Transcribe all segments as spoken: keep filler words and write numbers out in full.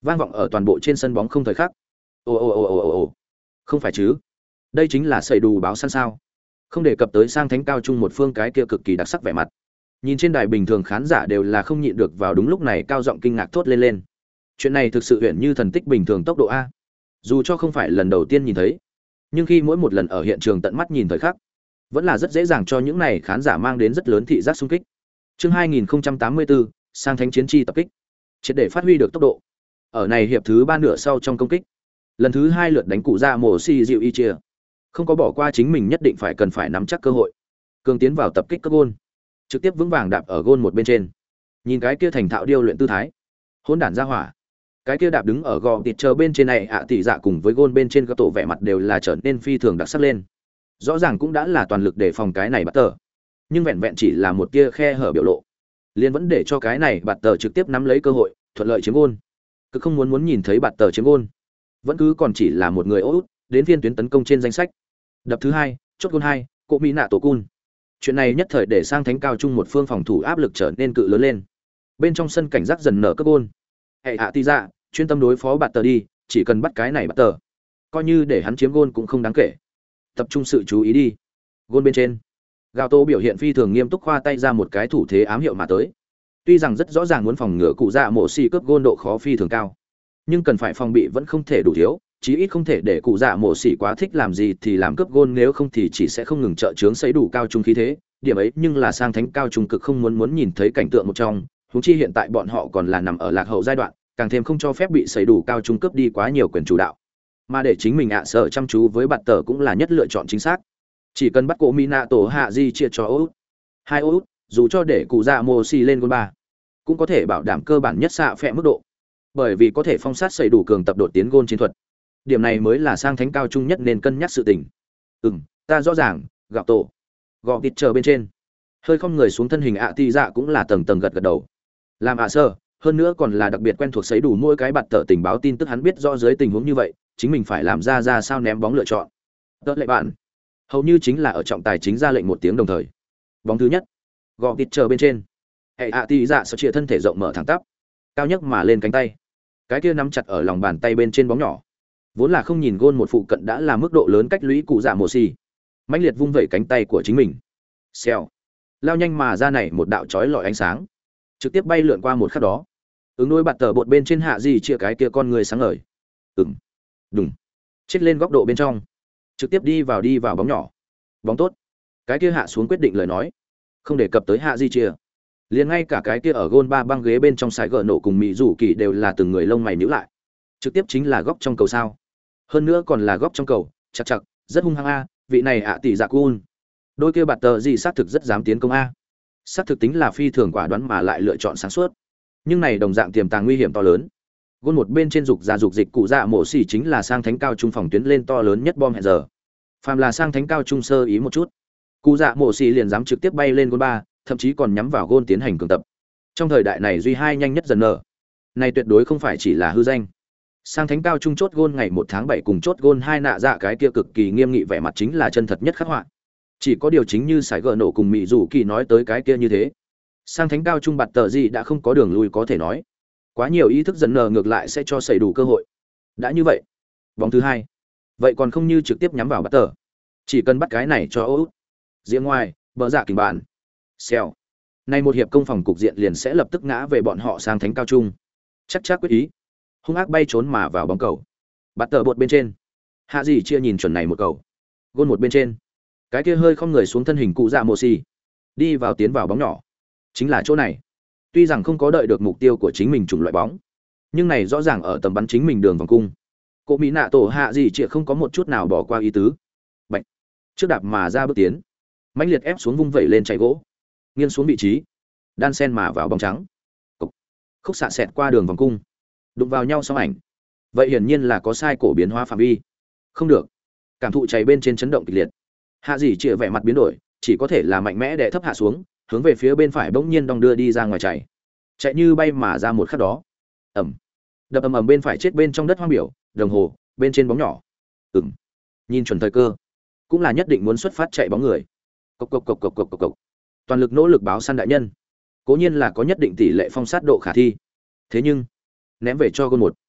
vang vọng ở toàn bộ trên sân bóng không thời khắc. Ồ ồ ồ ồ ồ ồ. Không phải chứ? Đây chính là sẩy đủ báo săn sao? Không đề cập tới sang thánh cao trung một phương cái kia cực kỳ đặc sắc vẻ mặt. Nhìn trên đài bình thường khán giả đều là không nhịn được vào đúng lúc này cao giọng kinh ngạc thốt lên lên. Chuyện này thực sự huyền như thần tích bình thường tốc độ a. Dù cho không phải lần đầu tiên nhìn thấy, nhưng khi mỗi một lần ở hiện trường tận mắt nhìn thời khắc, vẫn là rất dễ dàng cho những này khán giả mang đến rất lớn thị giác xung kích. Chương hai nghìn không trăm tám mươi tư, sang thánh chiến chi tập kích. Triệt để phát huy được tốc độ. Ở này hiệp thứ ba nửa sau trong công kích, lần thứ hai lượt đánh cụ ra mổ xì dịu y chia, không có bỏ qua chính mình nhất định phải cần phải nắm chắc cơ hội, cường tiến vào tập kích các gôn, trực tiếp vững vàng đạp ở gôn một bên trên. Nhìn cái kia thành thạo điêu luyện tư thái, hỗn đản ra hỏa, cái kia đạp đứng ở gò tịt chờ bên trên này ạ tỷ dạ cùng với gôn bên trên các tổ vẻ mặt đều là trở nên phi thường đặc sắc lên. Rõ ràng cũng đã là toàn lực để phòng cái này bắt tờ, nhưng vẹn vẹn chỉ là một tia khe hở biểu lộ, liền vẫn để cho cái này bạt tờ trực tiếp nắm lấy cơ hội thuận lợi chiếm gôn. Cứ không muốn muốn nhìn thấy bạt tờ chiếm gôn, vẫn cứ còn chỉ là một người út đến phiên tuyến tấn công trên danh sách. Đập thứ hai, chốt gôn hai, cộ mỹ nạ tổ cun. Chuyện này nhất thời để sang thánh cao trung một phương phòng thủ áp lực trở nên cự lớn lên. Bên trong sân cảnh giác dần nở các gôn. Hệ hạ ti ra, chuyên tâm đối phó bạt tờ đi, chỉ cần bắt cái này bạt tờ, coi như để hắn chiếm gôn cũng không đáng kể. Tập trung sự chú ý đi. Gôn bên trên, Gào Tô biểu hiện phi thường nghiêm túc khoa tay ra một cái thủ thế ám hiệu mà tới. Tuy rằng rất rõ ràng muốn phòng ngừa cụ dạ mổ xì cướp gôn độ khó phi thường cao, nhưng cần phải phòng bị vẫn không thể đủ thiếu, chí ít không thể để cụ dạ mổ xì quá thích làm gì thì làm cướp gôn, nếu không thì chỉ sẽ không ngừng trợ chướng xây đủ cao trung khí thế. Điểm ấy nhưng là sang thánh cao trung cực không muốn muốn nhìn thấy cảnh tượng một trong, huống chi hiện tại bọn họ còn là nằm ở lạc hậu giai đoạn, càng thêm không cho phép bị xây đủ cao trung cướp đi quá nhiều quyền chủ đạo. Mà để chính mình ạ sợ chăm chú với bạn tờ cũng là nhất lựa chọn chính xác. Chỉ cần bắt cổ Mina tổ hạ di chia cho út hai út, dù cho để cụ dạ mổ xì lên gôn ba, cũng có thể bảo đảm cơ bản nhất xạ phẹ mức độ, bởi vì có thể phong sát xây đủ cường tập đột tiến gôn chiến thuật. Điểm này mới là sang thánh cao trung nhất nên cân nhắc sự tình. Ừm, ta rõ ràng. Gạo tổ gọ tịt chờ bên trên, hơi không người xuống thân hình ạ ti dạ cũng là tầng tầng gật gật đầu. Làm ạ sơ, hơn nữa còn là đặc biệt quen thuộc sấy đủ mỗi cái bạt tờ tình báo tin tức, hắn biết rõ dưới tình huống như vậy chính mình phải làm ra ra sao ném bóng lựa chọn. Tớ lại bạn, hầu như chính là ở trọng tài chính ra lệnh một tiếng đồng thời. Bóng thứ nhất, gọ tịt chờ bên trên, hệ ạ ti dạ sợ chia thân thể rộng mở thẳng tắp, cao nhất mà lên cánh tay, cái kia nắm chặt ở lòng bàn tay bên trên bóng nhỏ, vốn là không nhìn gôn một phụ cận đã là mức độ lớn cách lũy cụ dạ mổ xì, mãnh liệt vung vẩy cánh tay của chính mình, xèo, lao nhanh mà ra này một đạo chói lọi ánh sáng, trực tiếp bay lượn qua một khắc đó, ứng đôi bạt tờ bột bên trên hạ gì chia cái kia con người sáng ngời, ừng, đùng, chết lên góc độ bên trong, trực tiếp đi vào đi vào bóng nhỏ, bóng tốt, cái kia hạ xuống quyết định lời nói, không đề cập tới hạ gì chia, liền ngay cả cái kia ở gôn ba băng ghế bên trong sải gỡ nổ cùng mỹ rủ kỳ đều là từng người lông mày nhíu lại, trực tiếp chính là góc trong cầu sao, hơn nữa còn là góc trong cầu, chặt chặt, rất hung hăng a, vị này ạ tỷ dạ cun, đôi kia bạt tờ gì xác thực rất dám tiến công a, xác thực tính là phi thường quả đoán mà lại lựa chọn sáng suốt, nhưng này đồng dạng tiềm tàng nguy hiểm to lớn. Gôn một bên trên dục ra dục dịch cụ dạ mổ xỉ chính là sang thánh cao trung phòng tuyến lên to lớn nhất bom hẹn giờ, phàm là sang thánh cao trung sơ ý một chút, cụ dạ mổ xỉ liền dám trực tiếp bay lên gôn ba, thậm chí còn nhắm vào gôn tiến hành cường tập. Trong thời đại này duy hai nhanh nhất dần nở, này tuyệt đối không phải chỉ là hư danh. Sang thánh cao trung chốt gôn ngày một tháng bảy cùng chốt gôn hai nạ dạ cái kia cực kỳ nghiêm nghị vẻ mặt chính là chân thật nhất khắc họa. Chỉ có điều chính như sải gỡ nổ cùng mỹ rủ kỳ nói tới cái kia như thế, sang thánh cao trung bạt tờ gì đã không có đường lui có thể nói, quá nhiều ý thức dần nở ngược lại sẽ cho xảy đủ cơ hội. Đã như vậy, bóng thứ hai, vậy còn không như trực tiếp nhắm vào bạt tờ, chỉ cần bắt cái này cho út, riêng ngoài bờ dạ kình bạn, xèo, nay một hiệp công phòng cục diện liền sẽ lập tức ngã về bọn họ sang thánh cao trung. Chắc chắc quyết ý, hung ác bay trốn mà vào bóng cầu, bạt tờ bột bên trên, hạ gì chia nhìn chuẩn này một cầu, gôn một bên trên, cái kia hơi không người xuống thân hình cụ dạ mổ xì, đi vào tiến vào bóng nhỏ, chính là chỗ này. Tuy rằng không có đợi được mục tiêu của chính mình trùng loại bóng, nhưng này rõ ràng ở tầm bắn chính mình đường vòng cung. Cô mỹ nạ tổ hạ gì chia không có một chút nào bỏ qua ý tứ, bạch, trước đạp mà ra bước tiến, mãnh liệt ép xuống vung vẩy lên chạy gỗ, nghiêng xuống vị trí, đan sen mà vào bóng trắng, cục, khúc xạ xẹt qua đường vòng cung, đụng vào nhau xong ảnh. Vậy hiển nhiên là có sai cổ biến hóa phạm vi, không được. Cảm thụ cháy bên trên chấn động kịch liệt, hạ dỉ chĩa vẻ mặt biến đổi, chỉ có thể là mạnh mẽ đè thấp hạ xuống, hướng về phía bên phải bỗng nhiên đong đưa đi ra ngoài chạy, chạy như bay mà ra một khắc đó, ầm, đập ầm ầm bên phải chết bên trong đất hoang biểu, đồng hồ bên trên bóng nhỏ, ừm, nhìn chuẩn thời cơ, cũng là nhất định muốn xuất phát chạy bóng người, cộc cộc cộc cộc cộc cộc cộc, toàn lực nỗ lực báo săn đại nhân, cố nhiên là có nhất định tỷ lệ phong sát độ khả thi, thế nhưng ném về cho gôn một,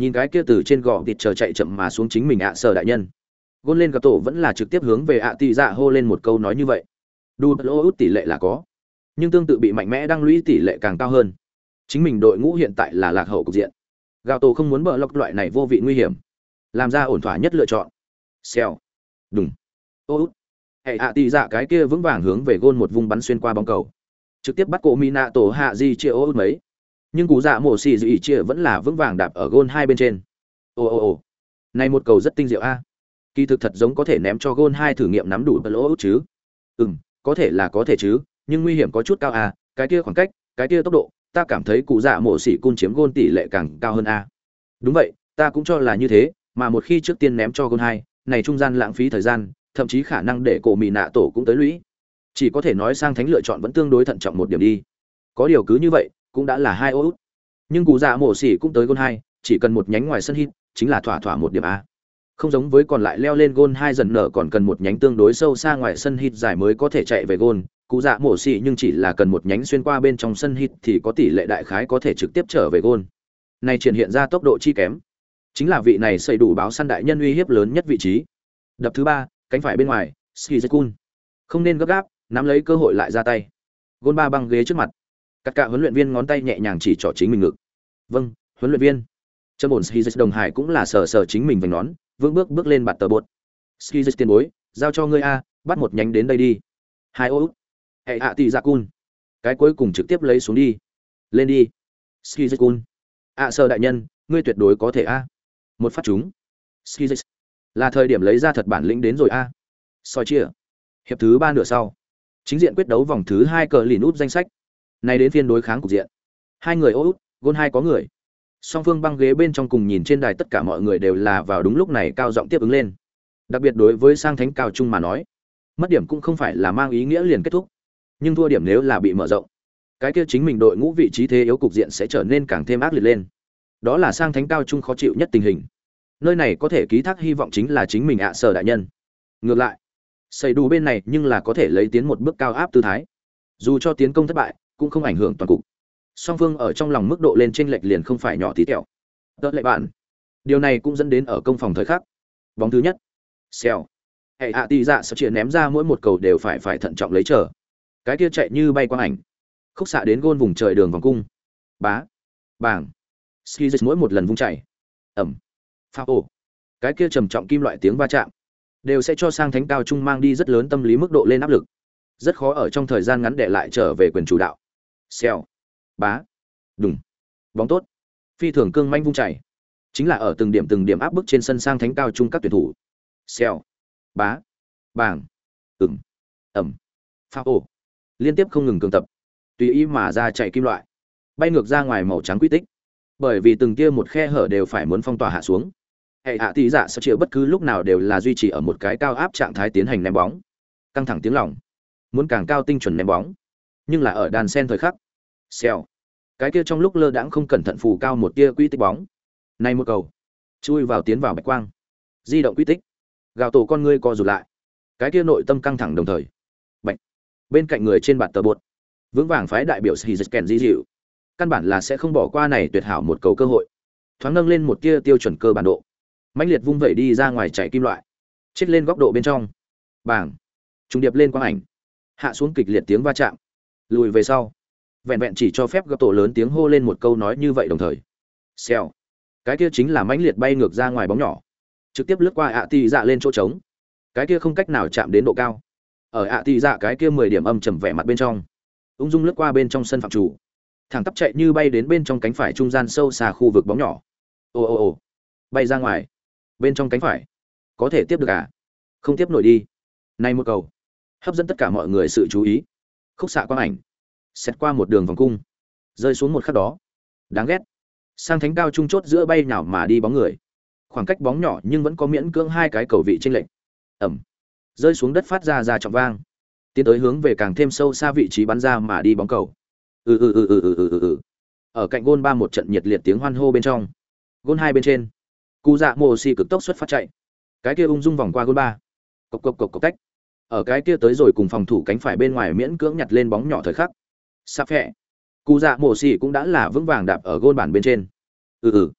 Nhìn cái kia từ trên gò thịt chờ chạy chậm mà xuống chính mình ạ sở đại nhân. Gôn lên gặp tổ vẫn là trực tiếp hướng về ạ tỷ dạ hô lên một câu nói như vậy. Đu lô út tỷ lệ là có, nhưng tương tự bị mạnh mẽ đăng lũy tỷ lệ càng cao hơn. Chính mình đội ngũ hiện tại là lạc hậu cục diện. Gạo tổ không muốn bờ lọc loại này vô vị nguy hiểm, làm ra ổn thỏa nhất lựa chọn. Xèo, đùng, ô út. Hệ ạ tỷ dạ cái kia vững vàng hướng về gôn một vùng bắn xuyên qua bóng cầu, trực tiếp bắt cổ Mina tổ hạ di chia ô út mấy. Nhưng cú dạ mổ xì dị chia vẫn là vững vàng đạp ở gôn hai bên trên. Ồ ồ ồ, này một cầu rất tinh diệu a. Kỳ thực thật giống có thể ném cho gôn hai thử nghiệm nắm đủ lỗ út chứ. Ừm, có thể là có thể chứ, nhưng nguy hiểm có chút cao a, cái kia khoảng cách, cái kia tốc độ, ta cảm thấy cụ dạ mổ xỉ cun chiếm gôn tỷ lệ càng cao hơn a. Đúng vậy, ta cũng cho là như thế, mà một khi trước tiên ném cho gôn hai, này trung gian lãng phí thời gian, thậm chí khả năng để cổ mì nạ tổ cũng tới lũy. Chỉ có thể nói sang thánh lựa chọn vẫn tương đối thận trọng một điểm đi. Có điều cứ như vậy, cũng đã là hai ô út. Nhưng cụ dạ mổ xỉ cũng tới gôn hai, chỉ cần một nhánh ngoài sân hit, chính là thỏa thỏa một điểm a. Không giống với còn lại leo lên gôn hai dần nở còn cần một nhánh tương đối sâu xa ngoài sân hit dài mới có thể chạy về gôn, cụ dạ mổ xỉ nhưng chỉ là cần một nhánh xuyên qua bên trong sân hit thì có tỷ lệ đại khái có thể trực tiếp trở về gôn. Này triển hiện ra tốc độ chi kém, chính là vị này xây đủ báo săn đại nhân uy hiếp lớn nhất vị trí. Đập thứ ba, cánh phải bên ngoài, Skizekun. Không nên gấp gáp, nắm lấy cơ hội lại ra tay. Gôn ba băng ghế trước mặt. Các cả huấn luyện viên ngón tay nhẹ nhàng chỉ trỏ chính mình ngực. Vâng, huấn luyện viên. Trầm ổn Skizek đồng hải cũng là sờ sờ chính mình vành nón, vững bước bước lên bạt tờ bột. Skizek tiền bối, giao cho ngươi a, bắt một nhánh đến đây đi. Hai ô. Hệ hạ tỷ dạ cun. Cái cuối cùng trực tiếp lấy xuống đi. Lên đi. Skizekun. ạ sơ đại nhân, ngươi tuyệt đối có thể a. Một phát trúng. Skizek. Là thời điểm lấy ra thật bản lĩnh đến rồi a. Soi chia. Hiệp thứ ba nửa sau. Chính diện quyết đấu vòng thứ hai cờ lìn út danh sách. Này đến phiên đối kháng cục diện. Hai người ô út, gôn hai có người. Song phương băng ghế bên trong cùng nhìn trên đài tất cả mọi người đều là vào đúng lúc này cao giọng tiếp ứng lên. Đặc biệt đối với sang thánh cao trung mà nói, mất điểm cũng không phải là mang ý nghĩa liền kết thúc, nhưng thua điểm nếu là bị mở rộng, cái kia chính mình đội ngũ vị trí thế yếu cục diện sẽ trở nên càng thêm ác liệt lên. Đó là sang thánh cao trung khó chịu nhất tình hình. Nơi này có thể ký thác hy vọng chính là chính mình ạ sở đại nhân. Ngược lại, xây đủ bên này nhưng là có thể lấy tiến một bước cao áp tư thái. Dù cho tiến công thất bại, cũng không ảnh hưởng toàn cục. Song phương ở trong lòng mức độ lên chênh lệch liền không phải nhỏ tí tẹo. Đỡ lại bạn. Điều này cũng dẫn đến ở công phòng thời khắc. Bóng thứ nhất. Xèo. Hệ hạ tỷ dạ sao chia ném ra mỗi một cầu đều phải phải thận trọng lấy chờ. Cái kia chạy như bay quang ảnh. Khúc xạ đến gôn vùng trời đường vòng cung. Bá. Bảng. Skizet mỗi một lần vung chạy. Ẩm. Phao ổ. Cái kia trầm trọng kim loại tiếng va chạm đều sẽ cho sang thánh cao trung mang đi rất lớn tâm lý mức độ lên áp lực. Rất khó ở trong thời gian ngắn để lại trở về quyền chủ đạo. Xèo. Bá. Đùng. Bóng tốt. Phi thường cương manh vung chảy. Chính là ở từng điểm từng điểm áp bức trên sân sang thánh cao trung các tuyển thủ. Xèo. Bá. Bảng. Ừm. Ẩm. Phao ổ. Liên tiếp không ngừng cường tập. Tùy ý mà ra chạy kim loại. Bay ngược ra ngoài màu trắng quy tích. Bởi vì từng kia một khe hở đều phải muốn phong tỏa hạ xuống. Hệ hạ tỷ dạ sao chịu bất cứ lúc nào đều là duy trì ở một cái cao áp trạng thái tiến hành ném bóng. Căng thẳng tiếng lòng. Muốn càng cao tinh chuẩn ném bóng. Nhưng là ở đàn sen thời khắc. Xèo. Cái kia trong lúc lơ đãng không cẩn thận phủ cao một tia quy tích bóng. Này một cầu. Chui vào tiến vào bạch quang. Di động quy tích. Gào tổ con ngươi co rụt lại. Cái kia nội tâm căng thẳng đồng thời. Bạch. Bên cạnh người trên bạt tờ bột. Vững vàng phái đại biểu Hizken di dịu. Căn bản là sẽ không bỏ qua này tuyệt hảo một cầu cơ hội. Thoáng nâng lên một tia tiêu chuẩn cơ bản độ. Mãnh liệt vung vẩy đi ra ngoài chạy kim loại. Chết lên góc độ bên trong. Bảng. Trung điệp lên quang ảnh. Hạ xuống kịch liệt tiếng va chạm. Lùi về sau. Vẹn vẹn chỉ cho phép gặp tổ lớn tiếng hô lên một câu nói như vậy đồng thời. Xèo. Cái kia chính là mãnh liệt bay ngược ra ngoài bóng nhỏ. Trực tiếp lướt qua ạ tỷ dạ lên chỗ trống. Cái kia không cách nào chạm đến độ cao. Ở ạ tỷ dạ cái kia mười điểm âm trầm vẻ mặt bên trong. Ung dung lướt qua bên trong sân phạm chủ. Thẳng tắp chạy như bay đến bên trong cánh phải trung gian sâu xa khu vực bóng nhỏ. Ồ ồ ồ. Bay ra ngoài. Bên trong cánh phải. Có thể tiếp được à? Không tiếp nổi đi. Này một cầu. Hấp dẫn tất cả mọi người sự chú ý. Khúc xạ quang ảnh. Xét qua một đường vòng cung. Rơi xuống một khắc đó. Đáng ghét. Sang thánh cao trung chốt giữa bay nào mà đi bóng người. Khoảng cách bóng nhỏ nhưng vẫn có miễn cưỡng hai cái cầu vị chênh lệch. Ẩm. Rơi xuống đất phát ra ra trọng vang. Tiến tới hướng về càng thêm sâu xa vị trí bắn ra mà đi bóng cầu. Ừ ừ ừ ừ ừ ừ ừ. Ở cạnh gôn ba một trận nhiệt liệt tiếng hoan hô bên trong. Gôn hai bên trên. Cú dạ mồ xì cực tốc xuất phát chạy. Cái kia ung dung vòng qua gôn ba. Cộc cộc cộc cộc tách. Ở cái kia tới rồi cùng phòng thủ cánh phải bên ngoài miễn cưỡng nhặt lên bóng nhỏ thời khắc. Sắp phẹ. Cú dạ mồ xì cũng đã là vững vàng đạp ở gôn bản bên trên. Ừ ừ.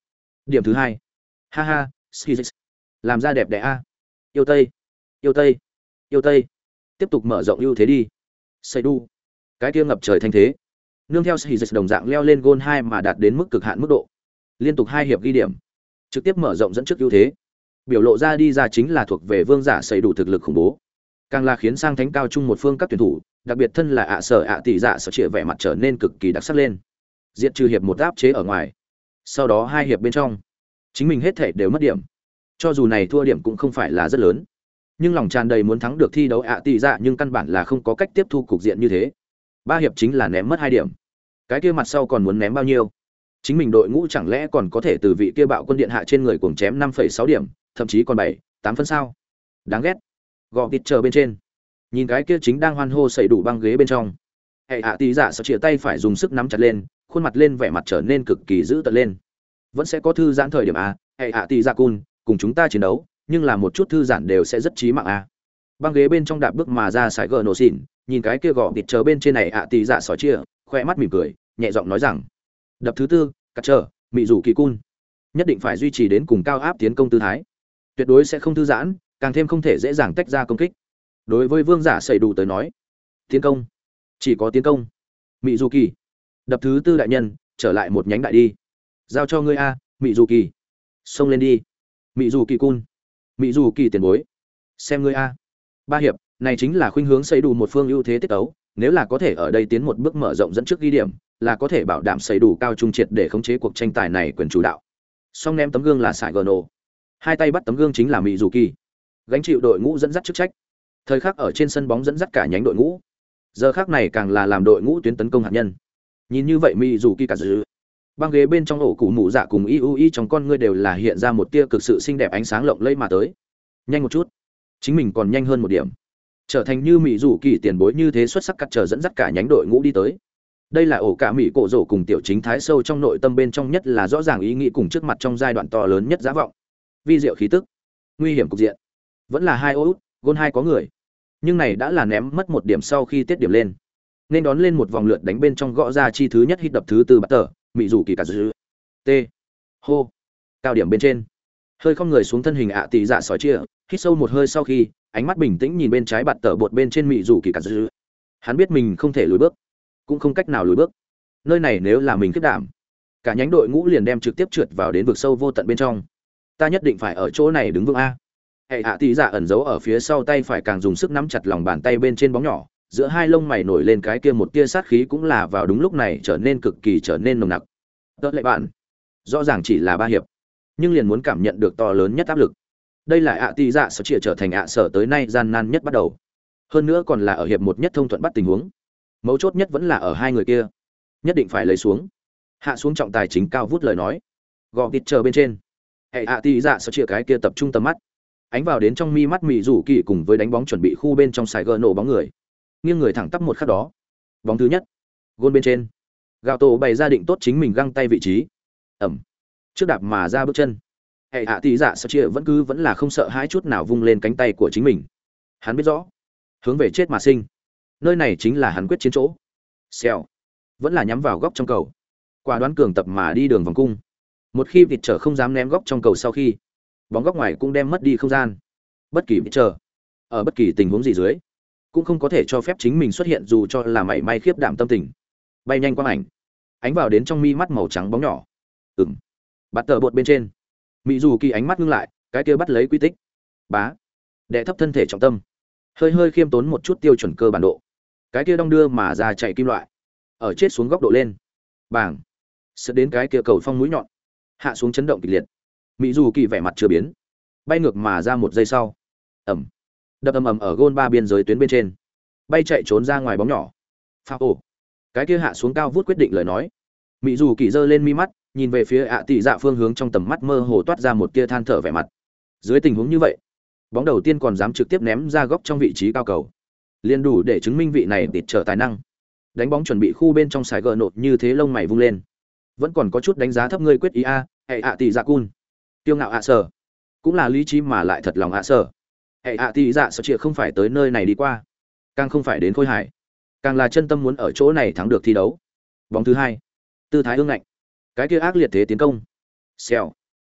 Điểm thứ hai. Ha ha, Skizix. Làm ra đẹp đẽ a. Yêu Tây, yêu Tây, yêu Tây. Tiếp tục mở rộng ưu thế đi. Xây đu. Cái kia ngập trời thanh thế. Nương theo Skizix đồng dạng leo lên gôn hai mà đạt đến mức cực hạn mức độ. Liên tục hai hiệp ghi điểm, trực tiếp mở rộng dẫn trước ưu thế. Biểu lộ ra đi ra chính là thuộc về vương giả xây đủ thực lực khủng bố. Càng là khiến sang thánh cao trung một phương các tuyển thủ, đặc biệt thân là ạ sở ạ tỷ dạ sở trịa vẻ mặt trở nên cực kỳ đặc sắc lên. Diệt trừ hiệp một áp chế ở ngoài. Sau đó hai hiệp bên trong, chính mình hết thể đều mất điểm. Cho dù này thua điểm cũng không phải là rất lớn, nhưng lòng tràn đầy muốn thắng được thi đấu ạ tỷ dạ nhưng căn bản là không có cách tiếp thu cục diện như thế. Ba hiệp chính là ném mất hai điểm. Cái kia mặt sau còn muốn ném bao nhiêu? Chính mình đội ngũ chẳng lẽ còn có thể từ vị kia bạo quân điện hạ trên người cuồng chém năm phẩy sáu điểm, thậm chí còn bảy, tám phân sao? Đáng ghét. Gò tịt chờ bên trên. Nhìn cái kia chính đang hoan hô sẩy đủ băng ghế bên trong. Hệ hạ tí dạ sợ chia tay phải dùng sức nắm chặt lên, khuôn mặt lên vẻ mặt trở nên cực kỳ dữ tợn lên. Vẫn sẽ có thư giãn thời điểm a, hệ hạ tí dạ cun, cùng chúng ta chiến đấu, nhưng là một chút thư giãn đều sẽ rất chí mạng a. Băng ghế bên trong đạp bước mà ra sải gờ nổ xỉn, nhìn cái kia gò tịt chờ bên trên này hạ tí dạ sỏi chia, khoe mắt mỉm cười, nhẹ giọng nói rằng: đập thứ tư, cắt chờ, mị rủ kỳ cun, nhất định phải duy trì đến cùng cao áp tiến công tư thái, tuyệt đối sẽ không thư giãn, càng thêm không thể dễ dàng tách ra công kích. Đối với vương giả sẩy đủ tới nói, tiến công chỉ có tiến công. Mị dù kỳ, đập thứ tư đại nhân, trở lại một nhánh đại đi, giao cho ngươi a. Mị dù kỳ, xông lên đi. Mị dù kỳ cun, Mị dù kỳ tiền bối, xem ngươi a. Ba hiệp này chính là khuynh hướng sẩy đủ một phương ưu thế tiết tấu, nếu là có thể ở đây tiến một bước mở rộng dẫn trước ghi điểm, là có thể bảo đảm sẩy đủ cao trung triệt để khống chế cuộc tranh tài này quyền chủ đạo. Song ném tấm gương là sải gờ nổ, hai tay bắt tấm gương chính là Mị dù kỳ, gánh chịu đội ngũ dẫn dắt chức trách. Thời khắc ở trên sân bóng dẫn dắt cả nhánh đội ngũ, giờ khắc này càng là làm đội ngũ tuyến tấn công hạt nhân. Nhìn như vậy Mị dù kỳ cả dự, băng ghế bên trong ổ cụ mụ dạ cùng i u i trong con ngươi đều là hiện ra một tia cực sự xinh đẹp ánh sáng lộng lẫy mà tới. Nhanh một chút, chính mình còn nhanh hơn một điểm, trở thành như Mị dù kỳ tiền bối như thế xuất sắc cắt chờ dẫn dắt cả nhánh đội ngũ đi tới. Đây là ổ cả Mị cổ rổ cùng tiểu chính thái sâu trong nội tâm bên trong nhất là rõ ràng ý nghĩ cùng trước mặt trong giai đoạn to lớn nhất giá vọng. Vi diệu khí tức, nguy hiểm cục diện, vẫn là hai ô út, gôn hai có người, nhưng này đã là ném mất một điểm sau khi tiết điểm lên, nên đón lên một vòng lượt đánh bên trong gõ ra chi thứ nhất hít đập thứ tư bắt tờ Mị rủ kỳ cả dư t hô cao điểm bên trên, hơi không người xuống thân hình ạ tỷ dạ sói chia, hít sâu một hơi sau khi ánh mắt bình tĩnh nhìn bên trái bạt tờ bột bên trên Mị rủ kỳ cả dư. Hắn biết mình không thể lùi bước, cũng không cách nào lùi bước. Nơi này nếu là mình kết đảm, cả nhánh đội ngũ liền đem trực tiếp trượt vào đến vực sâu vô tận bên trong. Ta nhất định phải ở chỗ này đứng vững a. Hệ hạ tí dạ ẩn giấu ở phía sau tay phải càng dùng sức nắm chặt lòng bàn tay bên trên bóng nhỏ, giữa hai lông mày nổi lên cái kia một tia sát khí cũng là vào đúng lúc này trở nên cực kỳ trở nên nồng nặc. Đỡ lại bạn, rõ ràng chỉ là ba hiệp, nhưng liền muốn cảm nhận được to lớn nhất áp lực. Đây là ạ tí dạ sở chỉ trở thành ạ sở tới nay gian nan nhất bắt đầu. Hơn nữa còn là ở hiệp một nhất thông thuận bắt tình huống. Mấu chốt nhất vẫn là ở hai người kia, nhất định phải lấy xuống. Hạ xuống trọng tài chính cao vút lời nói. Gò tịt chờ bên trên. Hệ ạ tí dạ sở chỉ cái kia tập trung tầm mắt, ánh vào đến trong mi mắt Mị rủ kỳ cùng với đánh bóng chuẩn bị khu bên trong sải gờ nổ bóng người, nghiêng người thẳng tắp một khắc đó, bóng thứ nhất, gôn bên trên, gạo tổ bày ra định tốt chính mình găng tay vị trí, ẩm, trước đạp mà ra bước chân, hệ hạ tí dạ sợ chia vẫn cứ vẫn là không sợ hãi chút nào vung lên cánh tay của chính mình. Hắn biết rõ, hướng về chết mà sinh, nơi này chính là hắn quyết chiến chỗ. Xèo, vẫn là nhắm vào góc trong cầu, quả đoán cường tập mà đi đường vòng cung. Một khi vịt trở không dám ném góc trong cầu sau khi bóng góc ngoài cũng đem mất đi không gian. Bất kỳ chờ ở bất kỳ tình huống gì dưới cũng không có thể cho phép chính mình xuất hiện dù cho là mảy may khiếp đảm tâm tình. Bay nhanh quang ảnh, ánh vào đến trong mi mắt màu trắng bóng nhỏ. Ừm, bắt tờ bột bên trên, Mị dù kỳ ánh mắt ngưng lại, cái kia bắt lấy quy tích, bá, đệ thấp thân thể trọng tâm, hơi hơi khiêm tốn một chút tiêu chuẩn cơ bản độ, cái kia đong đưa mà ra chạy kim loại, ở chết xuống góc độ lên, bảng, sẽ đến cái kia cầu phong mũi nhọn, hạ xuống chấn động kịch liệt. Mị dù kỳ vẻ mặt chưa biến, bay ngược mà ra một giây sau, ẩm, đập ầm ầm ở gôn ba biên giới tuyến bên trên, bay chạy trốn ra ngoài bóng nhỏ. Phao ồ, cái kia hạ xuống cao vút quyết định lời nói. Mị dù kỳ giơ lên mi mắt, nhìn về phía ạ tỷ dạ phương hướng, trong tầm mắt mơ hồ toát ra một tia than thở vẻ mặt. Dưới tình huống như vậy, bóng đầu tiên còn dám trực tiếp ném ra góc trong vị trí cao cầu, liền đủ để chứng minh vị này tịt trở tài năng. Đánh bóng chuẩn bị khu bên trong sải gờ nột như thế, lông mày vung lên, vẫn còn có chút đánh giá thấp ngươi quyết ý a. Hệ ạ tỷ dạ cun, tiêu ngạo ạ sở, cũng là lý trí mà lại thật lòng ạ sở. Hệ ạ tỷ dạ sở chỉ không phải tới nơi này đi qua, càng không phải đến khôi hải, càng là chân tâm muốn ở chỗ này thắng được thi đấu. Bóng thứ hai, tư thái ương ngạnh, cái kia ác liệt thế tiến công. Xèo,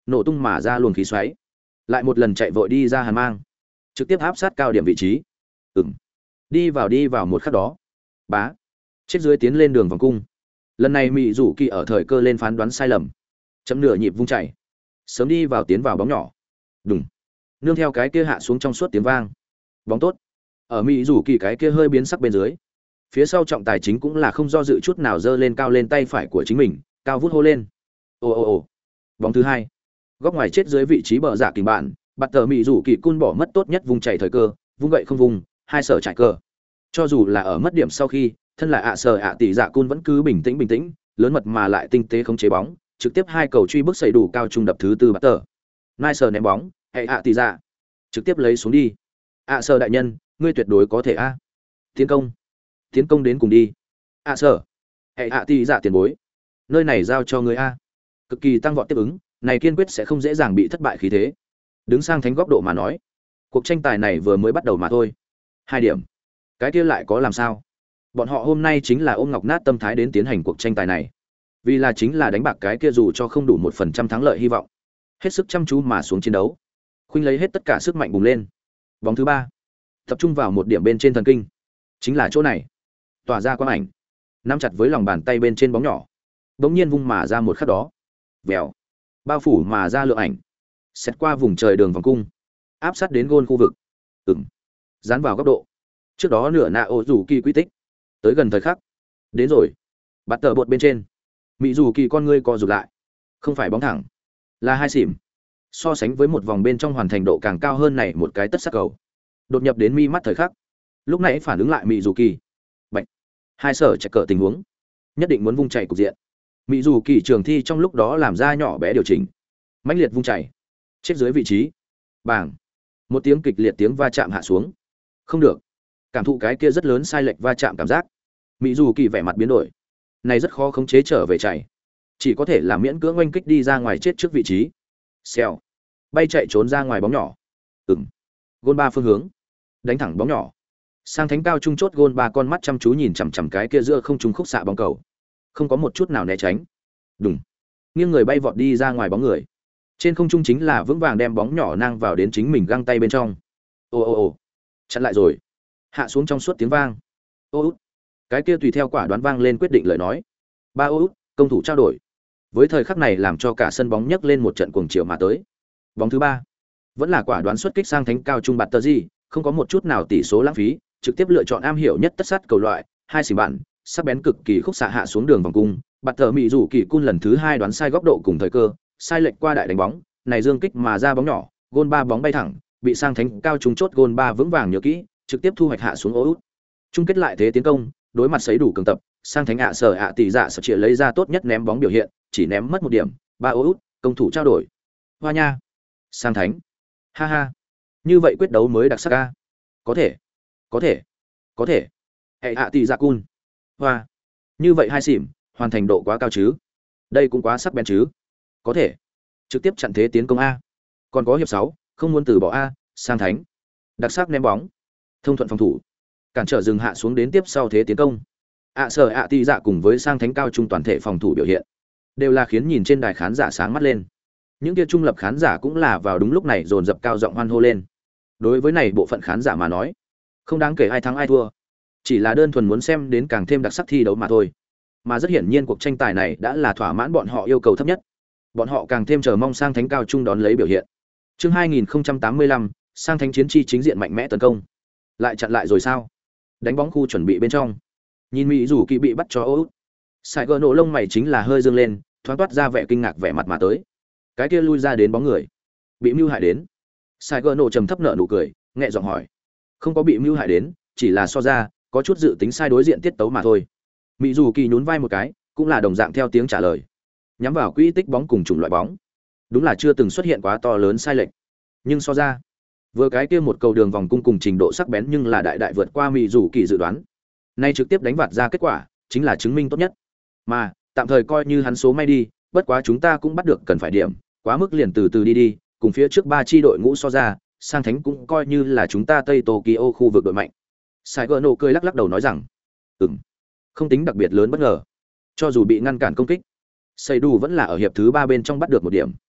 nổ tung mà ra luồng khí xoáy, lại một lần chạy vội đi ra hàn mang, trực tiếp áp sát cao điểm vị trí. Ừm. Đi vào đi vào một khắc đó, bá, chết dưới tiến lên đường vòng cung. Lần này Mị Dụ Kỳ ở thời cơ lên phán đoán sai lầm, chấm nửa nhịp vung chạy, sớm đi vào tiến vào bóng nhỏ. Đùng. Nương theo cái kia hạ xuống trong suốt tiếng vang. Bóng tốt. Ở Mị Dụ Kỳ cái kia hơi biến sắc bên dưới, phía sau trọng tài chính cũng là không do dự chút nào giơ lên cao lên tay phải của chính mình, cao vút hô lên. Ồ ồ ồ. Bóng thứ hai. Góc ngoài chết dưới vị trí bờ giả kình bạn, bắt tờ Mị Dụ Kỳ cun bỏ mất tốt nhất vùng chạy thời cơ, vung gậy không vùng, hai sở chạy cơ. Cho dù là ở mất điểm sau khi, thân là ạ sở ạ tỷ dạ cun vẫn cứ bình tĩnh bình tĩnh, lớn mật mà lại tinh tế khống chế bóng, trực tiếp hai cầu truy bước xây đủ cao trung đập thứ tư bắt tờ. Nai sở ném bóng, hệ ạ tỷ dạ, trực tiếp lấy xuống đi. ạ sở đại nhân, ngươi tuyệt đối có thể a. Tiến công, tiến công đến cùng đi. ạ sở, hệ ạ tỷ dạ tiền bối, nơi này giao cho ngươi a. Cực kỳ tăng vọt tiếp ứng, này kiên quyết sẽ không dễ dàng bị thất bại khí thế. Đứng sang thánh góc độ mà nói, cuộc tranh tài này vừa mới bắt đầu mà thôi. Hai điểm, cái kia lại có làm sao? Bọn họ hôm nay chính là ôm ngọc nát tâm thái đến tiến hành cuộc tranh tài này, vì là chính là đánh bạc cái kia dù cho không đủ một phần trăm thắng lợi hy vọng, hết sức chăm chú mà xuống chiến đấu, khuynh lấy hết tất cả sức mạnh bùng lên. Bóng thứ ba, tập trung vào một điểm bên trên thần kinh, chính là chỗ này, tỏa ra quang ảnh, nắm chặt với lòng bàn tay bên trên bóng nhỏ, bỗng nhiên vung mà ra một khắc đó, vèo, bao phủ mà ra lượng ảnh, xét qua vùng trời đường vòng cung, áp sát đến gôn khu vực, ừng, dán vào góc độ. Trước đó nửa nạ ô rủ kỳ quy tích, tới gần thời khắc, đến rồi, bắt tờ bột bên trên, mỹ dù kỳ con ngươi co rụt lại, không phải bóng thẳng, là hai xỉm. So sánh với một vòng bên trong hoàn thành độ càng cao hơn này một cái tất sắc cầu, đột nhập đến mi mắt thời khắc, lúc nãy phản ứng lại mỹ dù kỳ, bệnh, hai sở chạy cờ tình huống, nhất định muốn vung chạy cục diện. Mỹ dù kỳ trường thi trong lúc đó làm ra nhỏ bé điều chỉnh, mãnh liệt vung chạy, chết dưới vị trí, bảng, một tiếng kịch liệt tiếng va chạm hạ xuống, không được, cảm thụ cái kia rất lớn sai lệch va chạm cảm giác, mỹ dù kỳ vẻ mặt biến đổi, này rất khó khống chế trở về chạy, chỉ có thể là miễn cưỡng oanh kích đi ra ngoài chết trước vị trí, xèo, bay chạy trốn ra ngoài bóng nhỏ, ừng, gôn ba phương hướng, đánh thẳng bóng nhỏ, sang thánh cao trung chốt gôn ba con mắt chăm chú nhìn chằm chằm cái kia giữa không trung khúc xạ bóng cầu, không có một chút nào né tránh, đùng, nghiêng người bay vọt đi ra ngoài bóng người, trên không trung chính là vững vàng đem bóng nhỏ nang vào đến chính mình găng tay bên trong, ồ ồ ồ, chặn lại rồi, hạ xuống trong suốt tiếng vang, ô út, cái kia tùy theo quả đoán vang lên quyết định lời nói, ba ô út, công thủ trao đổi, với thời khắc này làm cho cả sân bóng nhấc lên một trận cuồng chiều mà tới. Bóng thứ ba, vẫn là quả đoán xuất kích sang thánh cao trung bạt tờ gì, không có một chút nào tỷ số lãng phí, trực tiếp lựa chọn am hiểu nhất tất sát cầu loại, hai xỉm bạn, sắc bén cực kỳ khúc xạ hạ xuống đường vòng cung, bạt tờ mỹ rủ kỳ cun lần thứ hai đoán sai góc độ cùng thời cơ, sai lệch qua đại đánh bóng, này dương kích mà ra bóng nhỏ, gôn ba bóng bay thẳng, bị sang thánh cao trung chốt gôn ba vững vàng nhớ kỹ, trực tiếp thu hoạch hạ xuống ô út. Chung kết lại thế tiến công, đối mặt sấy đủ cường tập, sang thánh ạ sở ạ tỷ dạ sở chỉ lấy ra tốt nhất ném bóng biểu hiện, chỉ ném mất một điểm, ba ô út, công thủ trao đổi. Hoa nha, sang thánh, ha ha, như vậy quyết đấu mới đặc sắc a. Có thể, có thể, có thể. Hệ ạ tỷ dạ cun, hoa, như vậy hai xỉm, hoàn thành độ quá cao chứ? Đây cũng quá sắc bén chứ? Có thể, trực tiếp chặn thế tiến công a. Còn có hiệp sáu, không muốn từ bỏ a, sang thánh, đặc sắc ném bóng, thông thuận phòng thủ, cản trở dừng hạ xuống đến tiếp sau thế tiến công. ạ sở ạ tỷ dạ cùng với sang thánh cao trung toàn thể phòng thủ biểu hiện, đều là khiến nhìn trên đài khán giả sáng mắt lên. Những kia trung lập khán giả cũng là vào đúng lúc này dồn dập cao giọng hoan hô lên. Đối với này bộ phận khán giả mà nói, không đáng kể ai thắng ai thua, chỉ là đơn thuần muốn xem đến càng thêm đặc sắc thi đấu mà thôi. Mà rất hiển nhiên cuộc tranh tài này đã là thỏa mãn bọn họ yêu cầu thấp nhất. Bọn họ càng thêm chờ mong sang thánh cao trung đón lấy biểu hiện. Chương hai nghìn không trăm tám mươi lăm, sang thánh chiến chi chính diện mạnh mẽ tấn công. Lại chặn lại rồi sao? Đánh bóng khu chuẩn bị bên trong. Nhìn Mỹ dù kỳ bị bắt cho út. Sài gờ nổ lông mày chính là hơi dương lên, thoáng toát ra vẻ kinh ngạc vẻ mặt mà tới. Cái kia lui ra đến bóng người, bị mưu hại đến. Sài gờ nổ trầm thấp nở nụ cười, nhẹ giọng hỏi, không có bị mưu hại đến, chỉ là so ra có chút dự tính sai đối diện tiết tấu mà thôi. Mỹ dù kỳ nhún vai một cái, cũng là đồng dạng theo tiếng trả lời, nhắm vào quỹ tích bóng cùng chủng loại bóng, đúng là chưa từng xuất hiện quá to lớn sai lệch, nhưng so ra vừa cái kia một cầu đường vòng cung cùng trình độ sắc bén nhưng là đại đại vượt qua Mỹ dù kỳ dự đoán. Nay trực tiếp đánh vạt ra kết quả, chính là chứng minh tốt nhất. Mà tạm thời coi như hắn số may đi, bất quá chúng ta cũng bắt được cần phải điểm, quá mức liền từ từ đi đi, cùng phía trước ba chi đội ngũ so ra, sang thánh cũng coi như là chúng ta Tây Tokyo khu vực đội mạnh. Saigono cười lắc lắc đầu nói rằng, ừm, không tính đặc biệt lớn bất ngờ. Cho dù bị ngăn cản công kích, Seidu vẫn là ở hiệp thứ ba bên trong bắt được một điểm.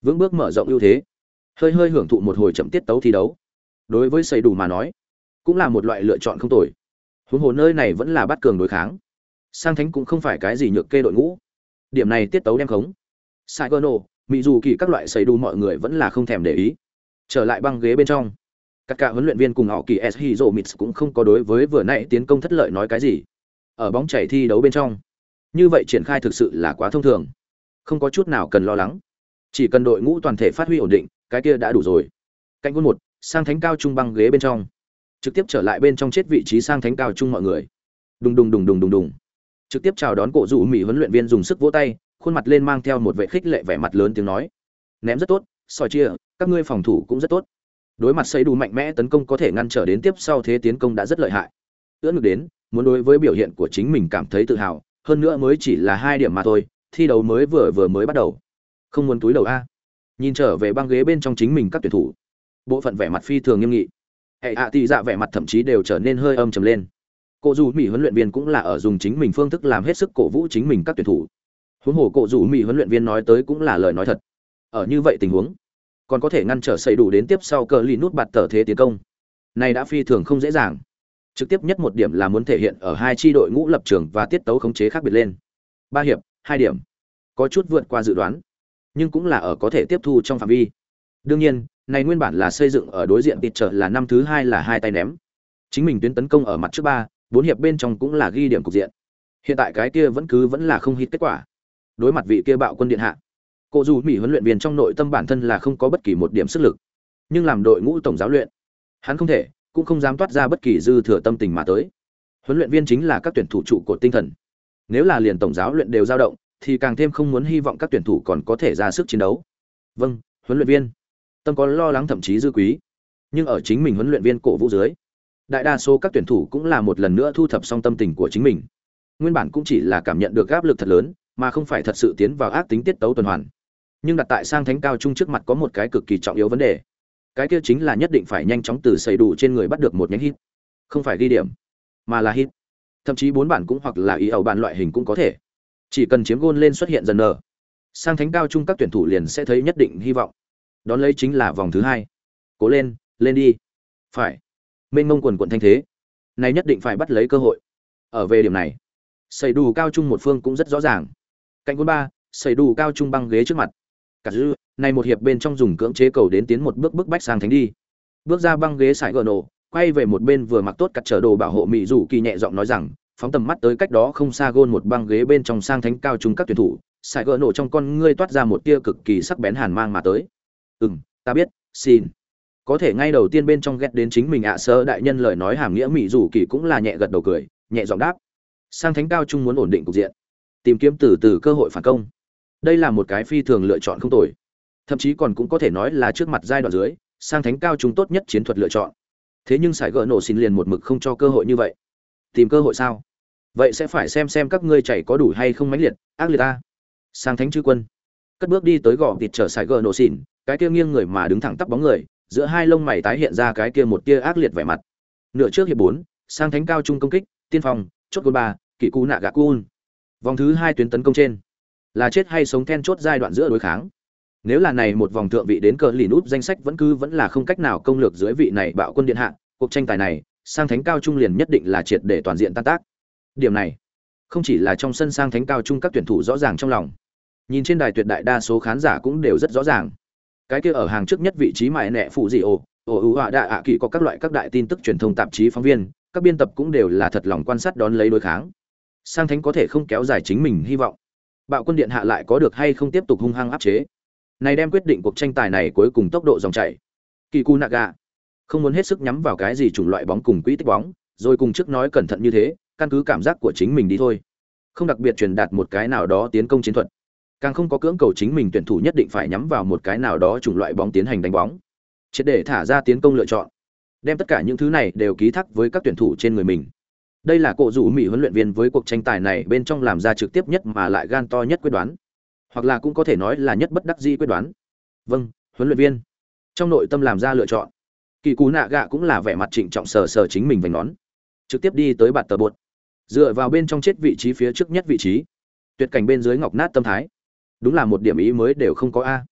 vững bước mở rộng ưu thế, hơi hơi hưởng thụ một hồi chậm tiết tấu thi đấu. Đối với xây đủ mà nói, cũng là một loại lựa chọn không tồi. Huống hồ nơi này vẫn là bắt cường đối kháng, sang thánh cũng không phải cái gì nhược kê đội ngũ. Điểm này tiết tấu đem khống. Saigono, mỹ dù kỳ các loại xây đủ mọi người vẫn là không thèm để ý. Trở lại băng ghế bên trong, các cả huấn luyện viên cùng họ kỳ S Hizomits cũng không có đối với vừa nãy tiến công thất lợi nói cái gì. Ở bóng chảy thi đấu bên trong, như vậy triển khai thực sự là quá thông thường, không có chút nào cần lo lắng. Chỉ cần đội ngũ toàn thể phát huy ổn định, cái kia đã đủ rồi. Cạnh quân một, sang thánh cao trung băng ghế bên trong, trực tiếp trở lại bên trong chết vị trí sang thánh cao trung mọi người. Đùng đùng đùng đùng đùng đùng. Trực tiếp chào đón cổ rủ mỹ huấn luyện viên dùng sức vỗ tay, khuôn mặt lên mang theo một vẻ khích lệ vẻ mặt lớn tiếng nói: "Ném rất tốt, soi chia, các ngươi phòng thủ cũng rất tốt." Đối mặt xây đủ mạnh mẽ tấn công có thể ngăn trở đến tiếp sau thế tiến công đã rất lợi hại. Ưỡn ngực đến, muốn đối với biểu hiện của chính mình cảm thấy tự hào, hơn nữa mới chỉ là hai điểm mà thôi, thi đấu mới vừa vừa mới bắt đầu. Không muốn túi đầu a. Nhìn trở về băng ghế bên trong chính mình các tuyển thủ, bộ phận vẻ mặt phi thường nghiêm nghị. Hệ hạ tỷ dạ vẻ mặt thậm chí đều trở nên hơi âm trầm lên. Cổ dù mỹ huấn luyện viên cũng là ở dùng chính mình phương thức làm hết sức cổ vũ chính mình các tuyển thủ. Huống hồ cổ dù mỹ huấn luyện viên nói tới cũng là lời nói thật. Ở như vậy tình huống, còn có thể ngăn trở xây đủ đến tiếp sau cờ lì nút bạt tờ thế tiến công, này đã phi thường không dễ dàng. Trực tiếp nhất một điểm là muốn thể hiện ở hai chi đội ngũ lập trường và tiết tấu khống chế khác biệt lên. Ba hiệp, hai điểm, có chút vượt qua dự đoán, nhưng cũng là ở có thể tiếp thu trong phạm vi. Đương nhiên, này nguyên bản là xây dựng ở đối diện tịt trở là năm thứ hai là hai tay ném. Chính mình tuyến tấn công ở mặt trước ba, bốn hiệp bên trong cũng là ghi điểm cục diện. Hiện tại cái kia vẫn cứ vẫn là không hít kết quả. Đối mặt vị kia bạo quân điện hạ, cô dù mỹ huấn luyện viên trong nội tâm bản thân là không có bất kỳ một điểm sức lực, nhưng làm đội ngũ tổng giáo luyện, hắn không thể cũng không dám toát ra bất kỳ dư thừa tâm tình mà tới. Huấn luyện viên chính là các tuyển thủ trụ cột tinh thần, nếu là liền tổng giáo luyện đều dao động thì càng thêm không muốn hy vọng các tuyển thủ còn có thể ra sức chiến đấu. Vâng, huấn luyện viên. Tâm có lo lắng thậm chí dư quý, nhưng ở chính mình huấn luyện viên cổ vũ dưới, đại đa số các tuyển thủ cũng là một lần nữa thu thập xong tâm tình của chính mình. Nguyên bản cũng chỉ là cảm nhận được áp lực thật lớn, mà không phải thật sự tiến vào ác tính tiết tấu tuần hoàn. Nhưng đặt tại sang thánh cao trung trước mặt có một cái cực kỳ trọng yếu vấn đề, cái kia chính là nhất định phải nhanh chóng từ xây đủ trên người bắt được một nhánh hit, không phải ghi điểm mà là hit, thậm chí bốn bản cũng hoặc là ý ẩu bản loại hình cũng có thể. Chỉ cần chiếm gôn lên xuất hiện dần nở, sang thánh cao trung các tuyển thủ liền sẽ thấy nhất định hy vọng. Đón lấy chính là vòng thứ hai. Cố lên, lên đi. Phải. Mênh mông quần quần thanh thế, này nhất định phải bắt lấy cơ hội. Ở về điểm này, xây đủ cao trung một phương cũng rất rõ ràng. Cạnh quân ba, xây đủ cao trung băng ghế trước mặt. Cả dư, này một hiệp bên trong dùng cưỡng chế cầu đến tiến một bước bức bách sang thánh đi. Bước ra băng ghế sải gờ nổ, quay về một bên vừa mặc tốt cắt trở đồ bảo hộ mỹ dù kỳ nhẹ giọng nói rằng, phóng tầm mắt tới cách đó không xa gôn một băng ghế bên trong sang thánh cao trung các tuyển thủ, sải gờ nổ trong con ngươi toát ra một tia cực kỳ sắc bén hàn mang mà tới. Ừm, ta biết, xin. Có thể ngay đầu tiên bên trong ghét đến chính mình ạ sơ đại nhân lời nói hàm nghĩa mỹ dù kỳ cũng là nhẹ gật đầu cười, nhẹ giọng đáp. Sang thánh cao trung muốn ổn định cục diện, tìm kiếm từ từ cơ hội phản công. Đây là một cái phi thường lựa chọn không tồi, thậm chí còn cũng có thể nói là trước mặt giai đoạn dưới sang thánh cao chúng tốt nhất chiến thuật lựa chọn. Thế nhưng sải gỡ nổ xin liền một mực không cho cơ hội như vậy. Tìm cơ hội sao? Vậy sẽ phải xem xem các ngươi chạy có đủ hay không mãnh liệt, ác liệt ta. Sang thánh chư quân cất bước đi tới gò thịt trở sải gỡ nổ xỉn, cái kia nghiêng người mà đứng thẳng tắp bóng người, giữa hai lông mày tái hiện ra cái kia một tia ác liệt vẻ mặt. Nửa trước hiệp bốn, sang thánh cao trung công kích, tiên phong, chốt gol ba, kỷ cú nạ gạ cun. Vòng thứ hai tuyến tấn công trên, là chết hay sống then chốt giai đoạn giữa đối kháng. Nếu là này một vòng thượng vị đến cờ lì nút danh sách vẫn cứ vẫn là không cách nào công lược dưới vị này bạo quân điện hạ, cuộc tranh tài này, sang thánh cao trung liền nhất định là triệt để toàn diện tan tác. Điểm này, không chỉ là trong sân sang thánh cao trung các tuyển thủ rõ ràng trong lòng, nhìn trên đài tuyệt đại đa số khán giả cũng đều rất rõ ràng. Cái kia ở hàng trước nhất vị trí mại nẹ phụ gì ồ, ồ ưu họa đạ ạ kỳ có các loại các đại tin tức truyền thông tạp chí phóng viên, các biên tập cũng đều là thật lòng quan sát đón lấy đối kháng. Sang thánh có thể không kéo dài chính mình hy vọng, bạo quân điện hạ lại có được hay không tiếp tục hung hăng áp chế, này đem quyết định cuộc tranh tài này cuối cùng tốc độ dòng chảy. Kỳ Cú Naga không muốn hết sức nhắm vào cái gì chủng loại bóng cùng quỹ tích bóng, rồi cùng trước nói cẩn thận như thế, căn cứ cảm giác của chính mình đi thôi, không đặc biệt truyền đạt một cái nào đó tiến công chiến thuật, càng không có cưỡng cầu chính mình tuyển thủ nhất định phải nhắm vào một cái nào đó chủng loại bóng tiến hành đánh bóng, triệt để thả ra tiến công lựa chọn, đem tất cả những thứ này đều ký thác với các tuyển thủ trên người mình. Đây là cổ rủ mỹ huấn luyện viên với cuộc tranh tài này bên trong làm ra trực tiếp nhất mà lại gan to nhất quyết đoán, hoặc là cũng có thể nói là nhất bất đắc dĩ quyết đoán. Vâng, huấn luyện viên trong nội tâm làm ra lựa chọn. Kỳ Cú Nạ Gạ cũng là vẻ mặt trịnh trọng sờ sờ chính mình vành nón, trực tiếp đi tới bạt tờ bột, dựa vào bên trong chết vị trí phía trước nhất vị trí, tuyệt cảnh bên dưới ngọc nát tâm thái, đúng là một điểm ý mới đều không có a.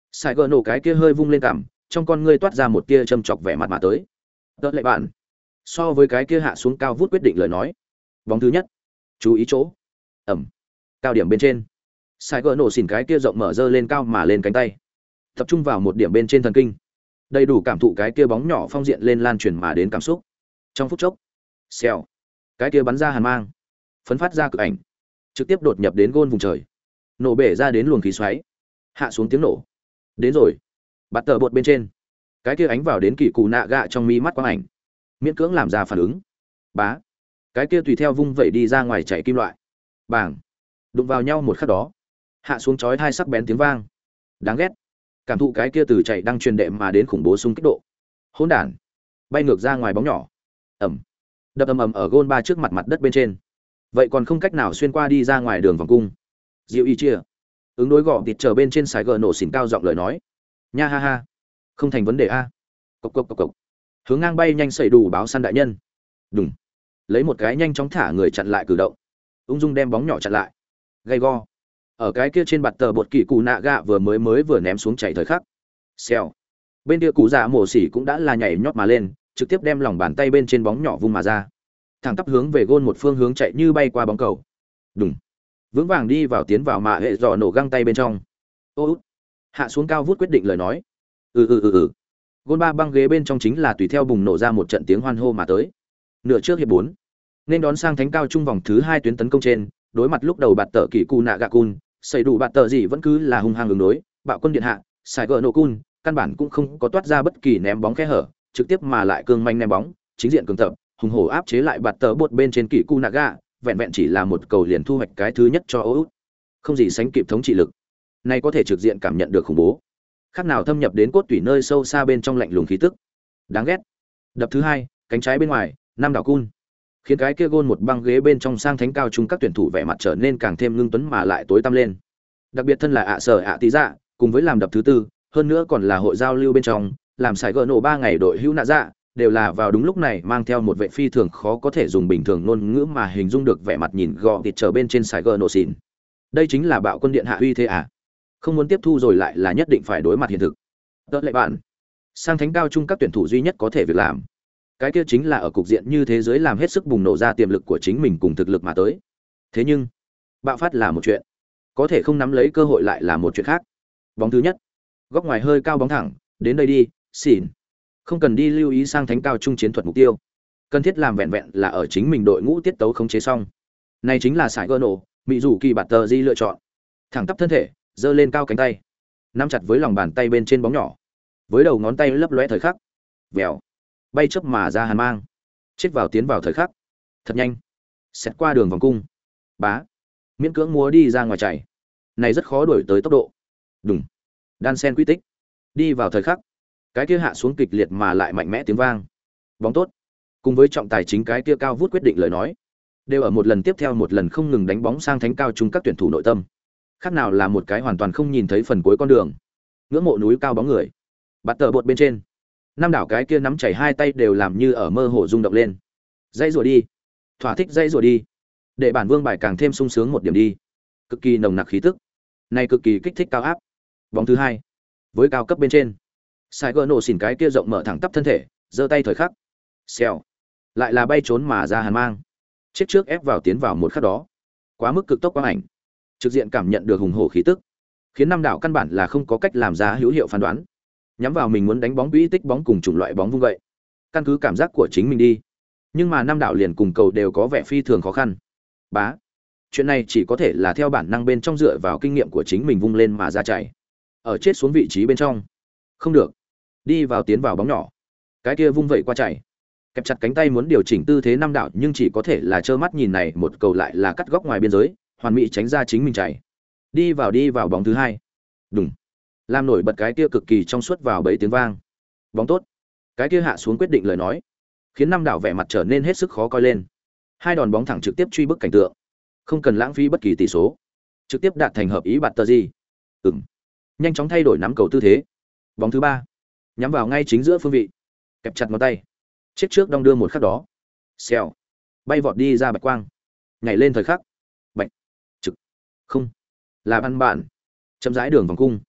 Sai gỡ nổ cái kia hơi vung lên cằm, trong con ngươi toát ra một tia châm chọc vẻ mặt mà tới. Đỡ lại bạn. So với cái kia hạ xuống cao vút quyết định lời nói. Bóng thứ nhất, chú ý chỗ. Ẩm. Cao điểm bên trên. Sai gỡ nổ xỉn cái kia rộng mở dơ lên cao mà lên cánh tay. Tập trung vào một điểm bên trên thần kinh. Đầy đủ cảm thụ cái kia bóng nhỏ phong diện lên lan truyền mà đến cảm xúc. Trong phút chốc, xèo, cái kia bắn ra hàn mang, phấn phát ra cực ảnh, trực tiếp đột nhập đến gôn vùng trời, nổ bể ra đến luồng khí xoáy, hạ xuống tiếng nổ. Đến rồi. Bạt tờ bột bên trên, cái kia ánh vào đến kỳ cụ nạ gạ trong mi mắt quang ảnh, miễn cưỡng làm ra phản ứng. Bá, cái kia tùy theo vung vẩy đi ra ngoài chạy kim loại, bảng, đụng vào nhau một khắc đó, hạ xuống chói hai sắc bén tiếng vang. Đáng ghét. Cảm thụ cái kia từ chạy đang truyền đệm mà đến khủng bố xung kích độ. Hỗn đản. Bay ngược ra ngoài bóng nhỏ. Ẩm. Đập ầm ầm ở gôn ba trước mặt mặt đất bên trên. Vậy còn không cách nào xuyên qua đi ra ngoài đường vòng cung. Diệu y chia. Ứng đối gọ thịt trở bên trên sài gờ nổ xỉn cao giọng lời nói. Nha ha ha. Không thành vấn đề a. Cộc cộc cộc cộc. Hướng ngang bay nhanh xảy đủ báo săn đại nhân. Đùng. Lấy một cái nhanh chóng thả người chặn lại cử động. Ung dung đem bóng nhỏ chặn lại. Gay go. Ở cái kia trên bạt tờ bột kỳ cụ nạ gạ vừa mới mới vừa ném xuống chảy thời khắc. Xèo. Bên kia cụ dạ mổ xỉ cũng đã là nhảy nhót mà lên, trực tiếp đem lòng bàn tay bên trên bóng nhỏ vung mà ra, thẳng tắp hướng về gôn một phương hướng chạy như bay qua bóng cầu. Đùng. Vững vàng đi vào tiến vào mạ hệ dò nổ găng tay bên trong. Ô, hạ xuống cao vút quyết định lời nói. Ừ ừ ừ ừ. Gôn ba băng ghế bên trong chính là tùy theo bùng nổ ra một trận tiếng hoan hô mà tới. Nửa trước hiệp bốn, nên đón sang thánh cao trung vòng thứ hai tuyến tấn công trên, đối mặt lúc đầu bạt tờ kỳ cụ nạ gạ cun, xây đủ bạt tờ gì vẫn cứ là hung hăng ứng đối, bạo quân điện hạ, xài gỡ nổ cun, căn bản cũng không có toát ra bất kỳ ném bóng khe hở, trực tiếp mà lại cương manh ném bóng, chính diện cường tập, hùng hổ áp chế lại bạt tờ bột bên trên kỳ cụ nạ gạ, vẹn vẹn chỉ là một cầu liền thu hoạch cái thứ nhất cho út, không gì sánh kịp thống trị lực. Này có thể trực diện cảm nhận được khủng bố, khác nào thâm nhập đến cốt tủy nơi sâu xa bên trong lạnh lùng khí tức. Đáng ghét. Đập thứ hai, cánh trái bên ngoài, năm đảo cun, khiến cái kia gôn một băng ghế bên trong sang thánh cao trung các tuyển thủ vẻ mặt trở nên càng thêm ngưng tuấn mà lại tối tăm lên. Đặc biệt thân là ạ sở ạ tí dạ, cùng với làm đập thứ tư, hơn nữa còn là hội giao lưu bên trong, làm sải gỡ nổ ba ngày đội hữu nạ dạ, đều là vào đúng lúc này mang theo một vệ phi thường khó có thể dùng bình thường ngôn ngữ mà hình dung được vẻ mặt nhìn gò thịt trở bên trên sải gỡ nổ xỉn. Đây chính là bạo quân điện hạ uy thế à? Không muốn tiếp thu rồi lại là nhất định phải đối mặt hiện thực. Đỡ lại bạn. Sang thánh cao trung các tuyển thủ duy nhất có thể việc làm, cái kia chính là ở cục diện như thế giới làm hết sức bùng nổ ra tiềm lực của chính mình cùng thực lực mà tới. Thế nhưng, bạo phát là một chuyện, có thể không nắm lấy cơ hội lại là một chuyện khác. Bóng thứ nhất, góc ngoài hơi cao bóng thẳng, đến đây đi, xỉn. Không cần đi lưu ý sang thánh cao trung chiến thuật mục tiêu, cần thiết làm vẹn vẹn là ở chính mình đội ngũ tiết tấu khống chế xong. Này chính là sải gỡ nổ, mỹ rủ kỳ bạt tờ di lựa chọn. Thẳng tắp thân thể, giơ lên cao cánh tay, nắm chặt với lòng bàn tay bên trên bóng nhỏ, với đầu ngón tay lấp lóe thời khắc, vèo, bay chớp mà ra hàn mang, chết vào tiến vào thời khắc, thật nhanh, xét qua đường vòng cung, bá, miễn cưỡng múa đi ra ngoài chạy, này rất khó đuổi tới tốc độ, đùng, đan sen quy tích, đi vào thời khắc, cái kia hạ xuống kịch liệt mà lại mạnh mẽ tiếng vang, bóng tốt, cùng với trọng tài chính cái kia cao vút quyết định lời nói, đều ở một lần tiếp theo một lần không ngừng đánh bóng sang thánh cao chung các tuyển thủ nội tâm, khác nào là một cái hoàn toàn không nhìn thấy phần cuối con đường, ngưỡng mộ núi cao bóng người, bắt tờ bột bên trên. Năm đảo cái kia nắm chảy hai tay đều làm như ở mơ hồ rung động lên. Dây rùa đi, thỏa thích dây rùa đi, để bản vương bài càng thêm sung sướng một điểm đi. Cực kỳ nồng nặc khí tức, này cực kỳ kích thích cao áp. Bóng thứ hai, với cao cấp bên trên, sai gỡ nổ xỉn cái kia rộng mở thẳng tắp thân thể, giơ tay thời khắc, xèo, lại là bay trốn mà ra hàn mang. Chiếc trước ép vào tiến vào một khắc đó, quá mức cực tốc quang ảnh, trực diện cảm nhận được hùng hổ khí tức, khiến năm đảo căn bản là không có cách làm ra hữu hiệu phán đoán. Nhắm vào mình muốn đánh bóng quỹ tích bóng cùng chủng loại bóng vung vậy, căn cứ cảm giác của chính mình đi. Nhưng mà năm đạo liền cùng cầu đều có vẻ phi thường khó khăn. Bá, chuyện này chỉ có thể là theo bản năng bên trong dựa vào kinh nghiệm của chính mình vung lên mà ra chạy, ở chết xuống vị trí bên trong. Không được, đi vào tiến vào bóng nhỏ, cái kia vung vậy qua chạy, kẹp chặt cánh tay muốn điều chỉnh tư thế năm đạo, nhưng chỉ có thể là trơ mắt nhìn này một cầu lại là cắt góc ngoài biên giới, hoàn mỹ tránh ra chính mình chạy, đi vào đi vào bóng thứ hai, đùng, làm nổi bật cái kia cực kỳ trong suốt vào bấy tiếng vang. Bóng tốt, cái kia hạ xuống quyết định lời nói, khiến năm đảo vẻ mặt trở nên hết sức khó coi lên. Hai đòn bóng thẳng trực tiếp truy bức cảnh tượng, không cần lãng phí bất kỳ tỷ số, trực tiếp đạt thành hợp ý bạt tờ gì. Ừm, nhanh chóng thay đổi nắm cầu tư thế. Bóng thứ ba, nhắm vào ngay chính giữa phương vị, kẹp chặt ngón tay, chết trước đong đưa một khắc đó, xèo, bay vọt đi ra bạch quang, nhảy lên thời khắc, bạch, trực, không, là bắn bạn, chậm rãi đường vòng cung,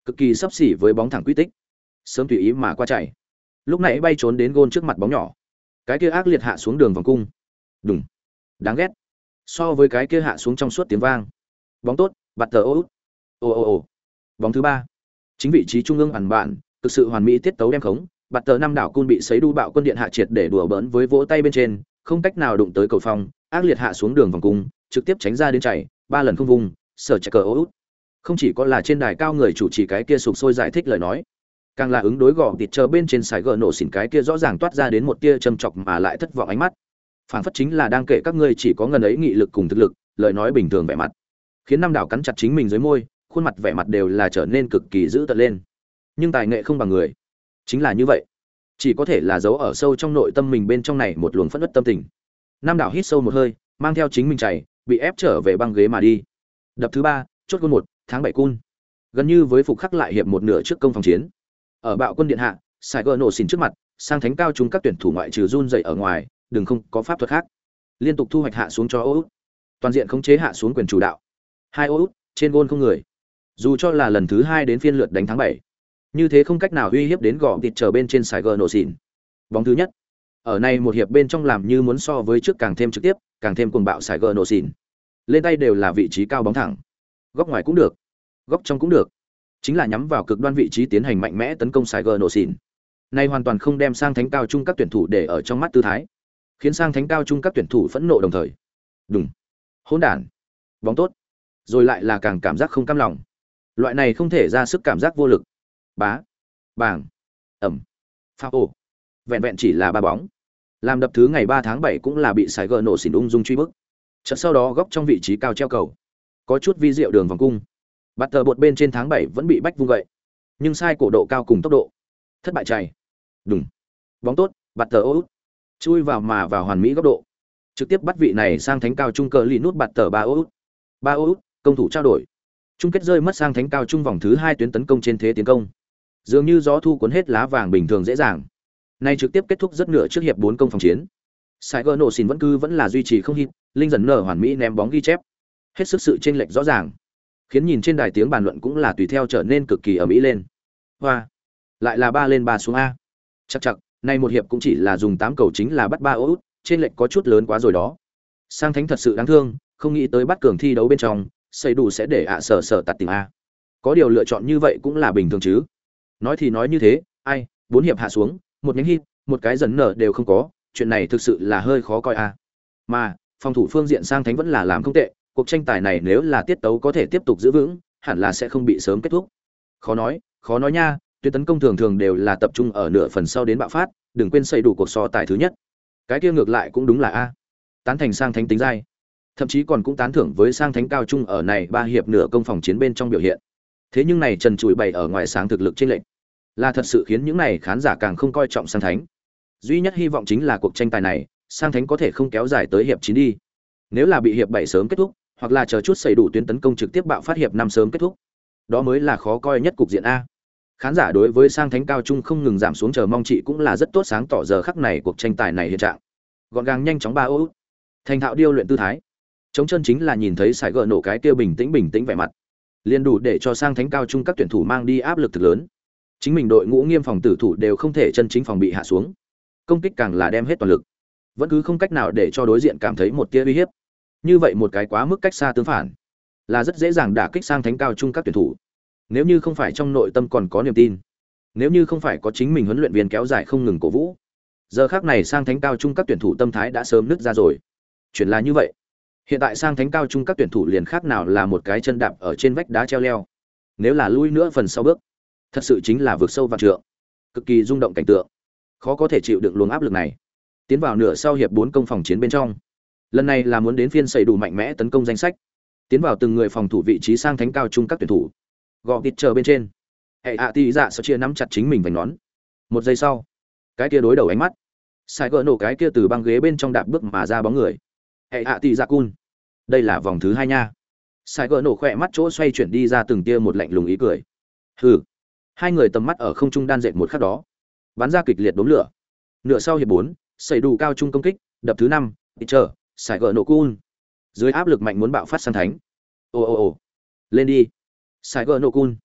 cực kỳ sấp xỉ với bóng thẳng quy tích, sớm tùy ý mà qua chạy. Lúc nãy bay trốn đến gôn trước mặt bóng nhỏ, cái kia ác liệt hạ xuống đường vòng cung. Đùng, đáng ghét. So với cái kia hạ xuống trong suốt tiếng vang. Bóng tốt, bạt tờ ô. Ồ ồ ồ. Bóng thứ ba. Chính vị trí trung ương hẳn bạn, thực sự hoàn mỹ tiết tấu đem khống, bạt tờ năm đảo cun bị sấy đu bạo quân điện hạ triệt để đùa bỡn với vỗ tay bên trên, không cách nào đụng tới cầu phong, ác liệt hạ xuống đường vòng cung, trực tiếp tránh ra đến chạy, ba lần không vùng, sở chạy cờ út. Không chỉ có là trên đài cao người chủ trì cái kia sục sôi giải thích lời nói, càng là ứng đối gò thịt chờ bên trên sải gờ nổ xỉn cái kia rõ ràng toát ra đến một tia châm chọc mà lại thất vọng ánh mắt, phảng phất chính là đang kể các ngươi chỉ có ngần ấy nghị lực cùng thực lực, lời nói bình thường vẻ mặt, khiến năm đảo cắn chặt chính mình dưới môi, khuôn mặt vẻ mặt đều là trở nên cực kỳ dữ tợn lên. Nhưng tài nghệ không bằng người, chính là như vậy, chỉ có thể là giấu ở sâu trong nội tâm mình bên trong này một luồng phẫn uất tâm tình. Năm đảo hít sâu một hơi, mang theo chính mình chạy, bị ép trở về băng ghế mà đi. Đập thứ ba, chốt gôn một, tháng bảy cun. Gần như với phục khắc lại hiệp một nửa trước công phòng chiến. Ở bạo quân điện hạ, sải gờ nổ xỉn trước mặt, sang thánh cao chúng các tuyển thủ ngoại trừ run dậy ở ngoài, đừng không có pháp thuật khác. Liên tục thu hoạch hạ xuống cho ô, toàn diện khống chế hạ xuống quyền chủ đạo. Hai ô, trên gôn không người. Dù cho là lần thứ hai đến phiên lượt đánh tháng bảy, như thế không cách nào uy hiếp đến gò thịt chờ bên trên sải gờ nổ xỉn. Bóng thứ nhất, ở này một hiệp bên trong làm như muốn so với trước càng thêm trực tiếp, càng thêm cuồng bạo sải gờ nổ xỉn. Lên tay đều là vị trí cao bóng thẳng, góc ngoài cũng được, góc trong cũng được, chính là nhắm vào cực đoan vị trí tiến hành mạnh mẽ tấn công sải gờ nổ xỉn. Nay hoàn toàn không đem sang thánh cao trung các tuyển thủ để ở trong mắt tư thái, khiến sang thánh cao trung các tuyển thủ phẫn nộ đồng thời. Đùng, hỗn đản, bóng tốt, rồi lại là càng cảm giác không cam lòng. Loại này không thể ra sức cảm giác vô lực. Bá, bàng, ẩm, phao ổ, vẹn vẹn chỉ là ba bóng. Làm đập thứ ngày ba tháng bảy cũng là bị sải gờ nổ xỉn ung dung truy bức. Chợt sau đó góc trong vị trí cao treo cầu, có chút vi diệu đường vòng cung. Bắt tờ bột bên trên tháng bảy vẫn bị bách vung gậy, nhưng sai cổ độ cao cùng tốc độ, thất bại chạy. Đùng, bóng tốt, bắt tờ út, chui vào mà vào hoàn mỹ góc độ, trực tiếp bắt vị này sang thánh cao trung cờ lì nút bắt tờ ba út, ba út, công thủ trao đổi, chung kết rơi mất sang thánh cao trung vòng thứ hai tuyến tấn công trên thế tiến công, dường như gió thu cuốn hết lá vàng bình thường dễ dàng. Nay trực tiếp kết thúc rất nửa trước hiệp bốn công phòng chiến. Sài Gòn nổ xỉn vẫn cứ vẫn là duy trì không hit, linh dần nở hoàn mỹ ném bóng ghi chép, hết sức sự chênh lệch rõ ràng, khiến nhìn trên đài tiếng bàn luận cũng là tùy theo trở nên cực kỳ ầm ĩ lên. Hoa, lại là ba lên ba xuống a. Chắc chắc, nay một hiệp cũng chỉ là dùng tám cầu chính là bắt ba út, trên lệch có chút lớn quá rồi đó. Sang thánh thật sự đáng thương, không nghĩ tới bắt cường thi đấu bên trong, xây đủ sẽ để ạ à sở sở tạt tình a. Có điều lựa chọn như vậy cũng là bình thường chứ. Nói thì nói như thế, ai, bốn hiệp hạ xuống, một nhánh hit, một cái dần nở đều không có, chuyện này thực sự là hơi khó coi a. Mà, phòng thủ phương diện sang thánh vẫn là làm không tệ, cuộc tranh tài này nếu là tiết tấu có thể tiếp tục giữ vững, hẳn là sẽ không bị sớm kết thúc. Khó nói, khó nói nha, tuyến tấn công thường thường đều là tập trung ở nửa phần sau đến bạo phát, đừng quên xây đủ cuộc so tài thứ nhất. Cái kia ngược lại cũng đúng là a. Tán thành sang thánh tính dai. Thậm chí còn cũng tán thưởng với sang thánh cao trung ở này ba hiệp nửa công phòng chiến bên trong biểu hiện. Thế nhưng này trần trụi bày ở ngoài sáng thực lực trên lệnh, là thật sự khiến những này khán giả càng không coi trọng sang thánh. Duy nhất hy vọng chính là cuộc tranh tài này, sang thánh có thể không kéo dài tới hiệp chín đi. Nếu là bị hiệp bảy sớm kết thúc, hoặc là chờ chút xây đủ tuyến tấn công trực tiếp bạo phát hiệp năm sớm kết thúc, đó mới là khó coi nhất cục diện a. Khán giả đối với sang thánh cao trung không ngừng giảm xuống chờ mong chị cũng là rất tốt sáng tỏ giờ khắc này cuộc tranh tài này hiện trạng. Gọn gàng nhanh chóng ba ô, thành thạo điêu luyện tư thái. Chống chân chính là nhìn thấy sải gỡ nổ cái kia bình tĩnh bình tĩnh vẻ mặt, liền đủ để cho sang thánh cao trung các tuyển thủ mang đi áp lực thực lớn. Chính mình đội ngũ nghiêm phòng tử thủ đều không thể chân chính phòng bị hạ xuống, công kích càng là đem hết toàn lực, vẫn cứ không cách nào để cho đối diện cảm thấy một tia uy hiếp. Như vậy một cái quá mức cách xa tương phản, là rất dễ dàng đả kích sang thánh cao trung các tuyển thủ. Nếu như không phải trong nội tâm còn có niềm tin, nếu như không phải có chính mình huấn luyện viên kéo dài không ngừng cổ vũ, giờ khác này sang thánh cao trung các tuyển thủ tâm thái đã sớm nứt ra rồi. Chuyện là như vậy. Hiện tại sang thánh cao trung các tuyển thủ liền khác nào là một cái chân đạp ở trên vách đá treo leo. Nếu là lui nữa phần sau bước, thật sự chính là vượt sâu vạn trượng, cực kỳ rung động cảnh tượng, khó có thể chịu đựng luồng áp lực này. Tiến vào nửa sau hiệp bốn công phòng chiến bên trong, lần này là muốn đến phiên xây đủ mạnh mẽ tấn công danh sách, tiến vào từng người phòng thủ vị trí sang thánh cao trung các tuyển thủ. Gò tịt chờ bên trên, hệ hạ tỷ dạ sợ chia nắm chặt chính mình vành nón. Một giây sau, cái kia đối đầu ánh mắt, sai gỡ nổ cái kia từ băng ghế bên trong đạp bước mà ra bóng người. Hệ hạ tỷ dạ cun, đây là vòng thứ hai nha. Sai gỡ nổ khỏe mắt chỗ xoay chuyển đi ra từng tia một lạnh lùng ý cười. Hừ. Hai người tầm mắt ở không trung đan dệt một khắc đó, bắn ra kịch liệt đốm lửa. Nửa sau hiệp bốn, xây đủ cao trung công kích, đập thứ năm, chờ, sai gỡ nổ cun. Dưới áp lực mạnh muốn bạo phát sang thánh. Ồ ồ ồ, lên đi. Sai gỡ nổ cun.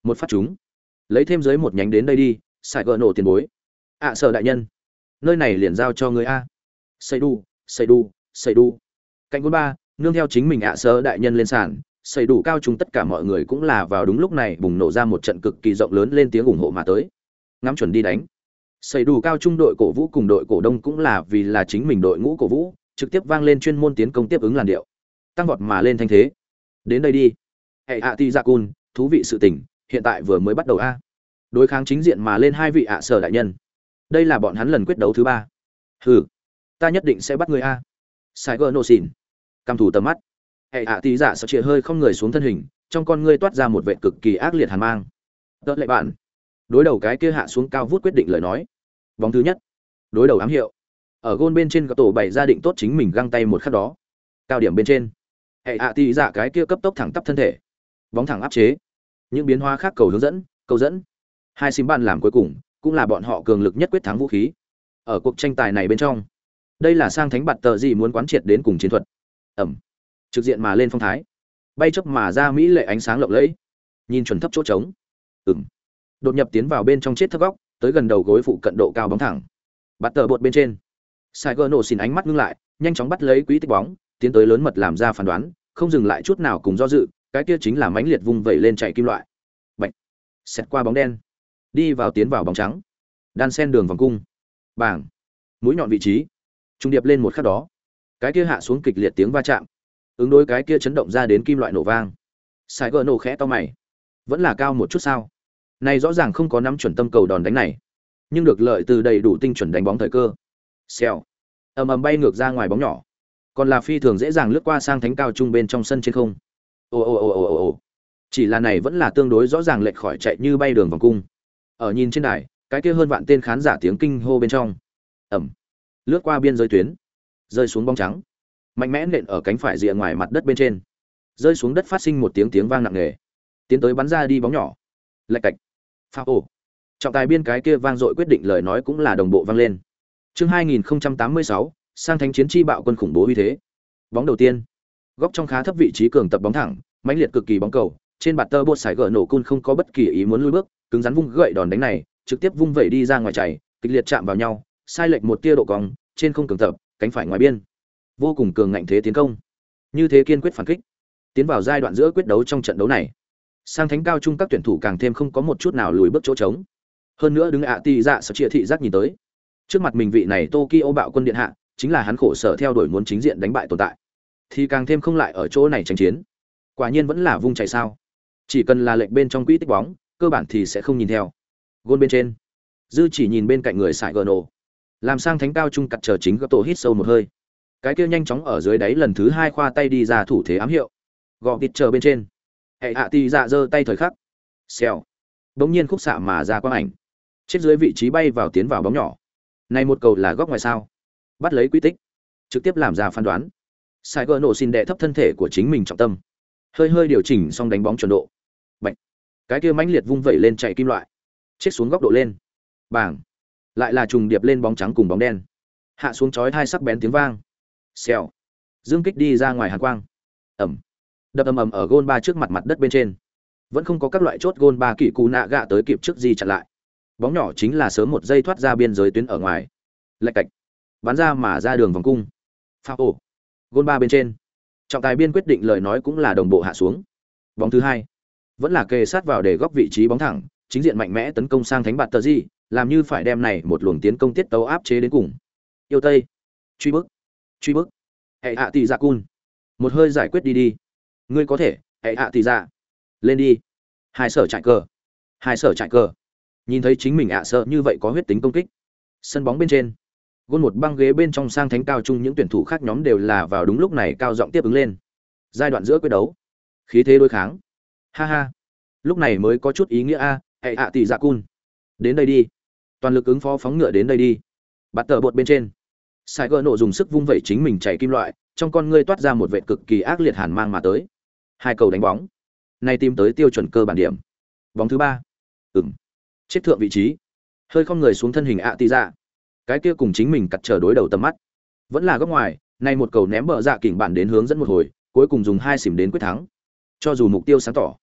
một phát chúng, lấy thêm dưới một nhánh đến đây đi, xài gỡ nổ tiền bối. ạ à, sở đại nhân, nơi này liền giao cho người a. Xây đu, xây đu, xây đu. Cạnh gôn ba, nương theo chính mình ạ à, sở đại nhân lên sàn, xây đủ cao trung tất cả mọi người cũng là vào đúng lúc này bùng nổ ra một trận cực kỳ rộng lớn lên tiếng ủng hộ mà tới. Ngắm chuẩn đi đánh. Xây đủ cao trung đội cổ vũ cùng đội cổ đông cũng là vì là chính mình đội ngũ cổ vũ, trực tiếp vang lên chuyên môn tiến công tiếp ứng làn điệu. Tăng vọt mà lên thanh thế. Đến đây đi. Hệ ạ ti dạ cun, thú vị sự tình, hiện tại vừa mới bắt đầu a. Đối kháng chính diện mà lên hai vị ạ à sở đại nhân. Đây là bọn hắn lần quyết đấu thứ ba. Hừ, ta nhất định sẽ bắt người a. Saigo no xin. Căm thủ tầm mắt. Hệ ạ tí dạ sợ chĩa hơi không người xuống thân hình, trong con ngươi toát ra một vẻ cực kỳ ác liệt hàn mang. Đợi lại bạn. Đối đầu cái kia hạ xuống cao vút quyết định lời nói. Bóng thứ nhất. Đối đầu ám hiệu. Ở gôn bên trên có tổ bảy gia định tốt chính mình găng tay một khắc đó. Cao điểm bên trên. Hệ ạ tí dạ cái kia cấp tốc thẳng tắp thân thể. Bóng thẳng áp chế. Những biến hóa khác cầu hướng dẫn, cầu dẫn. Hai sim ban làm cuối cùng, cũng là bọn họ cường lực nhất quyết thắng vũ khí. Ở cuộc tranh tài này bên trong, đây là sang thánh bạt tờ gì muốn quán triệt đến cùng chiến thuật. Ẩm. Trực diện mà lên phong thái, bay chớp mà ra mỹ lệ ánh sáng lộng lẫy, nhìn chuẩn thấp chỗ trống. Ừm. Đột nhập tiến vào bên trong chết thấp góc, tới gần đầu gối phụ cận độ cao bóng thẳng. Bắt tờ bột bên trên. Saigo nổ xỉn ánh mắt ngưng lại, nhanh chóng bắt lấy quý tích bóng, tiến tới lớn mật làm ra phán đoán, không dừng lại chút nào cùng do dự, cái kia chính là mãnh liệt vung vẩy lên chạy kim loại. Bạch. Xẹt qua bóng đen, đi vào tiến vào bóng trắng. Đan sen đường vòng cung. Bảng. Mũi nhọn vị trí. Trung điệp lên một khắc đó, cái kia hạ xuống kịch liệt tiếng va chạm. Ứng đối cái kia chấn động ra đến kim loại nổ vang. Saigo nổ khẽ to mày. Vẫn là cao một chút sao? Này rõ ràng không có nắm chuẩn tâm cầu đòn đánh này, nhưng được lợi từ đầy đủ tinh chuẩn đánh bóng thời cơ. Xèo. Ầm ầm bay ngược ra ngoài bóng nhỏ. Còn là phi thường dễ dàng lướt qua sang thánh cao trung bên trong sân trên không. Ồ ồ ồ ồ ồ. Chỉ là này vẫn là tương đối rõ ràng lệch khỏi chạy như bay đường vòng cung. Ở nhìn trên đài, cái kia hơn vạn tên khán giả tiếng kinh hô bên trong. Ầm. Lướt qua biên giới tuyến, rơi xuống bóng trắng. Mạnh mẽ nện ở cánh phải rìa ngoài mặt đất bên trên. Rơi xuống đất phát sinh một tiếng tiếng vang nặng nề. Tiến tới bắn ra đi bóng nhỏ. Lệch cạch. Phao ổ. Trọng tài biên cái kia vang dội quyết định lời nói cũng là đồng bộ vang lên. Chương hai nghìn không trăm tám mươi sáu, sang thánh chiến chi bạo quân khủng bố uy thế. Bóng đầu tiên, góc trong khá thấp vị trí cường tập bóng thẳng, mãnh liệt cực kỳ bóng cầu, trên bạt tơ bột sải gỡ nổ cun không có bất kỳ ý muốn lùi bước, cứng rắn vung gậy đòn đánh này, trực tiếp vung vẩy đi ra ngoài chảy, kịch liệt chạm vào nhau, sai lệch một tia độ cong, trên không cường tập, cánh phải ngoài biên. Vô cùng cường ngạnh thế tiến công. Như thế kiên quyết phản kích. Tiến vào giai đoạn giữa quyết đấu trong trận đấu này, sang thánh cao trung các tuyển thủ càng thêm không có một chút nào lùi bước chỗ trống. Hơn nữa đứng ạ tì dạ sợ chia thị giác nhìn tới. Trước mặt mình vị này Tokyo bạo quân điện hạ, chính là hắn khổ sở theo đuổi muốn chính diện đánh bại tồn tại. Thì càng thêm không lại ở chỗ này tranh chiến. Quả nhiên vẫn là vung chạy sao? Chỉ cần là lệnh bên trong quỹ tích bóng, cơ bản thì sẽ không nhìn theo. Gôn bên trên, dư chỉ nhìn bên cạnh người sải gờ nổ. Làm sang thánh cao trung cặt chờ chính gấp tổ hít sâu một hơi. Cái kia nhanh chóng ở dưới đáy lần thứ hai khoa tay đi ra thủ thế ám hiệu. Gọ tịt chờ bên trên. Hệ hạ tì dạ giơ tay thời khắc. Xèo. Đống nhiên khúc xạ mà ra quang ảnh. Chết dưới vị trí bay vào tiến vào bóng nhỏ. Này một cầu là góc ngoài sao? Bắt lấy quy tích, trực tiếp làm ra phán đoán. Saigo nổ xin đệ thấp thân thể của chính mình trọng tâm, hơi hơi điều chỉnh xong đánh bóng chuẩn độ. Bạch. Cái kia mãnh liệt vung vẩy lên chạy kim loại, chết xuống góc độ lên. Bảng. Lại là trùng điệp lên bóng trắng cùng bóng đen. Hạ xuống chói hai sắc bén tiếng vang. Xèo. Dương kích đi ra ngoài hàn quang. Ầm. Đập ầm ầm ở gôn ba trước mặt mặt đất bên trên. Vẫn không có các loại chốt gôn ba kỵ cú nạ gạ tới kịp trước gì chặn lại. Bóng nhỏ chính là sớm một giây thoát ra biên giới tuyến ở ngoài. Lệch cạch. Bắn ra mà ra đường vòng cung. Phao ổ. Gôn ba bên trên. Trọng tài biên quyết định lời nói cũng là đồng bộ hạ xuống. Bóng thứ hai, vẫn là kề sát vào để góc vị trí bóng thẳng, chính diện mạnh mẽ tấn công sang thánh bạt tờ gì, làm như phải đem này một luồng tiến công tiết tấu áp chế đến cùng. Yêu Tây. Truy bức. Truy bức. Hệ hạ tỷ dạ cun. Một hơi giải quyết đi đi. Ngươi có thể, hệ hạ tỷ dạ. Lên đi. Hai sở chạy cờ. Hai sở chạy cờ. Nhìn thấy chính mình ạ sợ như vậy có huyết tính công kích. Sân bóng bên trên, gôn một băng ghế bên trong sang thánh cao trung những tuyển thủ khác nhóm đều là vào đúng lúc này cao giọng tiếp ứng lên. Giai đoạn giữa quyết đấu, khí thế đối kháng. Ha ha, lúc này mới có chút ý nghĩa a, hệ hạ tỷ dạ cun. Đến đây đi. Toàn lực ứng phó phóng ngựa đến đây đi. Bắt tờ bột bên trên. Saigo nổ dùng sức vung vẩy chính mình chạy kim loại, trong con ngươi toát ra một vẻ cực kỳ ác liệt hàn mang mà tới. Hai cầu đánh bóng. Nay tìm tới tiêu chuẩn cơ bản điểm. Bóng thứ ba. Ừm. Chết thượng vị trí. Hơi không người xuống thân hình ạ tỷ dạ. Cái kia cùng chính mình cặt trở đối đầu tầm mắt. Vẫn là góc ngoài, nay một cầu ném bờ dạ kỉnh bản đến hướng dẫn một hồi, cuối cùng dùng hai xỉm đến quyết thắng. Cho dù mục tiêu sáng tỏ,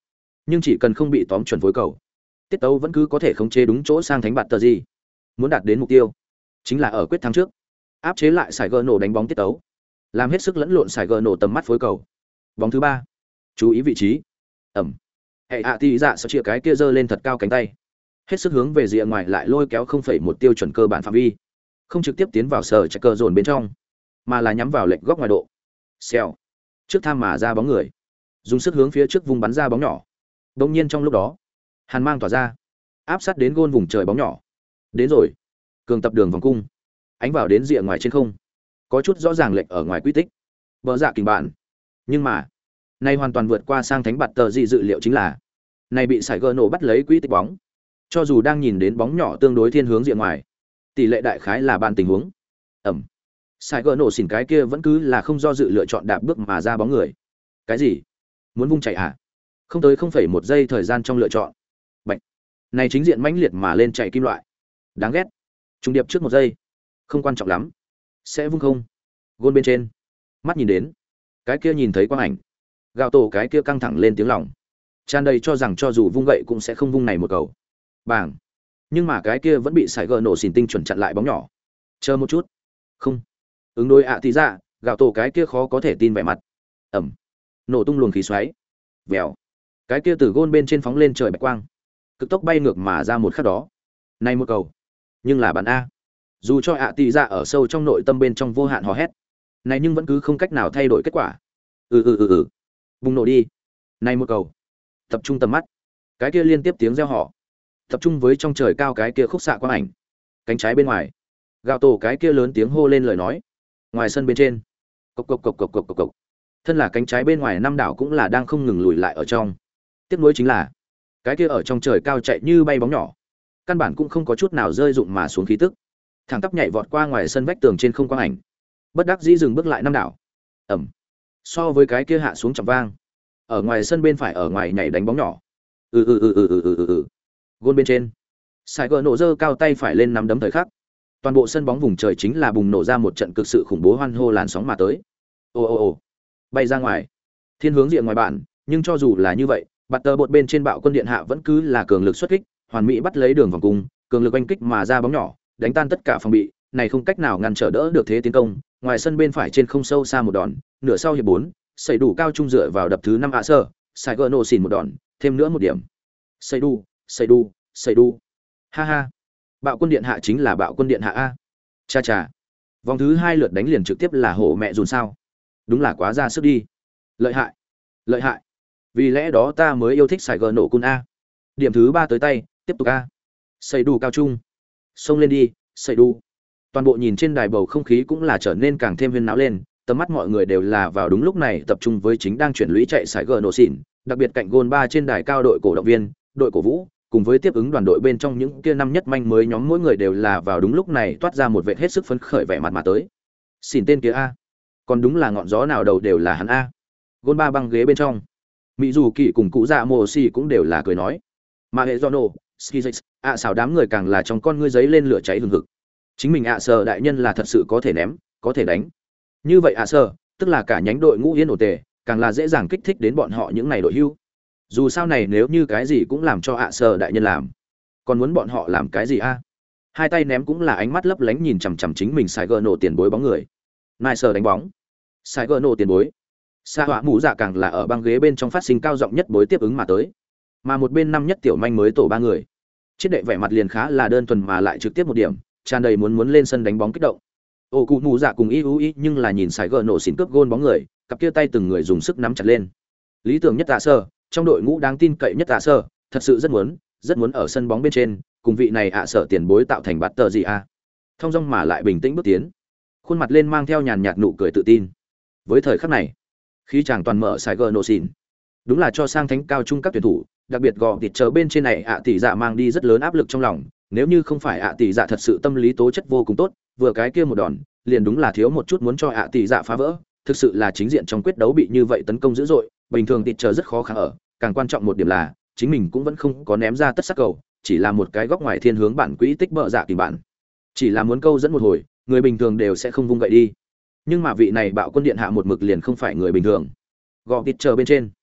nhưng chỉ cần không bị tóm chuẩn phối cầu, tiết tấu vẫn cứ có thể khống chế đúng chỗ sang thánh bạt tờ gì. Muốn đạt đến mục tiêu chính là ở quyết thắng trước áp chế lại sải gờ nổ đánh bóng tiết tấu, làm hết sức lẫn lộn sải gờ nổ tầm mắt phối cầu. Bóng thứ ba, chú ý vị trí. Ẩm. Hệ ạ tỷ dạ sẽ chia cái kia giơ lên thật cao cánh tay, hết sức hướng về rìa ngoài lại lôi kéo không phẩy một tiêu chuẩn cơ bản phạm vi, không trực tiếp tiến vào sở chạy cờ dồn bên trong, mà là nhắm vào lệch góc ngoài độ. Xèo. Trước tham mà ra bóng người, dùng sức hướng phía trước vùng bắn ra bóng nhỏ. Đột nhiên trong lúc đó, hàn mang tỏa ra, áp sát đến gôn vùng trời bóng nhỏ. Đến rồi. Cường tập đường vòng cung, ánh vào đến rìa ngoài trên không, có chút rõ ràng lệch ở ngoài quy tích. Bờ dạ kình bạn. Nhưng mà, nay hoàn toàn vượt qua sang thánh bạt tờ gì dự liệu chính là, này bị sải gờ nổ bắt lấy quy tích bóng. Cho dù đang nhìn đến bóng nhỏ tương đối thiên hướng rìa ngoài, tỷ lệ đại khái là ban tình huống. Ẩm. Sải gờ nổ xỉn cái kia vẫn cứ là không do dự lựa chọn đạp bước mà ra bóng người. Cái gì? Muốn vung chạy à? Không tới không phẩy một giây thời gian trong lựa chọn. Bạch. Này chính diện mãnh liệt mà lên chạy kim loại. Đáng ghét. Trung điệp trước một giây. Không quan trọng lắm. Sẽ vung không? Gôn bên trên. Mắt nhìn đến. Cái kia nhìn thấy quang ảnh. Gạo tổ cái kia căng thẳng lên tiếng lòng. Tràn đầy cho rằng cho dù vung gậy cũng sẽ không vung này một cầu. Bảng. Nhưng mà cái kia vẫn bị sải gờ nổ xỉn tinh chuẩn chặn lại bóng nhỏ. Chờ một chút. Không. Ứng đối ạ tí ra, gạo tổ cái kia khó có thể tin vẻ mặt. Ẩm. Nổ tung luồng khí xoáy. Vèo. Cái kia từ gôn bên trên phóng lên trời bạch quang. Cực tốc bay ngược mà ra một khắc đó. Này một cầu. Nhưng là bạn a. Dù cho ạ tí ra ở sâu trong nội tâm bên trong vô hạn hò hét. Này nhưng vẫn cứ không cách nào thay đổi kết quả. Ừ ừ ừ ừ. Bùng nổ đi. Này một cầu. Tập trung tầm mắt. Cái kia liên tiếp tiếng reo hò. Tập trung với trong trời cao cái kia khúc xạ quang ảnh. Cánh trái bên ngoài. Gạo tổ cái kia lớn tiếng hô lên lời nói. Ngoài sân bên trên. Cộc cộc cộc cộc cộc cộc cộc. Thân là cánh trái bên ngoài năm đảo cũng là đang không ngừng lùi lại ở trong. Tiếp nối chính là cái kia ở trong trời cao chạy như bay bóng nhỏ, căn bản cũng không có chút nào rơi dụng mà xuống khí tức, thẳng tắp nhảy vọt qua ngoài sân vách tường trên không quang ảnh, bất đắc dĩ dừng bước lại năm đảo. Ẩm. So với cái kia hạ xuống chậm vang, ở ngoài sân bên phải ở ngoài nhảy đánh bóng nhỏ. Ừ ừ ừ ừ ừ ừ ừ. ừ. Gôn bên trên, Sài Gòn nổ giơ cao tay phải lên nắm đấm thời khắc, toàn bộ sân bóng vùng trời chính là bùng nổ ra một trận cực sự khủng bố hoan hô làn sóng mà tới. Ồ ồ ồ. Bay ra ngoài, thiên hướng diện ngoài bạn, nhưng cho dù là như vậy, bạt tờ bột bên trên bạo quân điện hạ vẫn cứ là cường lực xuất kích, hoàn mỹ bắt lấy đường vòng cung, cường lực oanh kích mà ra bóng nhỏ, đánh tan tất cả phòng bị, này không cách nào ngăn trở đỡ được thế tiến công. Ngoài sân bên phải trên không sâu xa một đòn, nửa sau hiệp bốn, xây đủ cao trung dựa vào đập thứ năm ạ sơ, Sài Gòn nổ xỉn một đòn, thêm nữa một điểm. Xây đu, xây đu, xây đu. Ha ha. Bạo quân điện hạ chính là bạo quân điện hạ a. Cha cha. Vòng thứ hai lượt đánh liền trực tiếp là hổ mẹ dùn sao? Đúng là quá ra sức đi. Lợi hại, lợi hại. Vì lẽ đó ta mới yêu thích Sài Gòn nổ cun a. Điểm thứ ba tới tay, tiếp tục a. Xây đủ cao trung. Xông lên đi, xây đủ. Toàn bộ nhìn trên đài bầu không khí cũng là trở nên càng thêm huyên náo lên, tầm mắt mọi người đều là vào đúng lúc này tập trung với chính đang chuyển lũy chạy Sài Gòn nổ xỉn, đặc biệt cạnh gôn ba trên đài cao đội cổ động viên, đội cổ vũ, cùng với tiếp ứng đoàn đội bên trong những kia năm nhất manh mới nhóm mỗi người đều là vào đúng lúc này toát ra một vẻ hết sức phấn khởi vẻ mặt mà tới. Xỉn tên kia a. Còn đúng là ngọn gió nào đầu đều là hắn a. Gôn ba băng ghế bên trong, mỹ dù kỳ cùng cụ dạ mồ xì cũng đều là cười nói. Mà hệ do nổ, skizix, ạ xảo đám người càng là trong con ngươi giấy lên lửa cháy hừng hực. Chính mình ạ sờ đại nhân là thật sự có thể ném, có thể đánh. Như vậy ạ sờ, tức là cả nhánh đội ngũ yên ổn tề, càng là dễ dàng kích thích đến bọn họ những ngày đội hưu. Dù sao này nếu như cái gì cũng làm cho ạ sờ đại nhân làm, còn muốn bọn họ làm cái gì a? Hai tay ném cũng là ánh mắt lấp lánh nhìn chằm chằm chính mình Sài Gòn nổ tiền bối bóng người. Nai sờ đánh bóng. Sài Gòn nổ tiền bối. Sa họa mũ dạ càng là ở băng ghế bên trong phát sinh cao giọng nhất bối tiếp ứng mà tới. Mà một bên năm nhất tiểu manh mới tổ ba người. Chiết đệ vẻ mặt liền khá là đơn thuần mà lại trực tiếp một điểm, tràn đầy muốn muốn lên sân đánh bóng kích động. Ô cụ mũ dạ cùng y u y nhưng là nhìn Sài Gòn nổ xỉn cướp gôn bóng người, cặp kia tay từng người dùng sức nắm chặt lên. Lý tưởng nhất tạ sơ, trong đội ngũ đáng tin cậy nhất tạ sơ, thật sự rất muốn, rất muốn ở sân bóng bên trên, cùng vị này ạ sở tiền bối tạo thành bát tờ gì a. Thông dong mà lại bình tĩnh bước tiến, khuôn mặt lên mang theo nhàn nhạt nụ cười tự tin. Với thời khắc này, khí chàng toàn mở Sài Gòn nổ xỉn, đúng là cho sang thánh cao trung các tuyển thủ, đặc biệt gò thịt chờ bên trên này ạ tỷ dạ mang đi rất lớn áp lực trong lòng. Nếu như không phải ạ tỷ dạ thật sự tâm lý tố chất vô cùng tốt, vừa cái kia một đòn, liền đúng là thiếu một chút muốn cho ạ tỷ dạ phá vỡ. Thực sự là chính diện trong quyết đấu bị như vậy tấn công dữ dội, bình thường thịt chờ rất khó kháng ở. Càng quan trọng một điểm là, chính mình cũng vẫn không có ném ra tất sắc cầu, chỉ là một cái góc ngoài thiên hướng bản quỹ tích bợ dạ kỳ bản. Chỉ là muốn câu dẫn một hồi, người bình thường đều sẽ không vung gậy đi. Nhưng mà vị này bạo quân điện hạ một mực liền không phải người bình thường. Gò thịt chờ bên trên,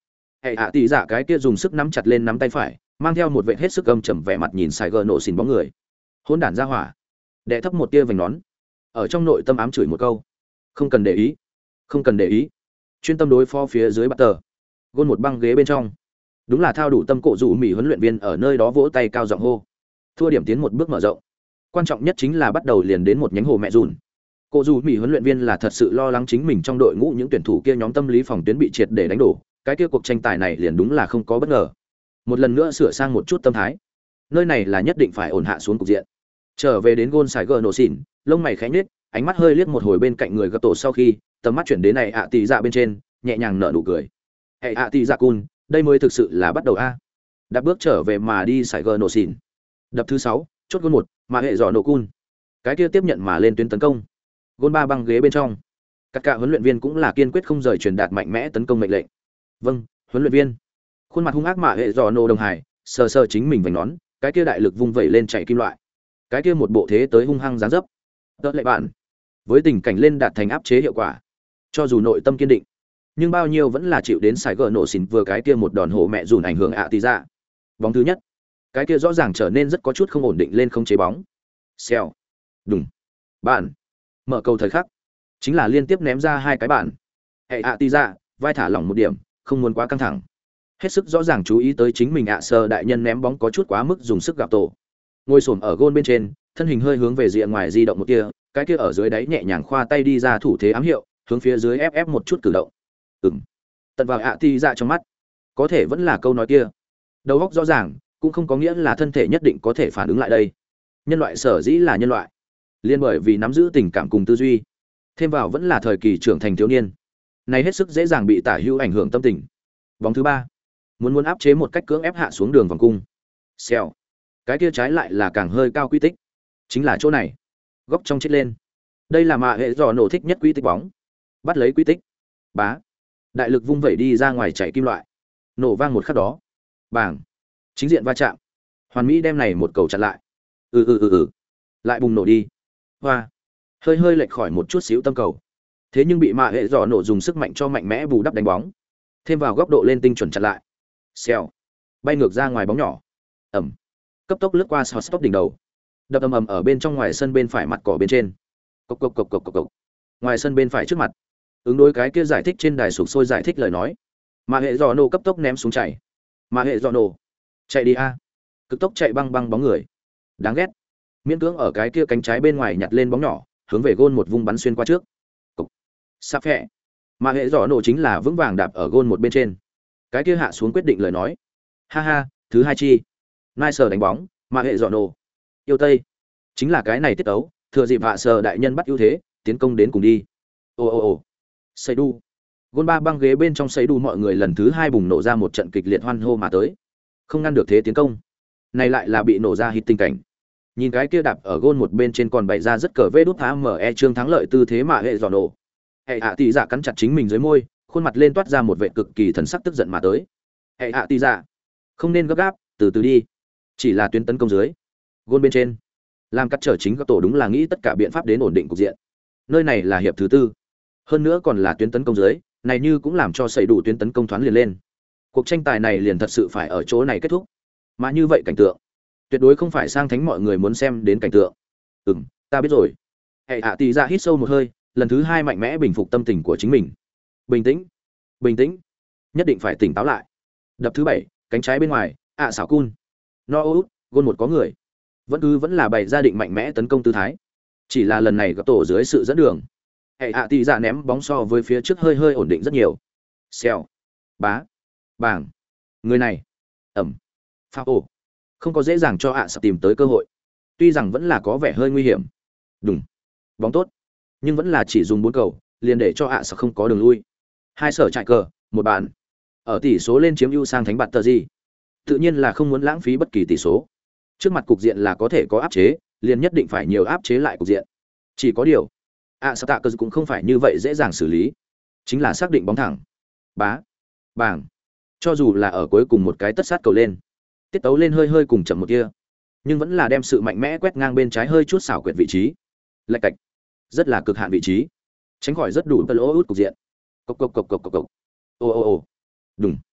hệ hạ tỷ dạ cái kia dùng sức nắm chặt lên nắm tay phải, mang theo một vẻ hết sức âm trầm vẻ mặt nhìn Sài Gòn nổ xỉn bóng người. Hỗn đản ra hỏa. Đệ thấp một tia vành nón, ở trong nội tâm ám chửi một câu. Không cần để ý, không cần để ý. Chuyên tâm đối phó phía dưới bắt tờ. Gôn một băng ghế bên trong. Đúng là thao đủ tâm cổ dụ mỹ huấn luyện viên ở nơi đó vỗ tay cao giọng hô. Thua điểm tiến một bước mở rộng. Quan trọng nhất chính là bắt đầu liền đến một nhánh hồ mẹ dùn. Cổ dù mỹ huấn luyện viên là thật sự lo lắng chính mình trong đội ngũ những tuyển thủ kia nhóm tâm lý phòng tuyến bị triệt để đánh đổ, cái kia cuộc tranh tài này liền đúng là không có bất ngờ. Một lần nữa sửa sang một chút tâm thái. Nơi này là nhất định phải ổn hạ xuống cục diện. Trở về đến gôn Sài Gòn nổ xỉn, lông mày khẽ nhếch, ánh mắt hơi liếc một hồi bên cạnh người gặp tổ sau khi, tầm mắt chuyển đến này ạ tỷ dạ bên trên, nhẹ nhàng nở nụ cười. "Hệ ạ tỷ dạ cun, đây mới thực sự là bắt đầu a." Đạp bước trở về mà đi Sài Gòn nổ xỉn. Đập thứ sáu, chốt gôn một, mà hệ dò nổ cun. Cái kia tiếp nhận mà lên tuyến tấn công. Gôn ba băng ghế bên trong. Các cả huấn luyện viên cũng là kiên quyết không rời truyền đạt mạnh mẽ tấn công mệnh lệnh. "Vâng, huấn luyện viên." Khuôn mặt hung ác mà hệ dò nổ đồng hải, sờ sờ chính mình vành nón, cái kia đại lực vung vẩy lên chạy kim loại. Cái kia một bộ thế tới hung hăng dáng dấp. Đợt lại bạn. Với tình cảnh lên đạt thành áp chế hiệu quả. Cho dù nội tâm kiên định, nhưng bao nhiêu vẫn là chịu đến Sài Gòn nổ xỉn vừa cái kia một đòn hổ mẹ dùn ảnh hưởng ạ tỷ dạ. Bóng thứ nhất, cái kia rõ ràng trở nên rất có chút không ổn định lên không chế bóng. Xèo. Đùng. Bạn. Mở cầu thời khắc, chính là liên tiếp ném ra hai cái bạn. Hệ ạ tỷ dạ, vai thả lỏng một điểm, không muốn quá căng thẳng. Hết sức rõ ràng chú ý tới chính mình ạ sơ đại nhân ném bóng có chút quá mức dùng sức gặp tổ. Ngồi xổm ở gôn bên trên, thân hình hơi hướng về rìa ngoài di động một kia, cái kia ở dưới đáy nhẹ nhàng khoa tay đi ra thủ thế ám hiệu, hướng phía dưới ép ép một chút cử động. Ừm. Tận vào ạ tỷ dạ trong mắt, có thể vẫn là câu nói kia. Đầu óc rõ ràng, cũng không có nghĩa là thân thể nhất định có thể phản ứng lại đây. Nhân loại sở dĩ là nhân loại, liên bởi vì nắm giữ tình cảm cùng tư duy, thêm vào vẫn là thời kỳ trưởng thành thiếu niên, này hết sức dễ dàng bị tả hữu ảnh hưởng tâm tình. Bóng thứ ba, muốn muốn áp chế một cách cưỡng ép hạ xuống đường vòng cung. Xèo. Cái kia trái lại là càng hơi cao quy tích, chính là chỗ này, góc trong chết lên. Đây là mạ hệ dò nổ thích nhất quy tích bóng. Bắt lấy quy tích, bá, đại lực vung vẩy đi ra ngoài chạy kim loại, nổ vang một khắc đó, bảng, chính diện va chạm, hoàn mỹ đem này một cầu chặn lại. Ừ ừ ừ ừ, lại bùng nổ đi, hoa, hơi hơi lệch khỏi một chút xíu tâm cầu, thế nhưng bị mạ hệ dò nổ dùng sức mạnh cho mạnh mẽ bù đắp đánh bóng, thêm vào góc độ lên tinh chuẩn chặn lại, xèo, bay ngược ra ngoài bóng nhỏ, ẩm, cấp tốc lướt qua short stop đỉnh đầu, đập ầm ầm ở bên trong ngoài sân bên phải mặt cỏ bên trên, cộc cộc cộc cộc cộc cộc, ngoài sân bên phải trước mặt, ứng đối cái kia giải thích trên đài sụp sôi giải thích lời nói, mà hệ dò nổ cấp tốc ném xuống chạy, mà hệ dò nổ chạy đi a, cực tốc chạy băng băng bóng người, đáng ghét, miễn cưỡng ở cái kia cánh trái bên ngoài nhặt lên bóng nhỏ, hướng về gôn một vung bắn xuyên qua trước, cộc, sắp phẹ, mà hệ dò nổ chính là vững vàng đạp ở gôn một bên trên, cái kia hạ xuống quyết định lời nói, ha ha, thứ hai chi, nai sờ đánh bóng, mà hệ dò nổ, yêu tây, chính là cái này tiết ấu, thừa dịp hạ sờ đại nhân bắt ưu thế, tiến công đến cùng đi, ồ ồ ồ, xây đu, gôn ba băng ghế bên trong xây đu mọi người lần thứ hai bùng nổ ra một trận kịch liệt hoan hô mà tới, không ngăn được thế tiến công, này lại là bị nổ ra hít tình cảnh. Nhìn cái kia đạp ở gôn một bên trên còn bày ra rất cờ vê đút ám e trương thắng lợi tư thế mà hệ dò nổ. Hệ hạ tỷ dạ cắn chặt chính mình dưới môi, khuôn mặt lên toát ra một vẻ cực kỳ thần sắc tức giận mà tới. Hệ hạ tỷ dạ, không nên gấp gáp, từ từ đi. Chỉ là tuyến tấn công dưới, gôn bên trên, làm cắt trở chính các tổ đúng là nghĩ tất cả biện pháp đến ổn định cục diện. Nơi này là hiệp thứ tư, hơn nữa còn là tuyến tấn công dưới, này như cũng làm cho xảy đủ tuyến tấn công thoáng liền lên. Cuộc tranh tài này liền thật sự phải ở chỗ này kết thúc. Mà như vậy cảnh tượng, tuyệt đối không phải sang thánh mọi người muốn xem đến cảnh tượng. Ừm, ta biết rồi. Hệ hạ tỷ dạ hít sâu một hơi, lần thứ hai mạnh mẽ bình phục tâm tình của chính mình. Bình tĩnh, bình tĩnh, nhất định phải tỉnh táo lại. Đập thứ bảy, cánh trái bên ngoài, ạ xảo cun. No út, gôn một có người. Vẫn cứ vẫn là bày gia định mạnh mẽ tấn công tư thái. Chỉ là lần này gặp tổ dưới sự dẫn đường. Hệ hạ tỷ dạ ném bóng so với phía trước hơi hơi ổn định rất nhiều. Xèo, bá, bảng, người này, ẩm, pha ổ, không có dễ dàng cho ạ à tìm tới cơ hội. Tuy rằng vẫn là có vẻ hơi nguy hiểm. Đúng, bóng tốt, nhưng vẫn là chỉ dùng bốn cầu, liền để cho ạ à không có đường lui. Hai sở chạy cờ, một bàn. Ở tỷ số lên chiếm ưu sang thánh bạt tờ gì, tự nhiên là không muốn lãng phí bất kỳ tỷ số. Trước mặt cục diện là có thể có áp chế, liền nhất định phải nhiều áp chế lại cục diện. Chỉ có điều, ạ à, tạ cờ cũng không phải như vậy dễ dàng xử lý, chính là xác định bóng thẳng, bá, bảng. Cho dù là ở cuối cùng một cái tất sát cầu lên, tiết tấu lên hơi hơi cùng chậm một kia, nhưng vẫn là đem sự mạnh mẽ quét ngang bên trái hơi chút xảo quyệt vị trí, lệch cạch, rất là cực hạn vị trí, tránh khỏi rất đủ lỗ út cục diện. Cộc cộc cộc cộc cộc cộc. Ô ô ô. Đùng.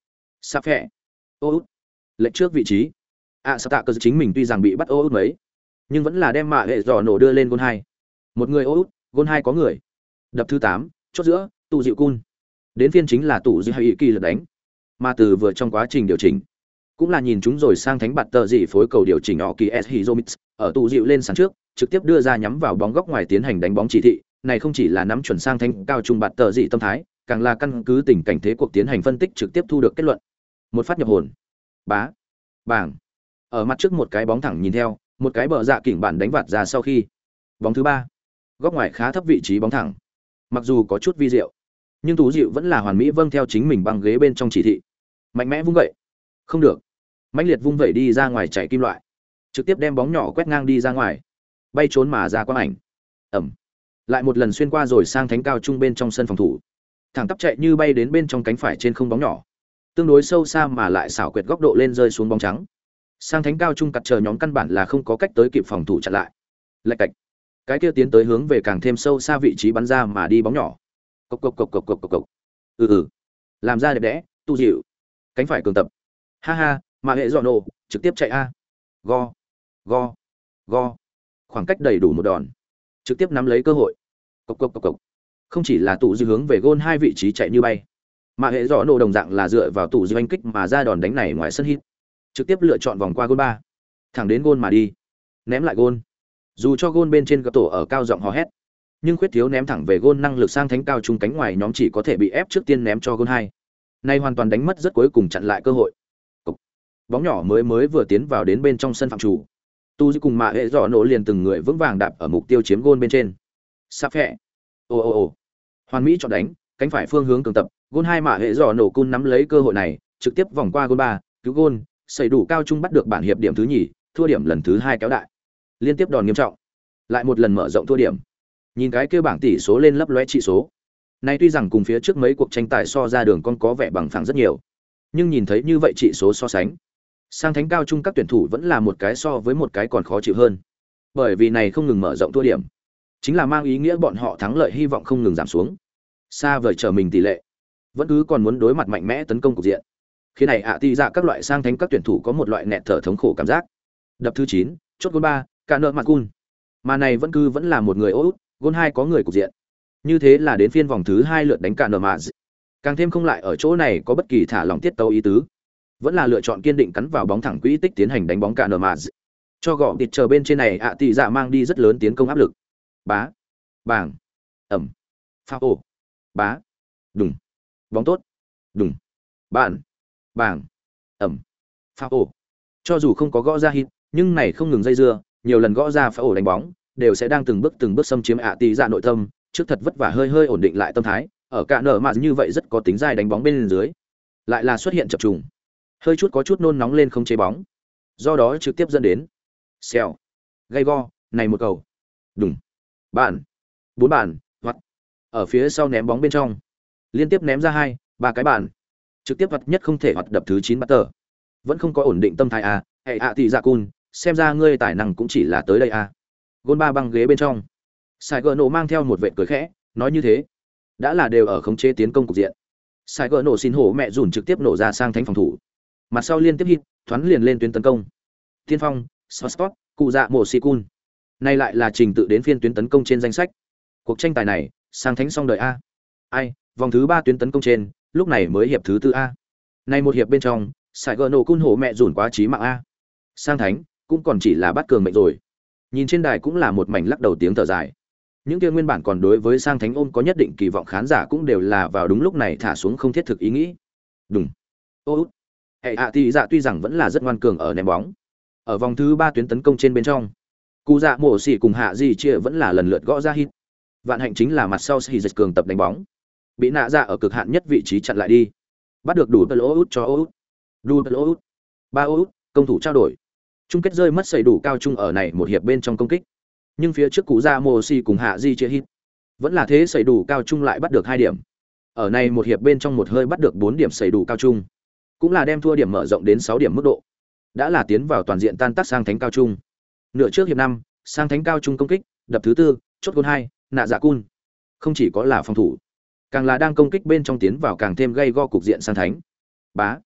Sạp phẹ. Ô út. Lệch trước vị trí. À sao tạ cơ chính mình tuy rằng bị bắt ô út mấy, nhưng vẫn là đem mạ hệ dò nổ đưa lên gôn hai. Một người ô út, gôn hai có người. Đập thứ tám, chốt giữa, tụ dịu cun. Đến phiên chính là tụ dịu hay kỳ lượt đánh. Mà từ vừa trong quá trình điều chỉnh, cũng là nhìn chúng rồi sang thánh bạt tờ dị phối cầu điều chỉnh họ kỳ s hizomix ở tụ dịu lên sàn trước, trực tiếp đưa ra nhắm vào bóng góc ngoài tiến hành đánh bóng chỉ thị. Này không chỉ là nắm chuẩn sang thánh cao trung bạt tờ dị tâm thái, càng là căn cứ tình cảnh thế cuộc tiến hành phân tích trực tiếp thu được kết luận. Một phát nhập hồn. Bá. Bảng. Ở mặt trước một cái bóng thẳng nhìn theo, một cái bờ dạ kỉnh bản đánh vạt ra sau khi. Bóng thứ ba. Góc ngoài khá thấp vị trí bóng thẳng. Mặc dù có chút vi diệu, nhưng Tú Dịu vẫn là hoàn mỹ vâng theo chính mình băng ghế bên trong chỉ thị. Mạnh mẽ vung vậy. Không được. Mãnh liệt vung vẩy đi ra ngoài chạy kim loại. Trực tiếp đem bóng nhỏ quét ngang đi ra ngoài. Bay trốn mà ra quang ảnh. Ẩm. Lại một lần xuyên qua rồi sang thánh cao trung bên trong sân phòng thủ. Thẳng tắp chạy như bay đến bên trong cánh phải trên không bóng nhỏ. Tương đối sâu xa mà lại xảo quyệt góc độ lên rơi xuống bóng trắng. Sang thánh cao trung cắt chờ nhóm căn bản là không có cách tới kịp phòng thủ chặn lại. Lệch cạch. Cái kia tiến tới hướng về càng thêm sâu xa vị trí bắn ra mà đi bóng nhỏ. Cộc cộc cộc cộc cộc cộc cộc. Ừ ừ. Làm ra đẹp đẽ, tu dịu. Cánh phải cường tập. Ha ha, mà hệ dọn nổ, trực tiếp chạy a. Go. Go. Go. Khoảng cách đầy đủ một đòn. Trực tiếp nắm lấy cơ hội. Cộc cộc cộc cộc. Không chỉ là tụ dư hướng về gôn hai vị trí chạy như bay, mà hệ dọn nổ đồng dạng là dựa vào tụ dư anh kích mà ra đòn đánh này ngoài sân hít. Trực tiếp lựa chọn vòng qua gôn ba, thẳng đến gôn mà đi. Ném lại gôn. Dù cho gôn bên trên gặp tổ ở cao giọng hò hét, nhưng khuyết thiếu ném thẳng về gôn năng lực sang thánh cao trung cánh ngoài nhóm chỉ có thể bị ép trước tiên ném cho gôn hai. Nay hoàn toàn đánh mất rất cuối cùng chặn lại cơ hội. Cục. Bóng nhỏ mới mới vừa tiến vào đến bên trong sân phạm chủ. Tu Dư cùng mạ hệ dọ nổ liền từng người vững vàng đạp ở mục tiêu chiếm gôn bên trên. Sắp phẹ. Ồ ồ ồ. Hoàn mỹ chọn đánh, cánh phải phương hướng cường tập, gôn hai mạ hệ dọ nổ cun nắm lấy cơ hội này, trực tiếp vòng qua gôn ba, cứu gôn, xây đủ cao trung bắt được bản hiệp điểm thứ nhì, thua điểm lần thứ hai kéo đại. Liên tiếp đòn nghiêm trọng, lại một lần mở rộng thua điểm. Nhìn cái kia bảng tỷ số lên lấp lóe trị số. Này tuy rằng cùng phía trước mấy cuộc tranh tài so ra đường con có vẻ bằng phẳng rất nhiều, nhưng nhìn thấy như vậy trị số so sánh, sang thánh cao trung các tuyển thủ vẫn là một cái so với một cái còn khó chịu hơn. Bởi vì này không ngừng mở rộng thua điểm, chính là mang ý nghĩa bọn họ thắng lợi hy vọng không ngừng giảm xuống. Xa vời chờ mình tỷ lệ, vẫn cứ còn muốn đối mặt mạnh mẽ tấn công cục diện. Khi này ạ tỷ dạ các loại sang thánh các tuyển thủ có một loại nghẹt thở thống khổ cảm giác. Đập thứ chín, chốt gôn ba, cả nợ mặt cun. Mà này vẫn cứ vẫn là một người út, gôn hai có người cục diện. Như thế là đến phiên vòng thứ hai lượt đánh cả nợ mặt. Càng thêm không lại ở chỗ này có bất kỳ thả lỏng tiết tấu ý tứ. Vẫn là lựa chọn kiên định cắn vào bóng thẳng quỹ tích tiến hành đánh bóng cả nợ mặt. Cho gọ thịt chờ bên trên này ạ tỷ dạ mang đi rất lớn tiến công áp lực. Bá, bảng, ẩm, phao ổ, bá, đùng, bóng tốt, đùng, bạn, bảng, ẩm, phao ổ. Cho dù không có gõ ra hit, nhưng này không ngừng dây dưa, nhiều lần gõ ra phao ổ đánh bóng, đều sẽ đang từng bước từng bước xâm chiếm ạ tỷ dạ nội tâm, trước thật vất vả hơi hơi ổn định lại tâm thái, ở cả nở mà như vậy rất có tính dai đánh bóng bên dưới, lại là xuất hiện chập trùng, hơi chút có chút nôn nóng lên không chế bóng, do đó trực tiếp dẫn đến xèo, gay go, này một cầu, đùng, bạn, bốn bàn, hoặc ở phía sau ném bóng bên trong, liên tiếp ném ra hai, ba cái bàn, trực tiếp hoạt nhất không thể hoạt đập thứ chín bắt tờ, vẫn không có ổn định tâm thái à, hệ ạ tỷ dạ cun, xem ra ngươi tài năng cũng chỉ là tới đây à. Gôn ba băng ghế bên trong, Sài Gờ nổ mang theo một vệ cười khẽ, nói như thế, đã là đều ở khống chế tiến công cục diện. Sài Gờ nổ xin hổ mẹ dùn trực tiếp nổ ra sang thánh phòng thủ, mặt sau liên tiếp hit, thoáng liền lên tuyến tấn công. Tiên phong, Sport, cụ dạ mổ xì cun, nay lại là trình tự đến phiên tuyến tấn công trên danh sách. Cuộc tranh tài này, sang thánh xong đời a. Ai, vòng thứ ba tuyến tấn công trên, lúc này mới hiệp thứ tư a. Nay một hiệp bên trong, Sài Gờ nổ cun hổ mẹ dùn quá chí mạng a. Sang thánh cũng còn chỉ là bắt cường mệnh rồi. Nhìn trên đài cũng là một mảnh lắc đầu tiếng thở dài. Những kia nguyên bản còn đối với sang thánh ôm có nhất định kỳ vọng khán giả cũng đều là vào đúng lúc này thả xuống không thiết thực ý nghĩ. Đúng. Ô, hệ ạ tỷ dạ tuy rằng vẫn là rất ngoan cường ở ném bóng. Ở vòng thứ ba tuyến tấn công trên bên trong, cụ dạ mổ xỉ cùng hạ gì chia vẫn là lần lượt gõ ra hit. Vạn hạnh chính là mặt sau xỉ dịch cường tập đánh bóng, bị nạ dạ ở cực hạn nhất vị trí chặn lại đi, bắt được đủ lỗ út cho út, đủ lỗ út, ba út, công thủ trao đổi. Chung kết rơi mất xây đủ cao trung ở này một hiệp bên trong công kích, nhưng phía trước cụ dạ mổ xỉ cùng hạ gì chia hit, vẫn là thế xây đủ cao trung lại bắt được hai điểm. Ở này một hiệp bên trong một hơi bắt được bốn điểm xây đủ cao trung, cũng là đem thua điểm mở rộng đến sáu điểm mức độ, đã là tiến vào toàn diện tan tác sang thánh cao trung. Nửa trước hiệp năm, sang thánh cao trung công kích, đập thứ tư, chốt gôn hai, nạ dạ cun. Không chỉ có là phòng thủ, càng là đang công kích bên trong tiến vào càng thêm gây go cục diện sang thánh. Bá,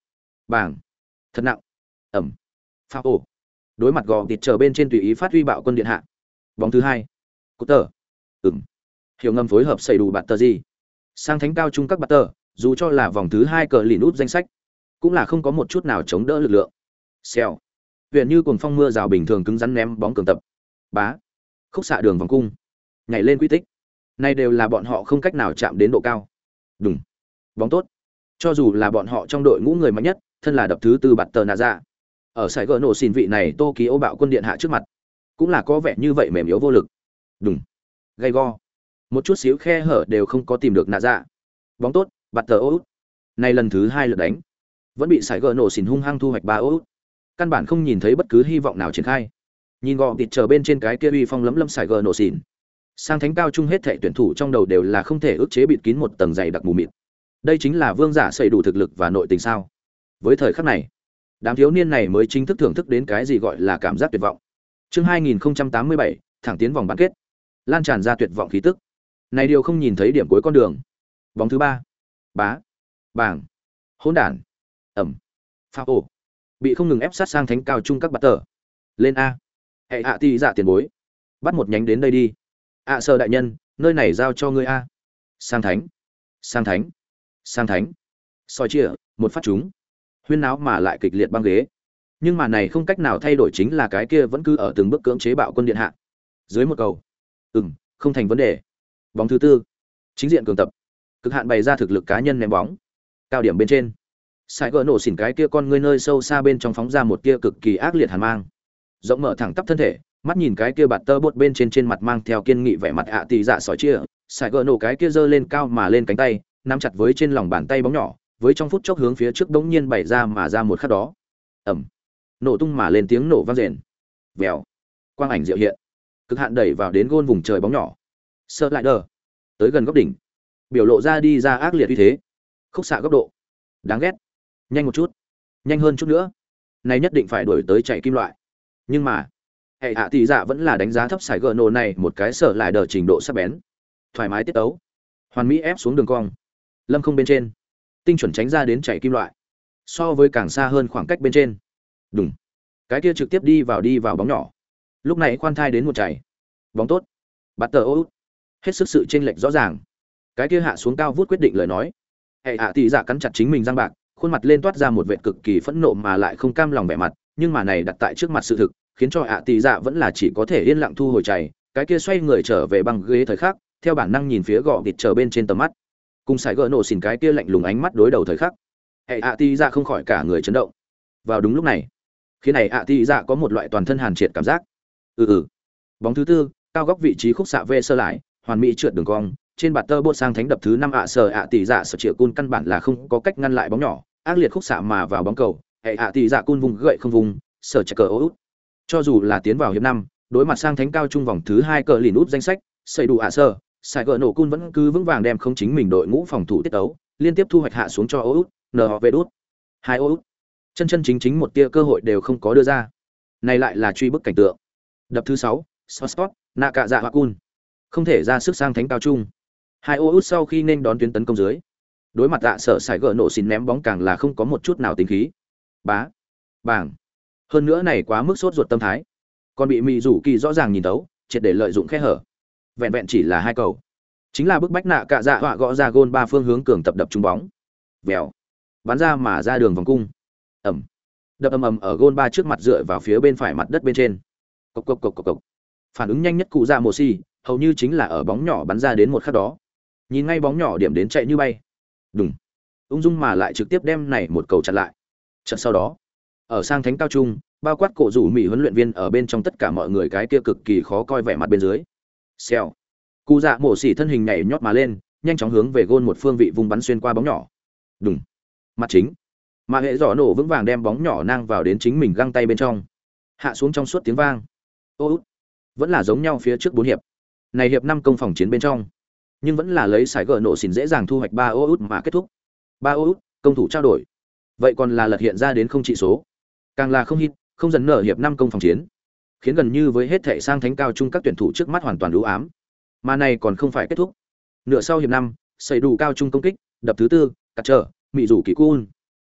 bảng thật nặng. Ẩm. Phao ổ. Đối mặt gò thịt chờ bên trên tùy ý phát huy bạo quân điện hạ. Bóng thứ hai. Cút tờ. Ừm. Hiểu ngầm phối hợp xây đủ bạt tờ gì. Sang thánh cao trung các bạt tờ, dù cho là vòng thứ hai cờ lìn út danh sách, cũng là không có một chút nào chống đỡ lực lượng. Xèo. Huyền như cuồng phong mưa rào bình thường cứng rắn ném bóng cường tập. Bá. Khúc xạ đường vòng cung. Nhảy lên quy tích. Này đều là bọn họ không cách nào chạm đến độ cao. Đùng. Bóng tốt. Cho dù là bọn họ trong đội ngũ người mạnh nhất, thân là đập thứ tư bạt tờ nạ dạ. Ở sải gỡ nổ xỉn vị này Tokyo bạo quân điện hạ trước mặt, cũng là có vẻ như vậy mềm yếu vô lực. Đùng. Gay go. Một chút xíu khe hở đều không có tìm được nạ dạ. Bóng tốt, bạt tờ ô út. Này lần thứ hai lượt đánh, vẫn bị sải gỡ nổ xỉn hung hăng thu hoạch ba ô út. Căn bản không nhìn thấy bất cứ hy vọng nào triển khai. Nhìn gò thịt chờ bên trên cái kia uy phong lấm lấm sải gỡ nổ xỉn. Sang thánh cao trung hết thảy tuyển thủ trong đầu đều là không thể ức chế bịt kín một tầng dày đặc mù mịt. Đây chính là vương giả xây đủ thực lực và nội tình sao? Với thời khắc này, đám thiếu niên này mới chính thức thưởng thức đến cái gì gọi là cảm giác tuyệt vọng. Chương hai nghìn không trăm tám mươi bảy, thẳng tiến vòng bán kết. Lan tràn ra tuyệt vọng khí tức. Này điều không nhìn thấy điểm cuối con đường. Bóng thứ ba. Bá. Bảng. Hỗn đản. Ẩm. Phao ổ. Bị không ngừng ép sát sang thánh cao trung các bạt tờ. Lên a. Hệ hạ tỷ dạ tiền bối. Bắt một nhánh đến đây đi. ạ sơ đại nhân, nơi này giao cho ngươi a. Sang thánh. Sang thánh. Sang thánh. Soi chia, một phát chúng. Huyên náo mà lại kịch liệt băng ghế. Nhưng mà này không cách nào thay đổi chính là cái kia vẫn cứ ở từng bước cưỡng chế bạo quân điện hạ. Dưới một cầu. Ừm, không thành vấn đề. Bóng thứ tư. Chính diện cường tập. Cực hạn bày ra thực lực cá nhân ném bóng. Cao điểm bên trên. Sai gỡ nổ xỉn cái kia con ngươi nơi sâu xa bên trong phóng ra một tia cực kỳ ác liệt hàn mang. Rộng mở thẳng tắp thân thể, mắt nhìn cái kia bạt tơ bột bên trên trên mặt mang theo kiên nghị vẻ mặt ạ tỷ dạ sỏi chia, Sai gỡ nổ cái kia giơ lên cao mà lên cánh tay, nắm chặt với trên lòng bàn tay bóng nhỏ, với trong phút chốc hướng phía trước bỗng nhiên bày ra mà ra một khắc đó. Ầm. Nổ tung mà lên tiếng nổ vang rền. Vèo. Quang ảnh diệu hiện. Cực hạn đẩy vào đến gôn vùng trời bóng nhỏ. Sơ lại đờ. Tới gần góc đỉnh. Biểu lộ ra đi ra ác liệt uy thế. Khúc xạ góc độ. Đáng ghét. Nhanh một chút. Nhanh hơn chút nữa. Này nhất định phải đuổi tới chạy kim loại. Nhưng mà, hệ hạ tỷ dạ vẫn là đánh giá thấp sải gờ nổ này một cái sở lại đờ trình độ sắc bén. Thoải mái tiết tấu. Hoàn mỹ ép xuống đường cong. Lâm không bên trên. Tinh chuẩn tránh ra đến chạy kim loại. So với càng xa hơn khoảng cách bên trên. Đùng. Cái kia trực tiếp đi vào đi vào bóng nhỏ. Lúc này khoan thai đến một chảy. Bóng tốt. Bắt tờ ô. Hết sức sự chênh lệch rõ ràng. Cái kia hạ xuống cao vút quyết định lời nói. Hệ hạ tỷ dạ cắn chặt chính mình răng bạc, khuôn mặt lên toát ra một vệt cực kỳ phẫn nộ mà lại không cam lòng vẻ mặt, nhưng mà này đặt tại trước mặt sự thực, khiến cho hạ tỷ dạ vẫn là chỉ có thể yên lặng thu hồi chảy. Cái kia xoay người trở về băng ghế thời khắc, theo bản năng nhìn phía gò thịt chờ bên trên tầm mắt. Cùng sải gỡ nổ xỉn cái kia lạnh lùng ánh mắt đối đầu thời khắc. Hệ hạ tỷ dạ không khỏi cả người chấn động. Vào đúng lúc này, khi này hạ tỷ dạ có một loại toàn thân hàn triệt cảm giác. Ừ ừ. Bóng thứ tư, cao góc vị trí khúc xạ về sơ lại, hoàn mỹ trượt đường cong, trên bạt tơ bột sang thánh đập thứ năm ạ sở ạ tỷ dạ sở triệu cun căn bản là không có cách ngăn lại bóng nhỏ, ác liệt khúc xạ mà vào bóng cầu, hệ ạ tỷ dạ cun vùng gậy không vùng, sở chạy cờ út. Cho dù là tiến vào hiệp năm, đối mặt sang thánh cao trung vòng thứ hai cờ lìn út danh sách, xây đủ ạ sở, sai gỡ nổ cun vẫn cứ vững vàng đem không chính mình đội ngũ phòng thủ tiết tấu, liên tiếp thu hoạch hạ xuống cho út, nờ về đút, hai út. Chân chân chính chính một tia cơ hội đều không có đưa ra. Này lại là truy bức cảnh tượng. Đập thứ sáu, Spot, Naka dạ Cun. Không thể ra sức sang thánh cao trung. Hai ô út sau khi nên đón tuyến tấn công dưới. Đối mặt tạ sở sải gỡ nổ xỉn ném bóng càng là không có một chút nào tính khí. Bá. Bảng. Hơn nữa này quá mức sốt ruột tâm thái. Còn bị mị rủ kỳ rõ ràng nhìn tấu, triệt để lợi dụng khe hở. Vẹn vẹn chỉ là hai cầu. Chính là bức bách nạ cạ dạ họa gõ ra gôn ba phương hướng cường tập đập trúng bóng. Vèo. Bắn ra mà ra đường vòng cung. Ẩm. Đập ầm ầm ở gôn ba trước mặt dựa vào phía bên phải mặt đất bên trên. Cộc cộc cộc cộc cộc. Phản ứng nhanh nhất cụ dạ mồ xì, hầu như chính là ở bóng nhỏ bắn ra đến một khắc đó. Nhìn ngay bóng nhỏ điểm đến chạy như bay. Đùng. Ung dung mà lại trực tiếp đem này một cầu chặn lại. Trận sau đó, ở sang thánh cao trung, bao quát cổ rủ mỹ huấn luyện viên ở bên trong tất cả mọi người cái kia cực kỳ khó coi vẻ mặt bên dưới. Xèo. Cụ dạ mổ xỉ thân hình nhảy nhót mà lên, nhanh chóng hướng về gôn một phương vị vùng bắn xuyên qua bóng nhỏ. Đùng. Mặt chính. Mà hệ giỏ nổ vững vàng đem bóng nhỏ nang vào đến chính mình găng tay bên trong. Hạ xuống trong suốt tiếng vang. Ô, vẫn là giống nhau phía trước bốn hiệp. Này hiệp năm công phòng chiến bên trong, nhưng vẫn là lấy sải gỡ nổ xỉn dễ dàng thu hoạch ba ô út mà kết thúc. Ba ô út, công thủ trao đổi. Vậy còn là lật hiện ra đến không trị số. Càng là không hit, không dần nở hiệp năm công phòng chiến, khiến gần như với hết thảy sang thánh cao trung các tuyển thủ trước mắt hoàn toàn u ám. Mà này còn không phải kết thúc. Nửa sau hiệp năm, xây đủ cao trung công kích, đập thứ tư, cắt trở, mị rủ kỳ cun.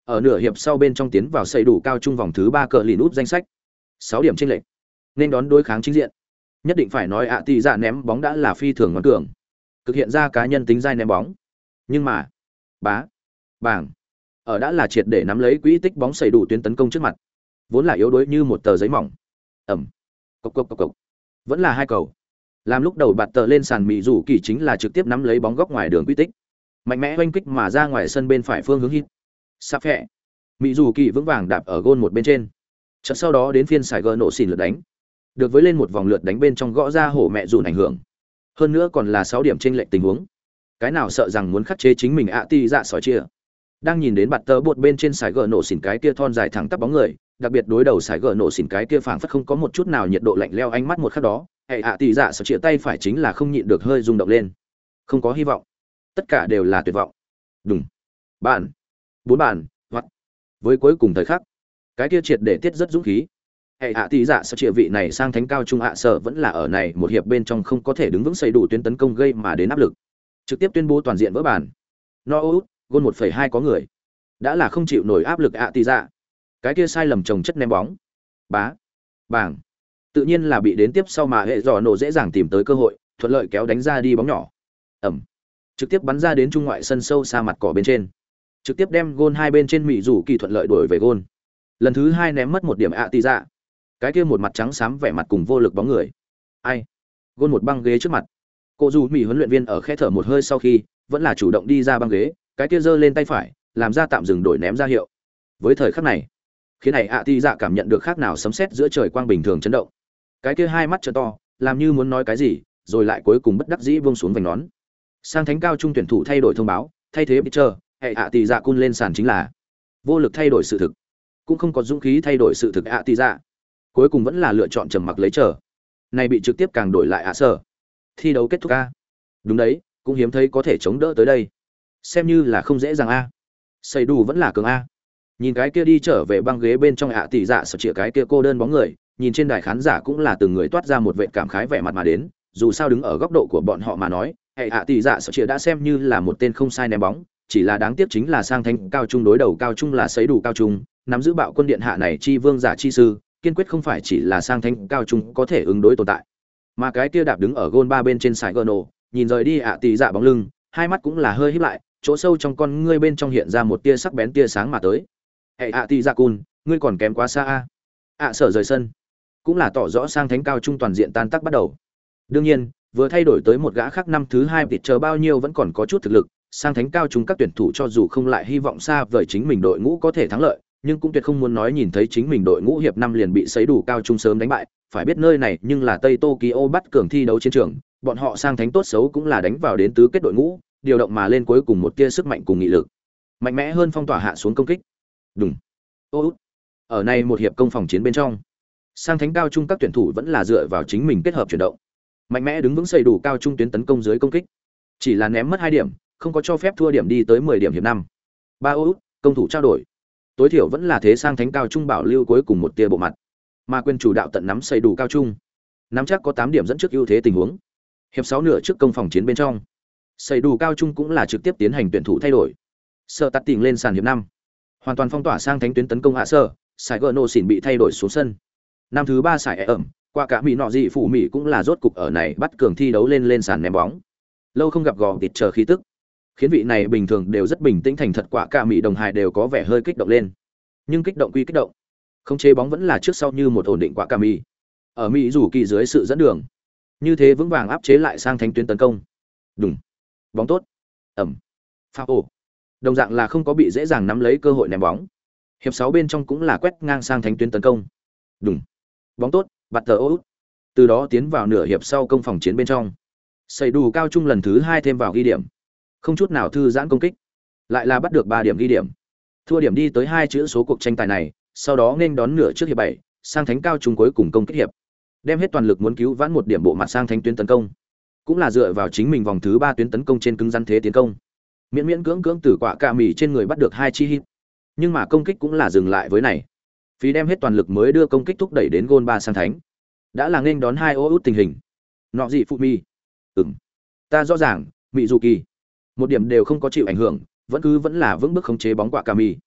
Ở nửa hiệp sau bên trong tiến vào xây đủ cao trung vòng thứ ba cờ lìn úp danh sách. sáu điểm chênh lệch. Nên đón đối kháng chính diện. Nhất định phải nói ạ tỷ dạ ném bóng đã là phi thường ngoan cường. Thực hiện ra cá nhân tính dai ném bóng. Nhưng mà, bá, bảng, ở đã là triệt để nắm lấy quỹ tích bóng xây đủ tuyến tấn công trước mặt. Vốn là yếu đuối như một tờ giấy mỏng. Ẩm. Cộc cộc cộc cộc. Vẫn là hai cầu. Làm lúc đầu bạt tờ lên sàn Mỹ Dù Kỳ chính là trực tiếp nắm lấy bóng góc ngoài đường quy tích. Mạnh mẽ oanh kích mà ra ngoài sân bên phải phương hướng hít. Sắp phẹ. Mỹ Dù Kỳ vững vàng đạp ở gôn một bên trên. Chợt sau đó đến phiên Sài Gòn nổ xỉn lượt đánh. Được với lên một vòng lượt đánh bên trong gõ ra hổ mẹ dùn ảnh hưởng. Hơn nữa còn là sáu điểm chênh lệch tình huống. Cái nào sợ rằng muốn khắc chế chính mình ạ ti dạ sỏi chia. Đang nhìn đến bạt tờ bột bên trên Sài Gòn nổ xỉn cái kia thon dài thẳng tắp bóng người, đặc biệt đối đầu Sài Gòn nổ xỉn cái kia phảng phất không có một chút nào nhiệt độ lạnh leo ánh mắt một khắc đó, hệ ạ tỷ dạ sỏi chia tay phải chính là không nhịn được hơi rung động lên. Không có hy vọng. Tất cả đều là tuyệt vọng. Đùng. Bạn. Bốn bàn, hoặc với cuối cùng thời khắc, cái kia triệt để tiết rất dũng khí. Hệ ạ tỷ dạ sỏi chia vị này sang thánh cao trung ạ sở vẫn là ở này một hiệp bên trong không có thể đứng vững xây đủ tuyến tấn công gây mà đến áp lực. Trực tiếp tuyên bố toàn diện vỡ bàn. No out, gôn một phẩy hai có người. Đã là không chịu nổi áp lực ạ tỷ dạ. Cái kia sai lầm chồng chất ném bóng. Bá. Bảng. Tự nhiên là bị đến tiếp sau mà hệ dò nổ dễ dàng tìm tới cơ hội, thuận lợi kéo đánh ra đi bóng nhỏ. Ẩm. Trực tiếp bắn ra đến trung ngoại sân sâu xa mặt cỏ bên trên. Trực tiếp đem gôn hai bên trên Mỹ Dù Kỳ thuận lợi đổi về gôn. Lần thứ hai ném mất một điểm ạ tỷ dạ. Cái kia một mặt trắng xám vẻ mặt cùng vô lực bóng người. Ai? Gôn một băng ghế trước mặt. Cô dù Mỹ huấn luyện viên ở khẽ thở một hơi sau khi, vẫn là chủ động đi ra băng ghế, cái kia giơ lên tay phải, làm ra tạm dừng đổi ném ra hiệu. Với thời khắc này, khiến này ạ tỷ dạ cảm nhận được khác nào sấm sét giữa trời quang bình thường chấn động. Cái kia hai mắt trợ to, làm như muốn nói cái gì, rồi lại cuối cùng bất đắc dĩ buông xuống vành nón. Sang thánh cao trung tuyển thủ thay đổi thông báo, thay thế Pitcher, hệ ạ tỷ dạ cun lên sàn chính là vô lực thay đổi sự thực, cũng không có dũng khí thay đổi sự thực ạ tỷ dạ. Cuối cùng vẫn là lựa chọn trầm mặc lấy chờ. Này bị trực tiếp càng đổi lại ạ sở. Thi đấu kết thúc a. Đúng đấy, cũng hiếm thấy có thể chống đỡ tới đây. Xem như là không dễ dàng a. Xây đủ vẫn là cường a. Nhìn cái kia đi trở về băng ghế bên trong ạ tỷ dạ sợ chĩa cái kia cô đơn bóng người, nhìn trên đài khán giả cũng là từng người toát ra một vẻ cảm khái vẻ mặt mà đến, dù sao đứng ở góc độ của bọn họ mà nói, hệ ạ tỷ dạ sợ chĩa đã xem như là một tên không sai ném bóng, chỉ là đáng tiếc chính là sang thánh cao trung đối đầu cao trung là sấy đủ cao trung, nắm giữ bạo quân điện hạ này chi vương giả chi sư, kiên quyết không phải chỉ là sang thánh cao trung có thể ứng đối tồn tại. Mà cái kia đạp đứng ở gôn ba bên trên sải gờ nổ, nhìn rời đi ạ tỷ dạ bóng lưng, hai mắt cũng là hơi híp lại, chỗ sâu trong con ngươi bên trong hiện ra một tia sắc bén tia sáng mà tới. Hệ ạ tỷ dạ cun, ngươi còn kém quá xa a. ạ sở rời sân, cũng là tỏ rõ sang thánh cao trung toàn diện tan tác bắt đầu. Đương nhiên, vừa thay đổi tới một gã khác năm thứ hai tịt chờ bao nhiêu vẫn còn có chút thực lực, sang thánh cao trung các tuyển thủ cho dù không lại hy vọng xa vời chính mình đội ngũ có thể thắng lợi, nhưng cũng tuyệt không muốn nói nhìn thấy chính mình đội ngũ hiệp năm liền bị sấy đủ cao trung sớm đánh bại, phải biết nơi này nhưng là Tây Tokyo bắt cường thi đấu chiến trường, bọn họ sang thánh tốt xấu cũng là đánh vào đến tứ kết đội ngũ, điều động mà lên cuối cùng một tia sức mạnh cùng nghị lực. Mạnh mẽ hơn phong tỏa hạ xuống công kích. Đùng. Ô. Ở này một hiệp công phòng chiến bên trong, sang thánh cao trung các tuyển thủ vẫn là dựa vào chính mình kết hợp chuyển động. Mạnh mẽ đứng vững xây đủ cao trung tuyến tấn công dưới công kích. Chỉ là ném mất hai điểm, không có cho phép thua điểm đi tới mười điểm hiệp năm. Ba ô, công thủ trao đổi. Tối thiểu vẫn là thế sang thánh cao trung bảo lưu cuối cùng một tia bộ mặt. Mà quyền chủ đạo tận nắm xây đủ cao trung. Nắm chắc có tám điểm dẫn trước ưu thế tình huống. Hiệp sáu nửa trước công phòng chiến bên trong, xây đủ cao trung cũng là trực tiếp tiến hành tuyển thủ thay đổi. Sơ tắt tình lên sàn hiệp năm. Hoàn toàn phong tỏa sang thánh tuyến tấn công hạ sơ, Sài Gòn nổ xỉn bị thay đổi xuống sân. Năm thứ ba sải ẩm, qua cả mỹ nọ dị phủ mỹ cũng là rốt cục ở này bắt cường thi đấu lên lên sàn ném bóng. Lâu không gặp gò tịt chờ khí tức, khiến vị này bình thường đều rất bình tĩnh thành thật quả cả mỹ đồng hài đều có vẻ hơi kích động lên. Nhưng kích động quy kích động, không chế bóng vẫn là trước sau như một ổn định quả cả mỹ. Ở mỹ rủ kỳ dưới sự dẫn đường, như thế vững vàng áp chế lại sang thánh tuyến tấn công. Đùng, bóng tốt, ẩm, phá ổ. Đồng dạng là không có bị dễ dàng nắm lấy cơ hội ném bóng. Hiệp sáu bên trong cũng là quét ngang sang thánh tuyến tấn công. Đùng, bóng tốt, bạt tờ út. Từ đó tiến vào nửa hiệp sau công phòng chiến bên trong. Xây đủ cao trung lần thứ hai thêm vào ghi điểm. Không chút nào thư giãn công kích, lại là bắt được ba điểm ghi điểm. Thua điểm đi tới hai chữ số cuộc tranh tài này, sau đó nên đón nửa trước hiệp bảy, sang thánh cao trung cuối cùng công kích hiệp. Đem hết toàn lực muốn cứu vãn một điểm bộ mặt sang thánh tuyến tấn công. Cũng là dựa vào chính mình vòng thứ ba tuyến tấn công trên cứng rắn thế tiến công. Miễn miễn cưỡng cưỡng từ quả cà mì trên người bắt được hai chi hit. Nhưng mà công kích cũng là dừng lại với này. Phí đem hết toàn lực mới đưa công kích thúc đẩy đến gôn ba sang thánh. Đã là nên đón hai ô út tình hình. Nọ gì phụ mi. Ừm. Ta rõ ràng, Mị Dù Kỳ. Một điểm đều không có chịu ảnh hưởng, vẫn cứ vẫn là vững bước khống chế bóng quả cà mì.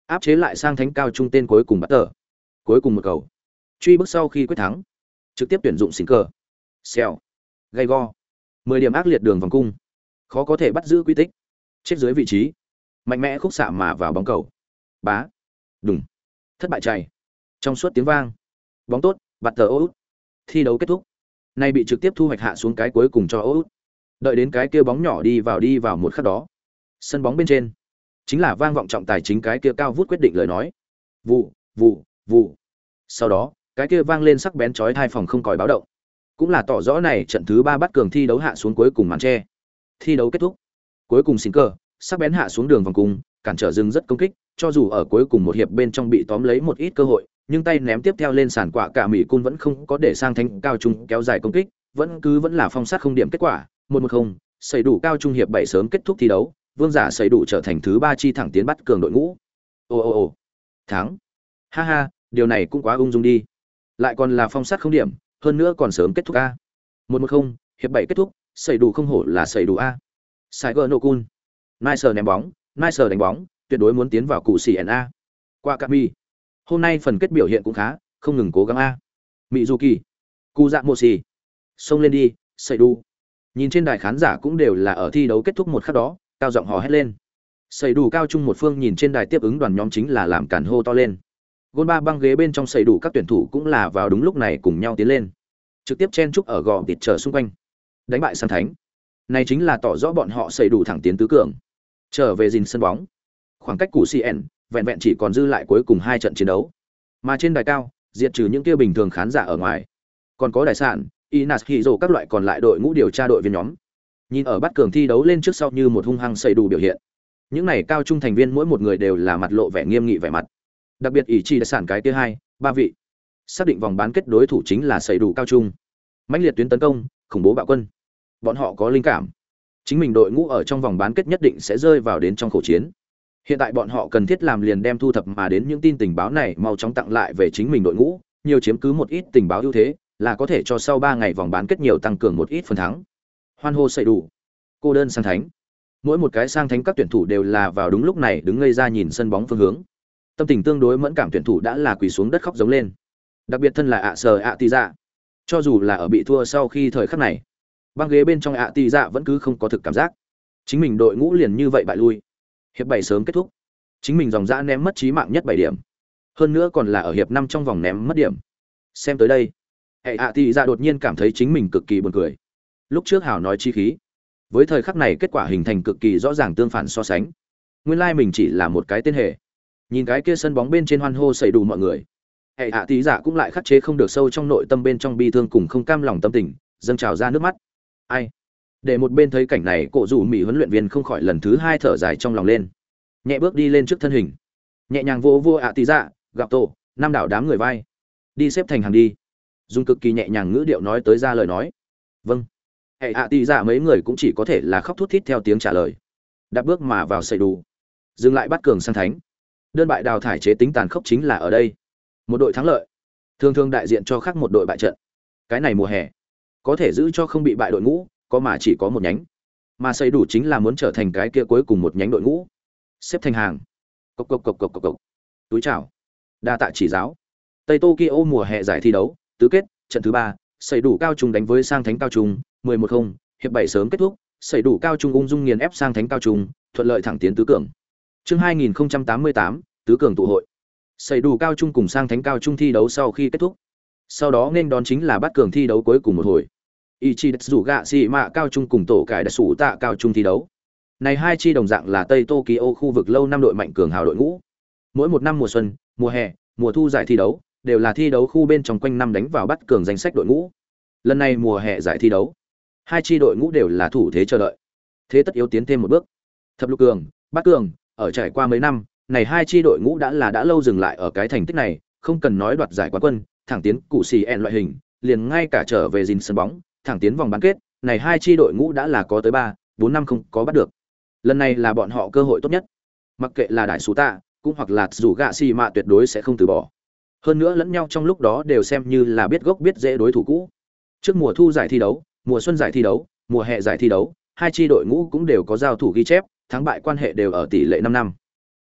áp chế lại sang thánh cao trung tên cuối cùng bắt tờ. Cuối cùng một cầu. Truy bước sau khi quyết thắng, trực tiếp tuyển dụng xỉn cờ. Xèo. Gay go. mười điểm ác liệt đường vòng cung. Khó có thể bắt giữ quy tích. Chết dưới vị trí. Mạnh mẽ khúc xạ mà vào bóng cầu. Bá. Đùng. Thất bại chạy. Trong suốt tiếng vang. Bóng tốt, bắt tờ ô út. Thi đấu kết thúc. Nay bị trực tiếp thu hoạch hạ xuống cái cuối cùng cho ô út. Đợi đến cái kia bóng nhỏ đi vào đi vào một khắc đó. Sân bóng bên trên chính là vang vọng trọng tài chính cái kia cao vút quyết định lời nói. Vụ, vụ, vụ. Sau đó, cái kia vang lên sắc bén chói tai phòng không còi báo động. Cũng là tỏ rõ này trận thứ ba bắt cường thi đấu hạ xuống cuối cùng màn che. Thi đấu kết thúc. Cuối cùng xin cờ, sắc bén hạ xuống đường vòng cung, cản trở dừng rất công kích, cho dù ở cuối cùng một hiệp bên trong bị tóm lấy một ít cơ hội, nhưng tay ném tiếp theo lên sàn quả cả Mỹ Cun vẫn không có để sang thánh cao trung kéo dài công kích, vẫn cứ vẫn là phong sát không điểm kết quả, một một không, xây đủ cao trung hiệp bảy sớm kết thúc thi đấu, vương giả xây đủ trở thành thứ ba chi thẳng tiến bắt cường đội ngũ. Ồ ồ ồ, thắng. Ha ha, điều này cũng quá ung dung đi. Lại còn là phong sát không điểm, hơn nữa còn sớm kết thúc a. một một không, hiệp bảy kết thúc, xây đủ không hổ là xây đủ a. Saigo Nokun. Nice ném bóng, Nice đánh bóng, tuyệt đối muốn tiến vào cụ xỉ en a. Qua Kami. Hôm nay phần kết biểu hiện cũng khá, không ngừng cố gắng a. Mizuki. Cu Dạ Moshi. Xông lên đi, xây đủ. Nhìn trên đài khán giả cũng đều là ở thi đấu kết thúc một khắc đó, cao giọng hò hét lên. Xây đủ cao trung một phương nhìn trên đài tiếp ứng đoàn nhóm chính là làm cản hô to lên. Gôn ba băng ghế bên trong xây đủ các tuyển thủ cũng là vào đúng lúc này cùng nhau tiến lên, trực tiếp chen chúc ở gò tịt trở xung quanh, đánh bại Sang Thánh. Này chính là tỏ rõ bọn họ xây đủ thẳng tiến tứ cường. Trở về dìn sân bóng, khoảng cách củ xê en vẹn vẹn chỉ còn dư lại cuối cùng hai trận chiến đấu. Mà trên đài cao, diệt trừ những kia bình thường khán giả ở ngoài, còn có đại sản, Inas Hiro các loại còn lại đội ngũ điều tra đội viên nhóm. Nhìn ở bắt cường thi đấu lên trước sau như một hung hăng xây đủ biểu hiện. Những này cao trung thành viên mỗi một người đều là mặt lộ vẻ nghiêm nghị vẻ mặt. Đặc biệt ý chi đại sản cái thứ hai, ba vị. Xác định vòng bán kết đối thủ chính là xây đủ cao trung. Mãnh liệt tuyến tấn công, khủng bố bạo quân. Bọn họ có linh cảm, chính mình đội ngũ ở trong vòng bán kết nhất định sẽ rơi vào đến trong khẩu chiến. Hiện tại bọn họ cần thiết làm liền đem thu thập mà đến những tin tình báo này mau chóng tặng lại về chính mình đội ngũ, nhiều chiếm cứ một ít tình báo ưu thế, là có thể cho sau ba ngày vòng bán kết nhiều tăng cường một ít phần thắng. Hoan hô xây đủ. Cô đơn sang thánh. Mỗi một cái sang thánh các tuyển thủ đều là vào đúng lúc này đứng ngây ra nhìn sân bóng phương hướng. Tâm tình tương đối mẫn cảm tuyển thủ đã là quỳ xuống đất khóc giống lên. Đặc biệt thân là ạ sờ ạ tì dạ. Cho dù là ở bị thua sau khi thời khắc này, băng ghế bên trong ạ tì dạ vẫn cứ không có thực cảm giác. Chính mình đội ngũ liền như vậy bại lui. Hiệp bảy sớm kết thúc. Chính mình dòng dã ném mất chí mạng nhất bảy điểm. Hơn nữa còn là ở hiệp năm trong vòng ném mất điểm. Xem tới đây, hệ ạ tì dạ đột nhiên cảm thấy chính mình cực kỳ buồn cười. Lúc trước hảo nói chi khí, với thời khắc này kết quả hình thành cực kỳ rõ ràng tương phản so sánh. Nguyên lai mình chỉ là một cái tên hề. Nhìn cái kia sân bóng bên trên hoan hô xảy đủ mọi người, hệ hạ tí giả cũng lại khắc chế không được sâu trong nội tâm bên trong bi thương cùng không cam lòng tâm tình dâng trào ra nước mắt. Ai để một bên thấy cảnh này, cổ rủ mỹ huấn luyện viên không khỏi lần thứ hai thở dài trong lòng lên, nhẹ bước đi lên trước thân hình, nhẹ nhàng vô vô ạ tí giả gặp tổ năm đảo đám người vai, đi xếp thành hàng đi, dùng cực kỳ nhẹ nhàng ngữ điệu nói tới ra lời nói. Vâng. Hệ hạ tí giả mấy người cũng chỉ có thể là khóc thút thít theo tiếng trả lời, đạp bước mà vào xây đủ, dừng lại bắt cường sang thánh. Đơn bại đào thải chế tính tàn khốc chính là ở đây. Một đội thắng lợi thường thường đại diện cho khác một đội bại trận. Cái này mùa hè có thể giữ cho không bị bại đội ngũ có mà chỉ có một nhánh, mà xây đủ chính là muốn trở thành cái kia cuối cùng một nhánh đội ngũ, xếp thành hàng. Cộc cộc cộc cộc cộc cộc. Túi chào, đa tạ chỉ giáo. Tây Tokyo mùa hè giải thi đấu tứ kết trận thứ ba, xây đủ cao trung đánh với sang thánh cao trung, mười một không, hiệp bảy sớm kết thúc, xây đủ cao trung ung dung nghiền ép sang thánh cao trung, thuận lợi thẳng tiến tứ cường. Chương hai nghìn không trăm tám mươi tám, tứ cường tụ hội. Xây đủ cao trung cùng sang thánh cao trung thi đấu sau khi kết thúc, sau đó nên đón chính là bắt cường thi đấu cuối cùng một hồi. Ichi Detsu gạ xì mạ cao trung cùng tổ cải đặc sủ tạ cao trung thi đấu. Này hai chi đồng dạng là Tây Tokyo khu vực lâu năm đội mạnh cường hào đội ngũ. Mỗi một năm mùa xuân, mùa hè, mùa thu giải thi đấu đều là thi đấu khu bên trong quanh năm đánh vào bắt cường danh sách đội ngũ. Lần này mùa hè giải thi đấu, hai chi đội ngũ đều là thủ thế chờ đợi, thế tất yếu tiến thêm một bước. Thập lục cường, bát cường, ở trải qua mấy năm, này hai chi đội ngũ đã là đã lâu dừng lại ở cái thành tích này, không cần nói đoạt giải quán quân, thẳng tiến cụ xì en loại hình, liền ngay cả trở về dìn sân bóng, thẳng tiến vòng bán kết, này hai chi đội ngũ đã là có tới ba, bốn năm không có bắt được. Lần này là bọn họ cơ hội tốt nhất. Mặc kệ là đại sú tạ, cũng hoặc là dù gạ xì mạ tuyệt đối sẽ không từ bỏ. Hơn nữa lẫn nhau trong lúc đó đều xem như là biết gốc biết dễ đối thủ cũ. Trước mùa thu giải thi đấu, mùa xuân giải thi đấu, mùa hè giải thi đấu, hai chi đội ngũ cũng đều có giao thủ ghi chép, thắng bại quan hệ đều ở tỷ lệ năm năm.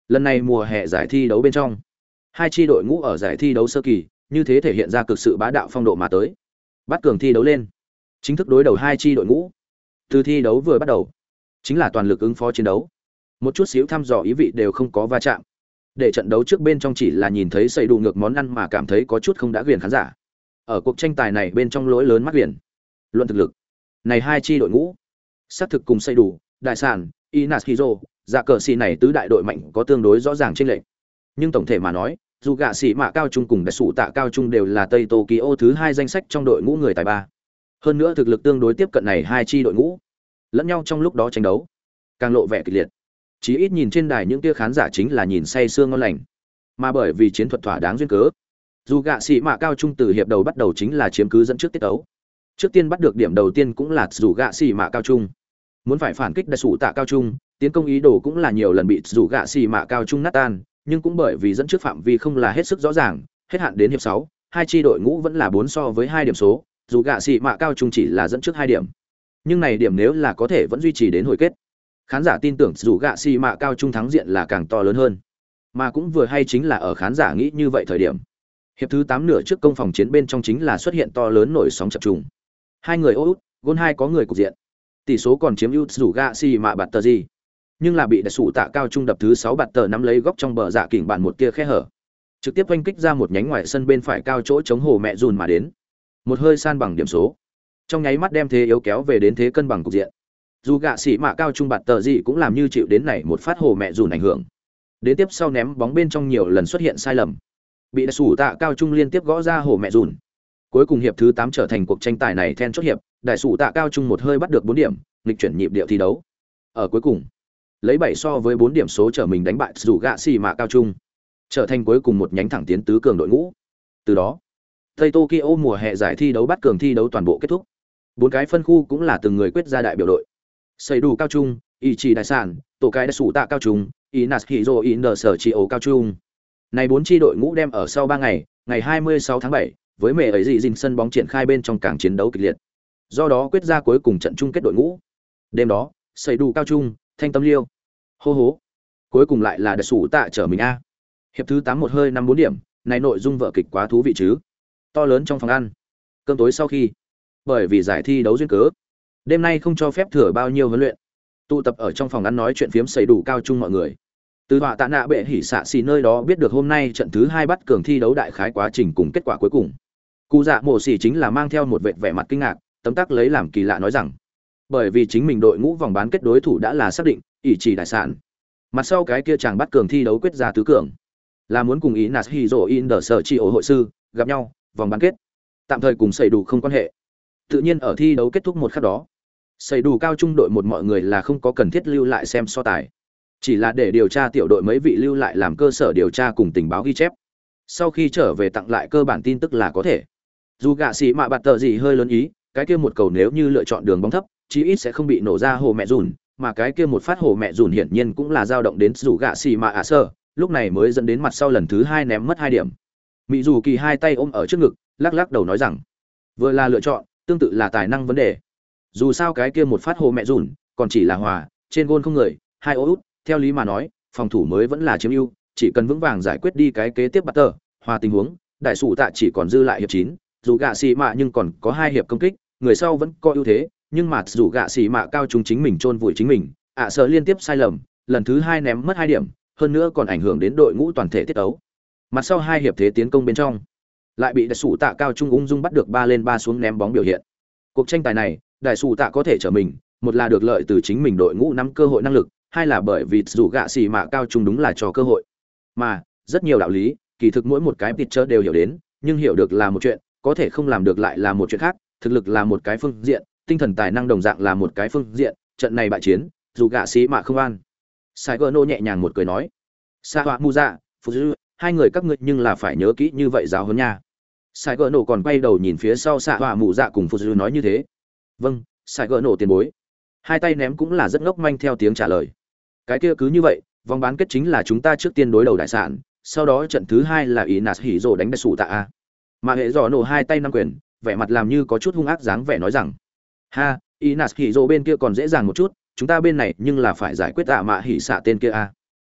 Lần này mùa hè giải thi đấu bên trong, hai chi đội ngũ ở giải thi đấu sơ kỳ, như thế thể hiện ra cực sự bá đạo phong độ mà tới. Bắt cường thi đấu lên, chính thức đối đầu hai chi đội ngũ. Từ thi đấu vừa bắt đầu, chính là toàn lực ứng phó chiến đấu. Một chút xíu thăm dò ý vị đều không có va chạm. Để trận đấu trước bên trong chỉ là nhìn thấy xây đủ ngược món ăn mà cảm thấy có chút không đã quyền khán giả. Ở cuộc tranh tài này bên trong lỗi lớn mắt quyền. Luận thực lực, này hai chi đội ngũ, xác thực cùng xây đủ, đại sản, Inashiro, dạ cờ xì này tứ đại đội mạnh có tương đối rõ ràng chênh lệch. Nhưng tổng thể mà nói, dù gạ xì mạ cao trung cùng đại sủ tạ cao trung đều là Tây Tokyo thứ hai danh sách trong đội ngũ người tài ba. Hơn nữa thực lực tương đối tiếp cận này hai chi đội ngũ, lẫn nhau trong lúc đó tranh đấu, càng lộ vẻ kịch liệt. Chí ít nhìn trên đài những tia khán giả chính là nhìn say sương ngon lành. Mà bởi vì chiến thuật thỏa đáng duyên cớ, dù gạ xì mạ cao trung từ hiệp đầu bắt đầu chính là chiếm cứ dẫn trước tiết tấu. Trước tiên bắt được điểm đầu tiên cũng là dù gạ xì mạ cao trung. Muốn phải phản kích đại sủ tạ cao trung, tiến công ý đồ cũng là nhiều lần bị dù gạ xì mạ cao trung nát tan, nhưng cũng bởi vì dẫn trước phạm vi không là hết sức rõ ràng, hết hạn đến hiệp sáu, hai chi đội ngũ vẫn là bốn so với hai điểm số, dù gạ xì mạ cao trung chỉ là dẫn trước hai điểm. Nhưng này điểm nếu là có thể vẫn duy trì đến hồi kết, khán giả tin tưởng dù gạ xì mạ cao trung thắng diện là càng to lớn hơn. Mà cũng vừa hay chính là ở khán giả nghĩ như vậy thời điểm. Hiệp thứ tám nửa trước công phòng chiến bên trong chính là xuất hiện to lớn nổi sóng chập trùng. Hai người ô út, gôn hai có người cục diện. Tỷ số còn chiếm ưu dù gạ xì mạ bạt tờ gì. Nhưng là bị đại sủ tạ cao trung đập thứ sáu bạt tờ nắm lấy góc trong bờ dạ kỉnh bàn một kia khe hở. Trực tiếp oanh kích ra một nhánh ngoài sân bên phải cao chỗ chống hồ mẹ dùn mà đến. Một hơi san bằng điểm số. Trong nháy mắt đem thế yếu kéo về đến thế cân bằng cục diện. Dù gạ xỉ mạ cao trung bạt tờ gì cũng làm như chịu đến này một phát hồ mẹ dùn ảnh hưởng. Đến tiếp sau ném bóng bên trong nhiều lần xuất hiện sai lầm. Bị đại sủ tạ cao trung liên tiếp gõ ra hồ mẹ dùn. Cuối cùng hiệp thứ tám trở thành cuộc tranh tài này then chốt hiệp, đại sủ tạ cao trung một hơi bắt được bốn điểm, nghịch chuyển nhịp điệu thi đấu. Ở cuối cùng, lấy bảy so với bốn điểm số trở mình đánh bại dù gạ xỉ mạ cao trung, trở thành cuối cùng một nhánh thẳng tiến tứ cường đội ngũ. Từ đó, Tây Tokyo mùa hè giải thi đấu bắt cường thi đấu toàn bộ kết thúc. Bốn cái phân khu cũng là từng người quyết ra đại biểu đội. Xây đủ cao trung, Ichi đại sản, tổ cái đại sủ tạ cao trung, Inashiro Inashiro cao trung. Này bốn chi đội ngũ đem ở sau ba ngày, ngày hai mươi sáu tháng bảy, với mẹ ấy dị dinh sân bóng triển khai bên trong càng chiến đấu kịch liệt. Do đó quyết ra cuối cùng trận chung kết đội ngũ. Đêm đó, xây đủ cao trung, thanh tâm liêu. Hô hố. Cuối cùng lại là đại sủ tạ trở mình a. Hiệp thứ tám một hơi năm bốn điểm, này nội dung vở kịch quá thú vị chứ. To lớn trong phòng ăn. Cơm tối sau khi, bởi vì giải thi đấu duyên cớ, đêm nay không cho phép thừa bao nhiêu huấn luyện. Tụ tập ở trong phòng ăn nói chuyện phiếm xây đủ cao trung mọi người. Từ họa tạ nạ bệ hỉ xạ xì nơi đó biết được hôm nay trận thứ hai bắt cường thi đấu đại khái quá trình cùng kết quả cuối cùng. Cụ dạ mổ xỉ chính là mang theo một vệt vẻ mặt kinh ngạc, tấm tắc lấy làm kỳ lạ nói rằng, bởi vì chính mình đội ngũ vòng bán kết đối thủ đã là xác định, ỷ chỉ đại sản. Mặt sau cái kia chàng bắt cường thi đấu quyết ra tứ cường, là muốn cùng ý Nashiro in the sở chi ổ hội sư gặp nhau, vòng bán kết. Tạm thời cùng xây đủ không quan hệ. Tự nhiên ở thi đấu kết thúc một khắc đó, xây đủ cao trung đội một mọi người là không có cần thiết lưu lại xem so tài, chỉ là để điều tra tiểu đội mấy vị lưu lại làm cơ sở điều tra cùng tình báo ghi chép. Sau khi trở về tặng lại cơ bản tin tức là có thể. Dù gạ xỉ mạ bạt tờ gì hơi lớn ý, cái kia một cầu nếu như lựa chọn đường bóng thấp, chí ít sẽ không bị nổ ra hồ mẹ dùn, mà cái kia một phát hồ mẹ dùn hiển nhiên cũng là dao động đến dù gạ xỉ mạ ạ sơ, lúc này mới dẫn đến mặt sau lần thứ hai ném mất hai điểm. Mỹ dù kỳ hai tay ôm ở trước ngực, lắc lắc đầu nói rằng, vừa là lựa chọn, tương tự là tài năng vấn đề. Dù sao cái kia một phát hồ mẹ dùn, còn chỉ là hòa, trên gôn không người, hai ô út, theo lý mà nói, phòng thủ mới vẫn là chiếm ưu, chỉ cần vững vàng giải quyết đi cái kế tiếp bắt tờ, hòa tình huống, đại sủ tạ chỉ còn dư lại hiệp chín, dù gạ xì mạ nhưng còn có hai hiệp công kích, người sau vẫn có ưu thế, nhưng mà dù gạ xì mạ cao trung chính mình chôn vùi chính mình, ạ à, sợ liên tiếp sai lầm, lần thứ hai ném mất hai điểm, hơn nữa còn ảnh hưởng đến đội ngũ toàn thể tiết ấu. Mặt sau hai hiệp thế tiến công bên trong, lại bị đại sủ tạ cao trung ung dung bắt được ba lên ba xuống ném bóng biểu hiện. Cuộc tranh tài này, đại sủ tạ có thể trở mình, một là được lợi từ chính mình đội ngũ nắm cơ hội năng lực, hai là bởi vì dù gạ xì mạ cao trung đúng là cho cơ hội. Mà rất nhiều đạo lý, kỳ thực mỗi một cái pitcher đều hiểu đến, nhưng hiểu được là một chuyện, có thể không làm được lại là một chuyện khác, thực lực là một cái phương diện, tinh thần tài năng đồng dạng là một cái phương diện, trận này bại chiến, dù gạ xì mạ không an. Saigono nhẹ nhàng một cười nói, Sa Họa Muza, Fuzu, hai người các ngươi nhưng là phải nhớ kỹ như vậy giáo huấn nha. Saigono còn quay đầu nhìn phía sau Sa Họa Muza cùng Fuzu nói như thế. Vâng, Saigono tiền bối. Hai tay ném cũng là rất ngốc manh theo tiếng trả lời. Cái kia cứ như vậy, vòng bán kết chính là chúng ta trước tiên đối đầu đại sản, sau đó trận thứ hai là Inas Hiro đánh đại sủ tạ a. Mà hệ giỏ nổ hai tay năm quyền, vẻ mặt làm như có chút hung ác dáng vẻ nói rằng, ha, Inas Hiro bên kia còn dễ dàng một chút, chúng ta bên này nhưng là phải giải quyết tạ mạ hỉ xạ tên kia a.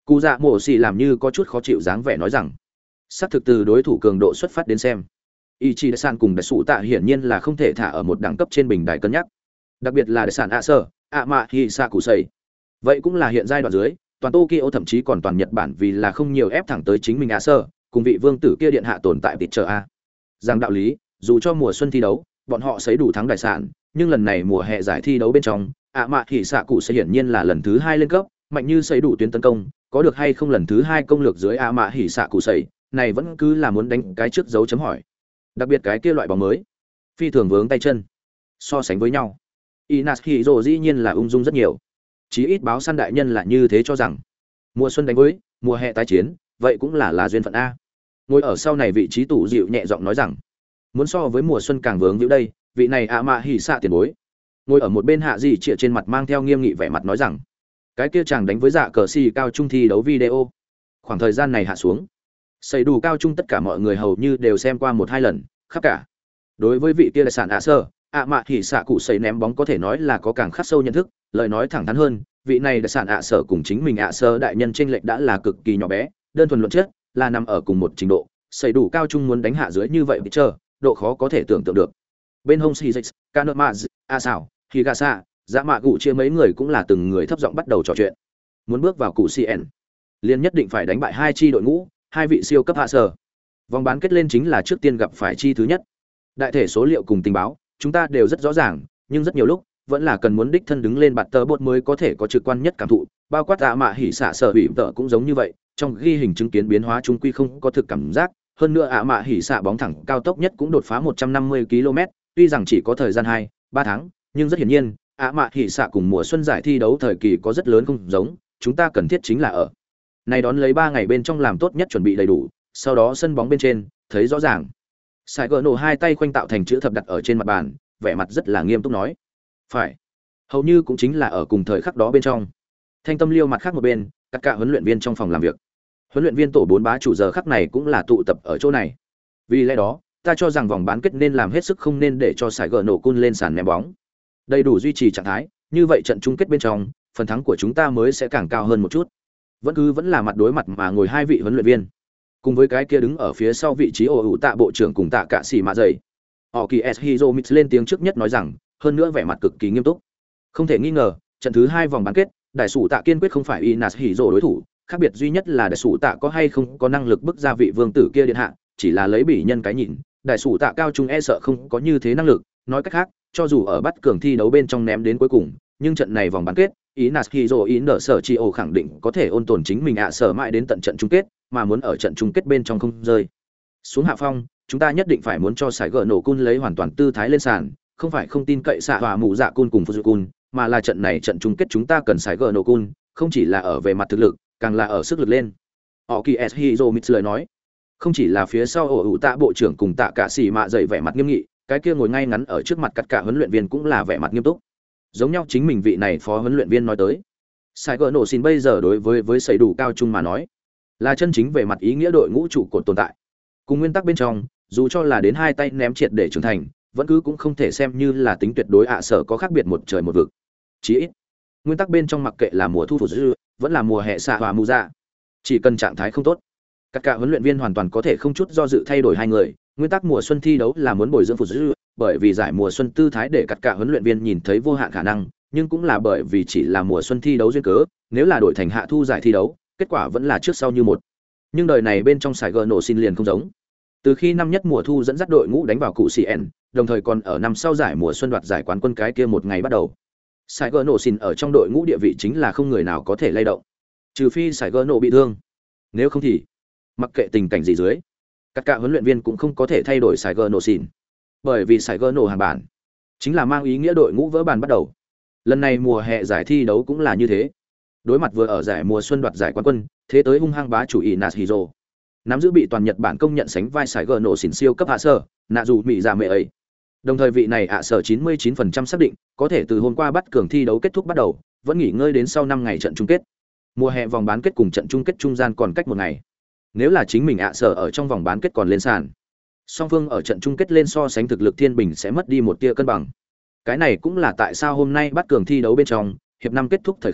Cụ Dạ Mộ Xỉ làm như có chút khó chịu dáng vẻ nói rằng, xác thực từ đối thủ cường độ xuất phát đến xem, ý chí đại sản cùng đại sủ tạ hiển nhiên là không thể thả ở một đẳng cấp trên bình đài cân nhắc, đặc biệt là đại sản ạ sở ạ mạ hi sa cụ sầy, vậy cũng là hiện giai đoạn dưới toàn Tokyo thậm chí còn toàn Nhật Bản vì là không nhiều ép thẳng tới chính mình ạ sở cùng vị vương tử kia điện hạ tồn tại vịt chờ a. Rằng đạo lý, dù cho mùa xuân thi đấu bọn họ sấy đủ thắng đại sản, nhưng lần này mùa hè giải thi đấu bên trong ạ mạ hi sa cụ sầy hiển nhiên là lần thứ hai lên cấp, mạnh như sấy đủ tuyến tấn công, có được hay không lần thứ hai công lược dưới ạ mạ hi sa cụ sầy, này vẫn cứ là muốn đánh cái trước dấu chấm hỏi. Đặc biệt cái kia loại bóng mới phi thường vướng tay chân, so sánh với nhau Inas Hiro dĩ nhiên là ung dung rất nhiều. Chí ít báo săn đại nhân là như thế cho rằng mùa xuân đánh với mùa hè tái chiến, vậy cũng là là duyên phận a. Ngồi ở sau này vị trí tủ dịu nhẹ giọng nói rằng, muốn so với mùa xuân càng vướng hữu đây, vị này ạ mạ hỉ xạ tiền bối. Ngồi ở một bên hạ dị trịa trên mặt mang theo nghiêm nghị vẻ mặt nói rằng, cái kia chàng đánh với dạ cờ xì cao trung thi đấu video, khoảng thời gian này hạ xuống, xây đủ cao trung tất cả mọi người hầu như đều xem qua một hai lần, khắp cả. Đối với vị kia là sản ạ sơ ạ mạ hỉ xạ cụ xây ném bóng có thể nói là có càng khắc sâu nhận thức, lời nói thẳng thắn hơn, vị này là sản ạ sở cùng chính mình ạ sơ đại nhân trên lệch đã là cực kỳ nhỏ bé, đơn thuần luận chất là nằm ở cùng một trình độ, xây đủ cao trung muốn đánh hạ dưới như vậy bị chờ, độ khó có thể tưởng tượng được. Bên hông Shizix, Kanomaz, A Sảo, Higasa, Dạ Mạ Cụ chia mấy người cũng là từng người thấp giọng bắt đầu trò chuyện. Muốn bước vào cụ xê en, liền nhất định phải đánh bại hai chi đội ngũ, hai vị siêu cấp hạ sở. Vòng bán kết lên chính là trước tiên gặp phải chi thứ nhất. Đại thể số liệu cùng tình báo, chúng ta đều rất rõ ràng, nhưng rất nhiều lúc vẫn là cần muốn đích thân đứng lên bạt tờ bột mới có thể có trực quan nhất cảm thụ, bao quát Dạ Mạ hỉ xạ sở hủy tợ cũng giống như vậy, trong ghi hình chứng kiến biến hóa chúng quy không có thực cảm giác, hơn nữa Dạ Mạ hỉ xạ bóng thẳng cao tốc nhất cũng đột phá một trăm năm mươi ki lô mét, tuy rằng chỉ có thời gian hai ba tháng, nhưng rất hiển nhiên, Dạ Mạ hỉ xạ cùng mùa xuân giải thi đấu thời kỳ có rất lớn không giống, chúng ta cần thiết chính là ở này đón lấy ba ngày bên trong làm tốt nhất chuẩn bị đầy đủ, sau đó sân bóng bên trên, thấy rõ ràng. Sài gỡ nổ hai tay khoanh tạo thành chữ thập đặt ở trên mặt bàn, vẻ mặt rất là nghiêm túc nói, phải, hầu như cũng chính là ở cùng thời khắc đó bên trong. Thanh Tâm Liêu mặt khác một bên, tất cả huấn luyện viên trong phòng làm việc, huấn luyện viên tổ bốn bá chủ giờ khắc này cũng là tụ tập ở chỗ này. Vì lẽ đó, ta cho rằng vòng bán kết nên làm hết sức không nên để cho Sài gỡ nổ cun lên sàn ném bóng, đầy đủ duy trì trạng thái, như vậy trận chung kết bên trong, phần thắng của chúng ta mới sẽ càng cao hơn một chút. Vẫn cứ vẫn là mặt đối mặt mà ngồi hai vị huấn luyện viên, cùng với cái kia đứng ở phía sau vị trí ổ hữu tạ bộ trưởng cùng tạ cả xì mạ dày. Họ kỳ S Hiro Mits lên tiếng trước nhất nói rằng, hơn nữa vẻ mặt cực kỳ nghiêm túc. Không thể nghi ngờ, trận thứ hai vòng bán kết, đại sủ tạ kiên quyết không phải Inas Hiro đối thủ, khác biệt duy nhất là đại sủ tạ có hay không có năng lực bức ra vị vương tử kia điện hạ, chỉ là lấy bỉ nhân cái nhìn, đại sủ tạ cao trung e sợ không có như thế năng lực, nói cách khác, cho dù ở bắt cường thi đấu bên trong ném đến cuối cùng, nhưng trận này vòng bán kết, Inas Hiro ý nở sở chi ổ khẳng định có thể ôn tồn chính mình ạ sở mãi đến tận trận chung kết, mà muốn ở trận chung kết bên trong không rơi xuống hạ phong, chúng ta nhất định phải muốn cho Sài gỡ nổ cun lấy hoàn toàn tư thái lên sàn, không phải không tin cậy xạ hòa mù dạ cun cùng Fuzu cun, mà là trận này trận chung kết chúng ta cần Sài gỡ nổ cun, không chỉ là ở về mặt thực lực, càng là ở sức lực lên. Họ kỳ S Hiro Mits lời nói, không chỉ là phía sau ổ hữu tạ bộ trưởng cùng tạ cả xì mạ dậy vẻ mặt nghiêm nghị, cái kia ngồi ngay ngắn ở trước mặt tất cả huấn luyện viên cũng là vẻ mặt nghiêm túc. Giống nhau chính mình vị này phó huấn luyện viên nói tới, Sài gỡ nổ xin bây giờ đối với với sẩy đủ cao trung mà nói, là chân chính về mặt ý nghĩa đội ngũ trụ cột tồn tại. Cùng nguyên tắc bên trong, dù cho là đến hai tay ném triệt để trưởng thành, vẫn cứ cũng không thể xem như là tính tuyệt đối ạ sở có khác biệt một trời một vực. Chỉ ít, nguyên tắc bên trong mặc kệ là mùa thu phụ dư, vẫn là mùa hè xạ hòa mù dạ, chỉ cần trạng thái không tốt, các cả huấn luyện viên hoàn toàn có thể không chút do dự thay đổi hai người. Nguyên tắc mùa xuân thi đấu là muốn bồi dưỡng phụ dư, bởi vì giải mùa xuân tư thái để tất cả huấn luyện viên nhìn thấy vô hạn khả năng, nhưng cũng là bởi vì chỉ là mùa xuân thi đấu duyên cớ, nếu là đổi thành hạ thu giải thi đấu, kết quả vẫn là trước sau như một. Nhưng đời này bên trong Sài gỡ nổ xin liền không giống. Từ khi năm nhất mùa thu dẫn dắt đội ngũ đánh vào cụ xê en, đồng thời còn ở năm sau giải mùa xuân đoạt giải quán quân cái kia một ngày bắt đầu, Sài gỡ nổ xin ở trong đội ngũ địa vị chính là không người nào có thể lay động, trừ phi Sài gỡ nổ bị thương. Nếu không thì, mặc kệ tình cảnh gì dưới, các cả huấn luyện viên cũng không có thể thay đổi Sài gỡ nổ xin, bởi vì Sài gỡ nổ hàng bản chính là mang ý nghĩa đội ngũ vỡ bàn bắt đầu. Lần này mùa hè giải thi đấu cũng là như thế. Đối mặt vừa ở giải mùa xuân đoạt giải quán quân, thế tới hung hăng bá chủ Inas Hiro, nắm giữ bị toàn Nhật Bản công nhận sánh vai Sài gỡ nổ xỉn siêu cấp hạ sở, nạ dù mỹ giả mẹ ấy. Đồng thời vị này hạ sở chín mươi chín phần trăm xác định, có thể từ hôm qua bắt cường thi đấu kết thúc bắt đầu, vẫn nghỉ ngơi đến sau năm ngày trận chung kết. Mùa hè vòng bán kết cùng trận chung kết trung gian còn cách một ngày. Nếu là chính mình hạ sở ở trong vòng bán kết còn lên sàn, song phương ở trận chung kết lên so sánh thực lực thiên bình sẽ mất đi một tia cân bằng. Cái này cũng là tại sao hôm nay bắt cường thi đấu bên trong, hiệp năm kết thúc thời khắc,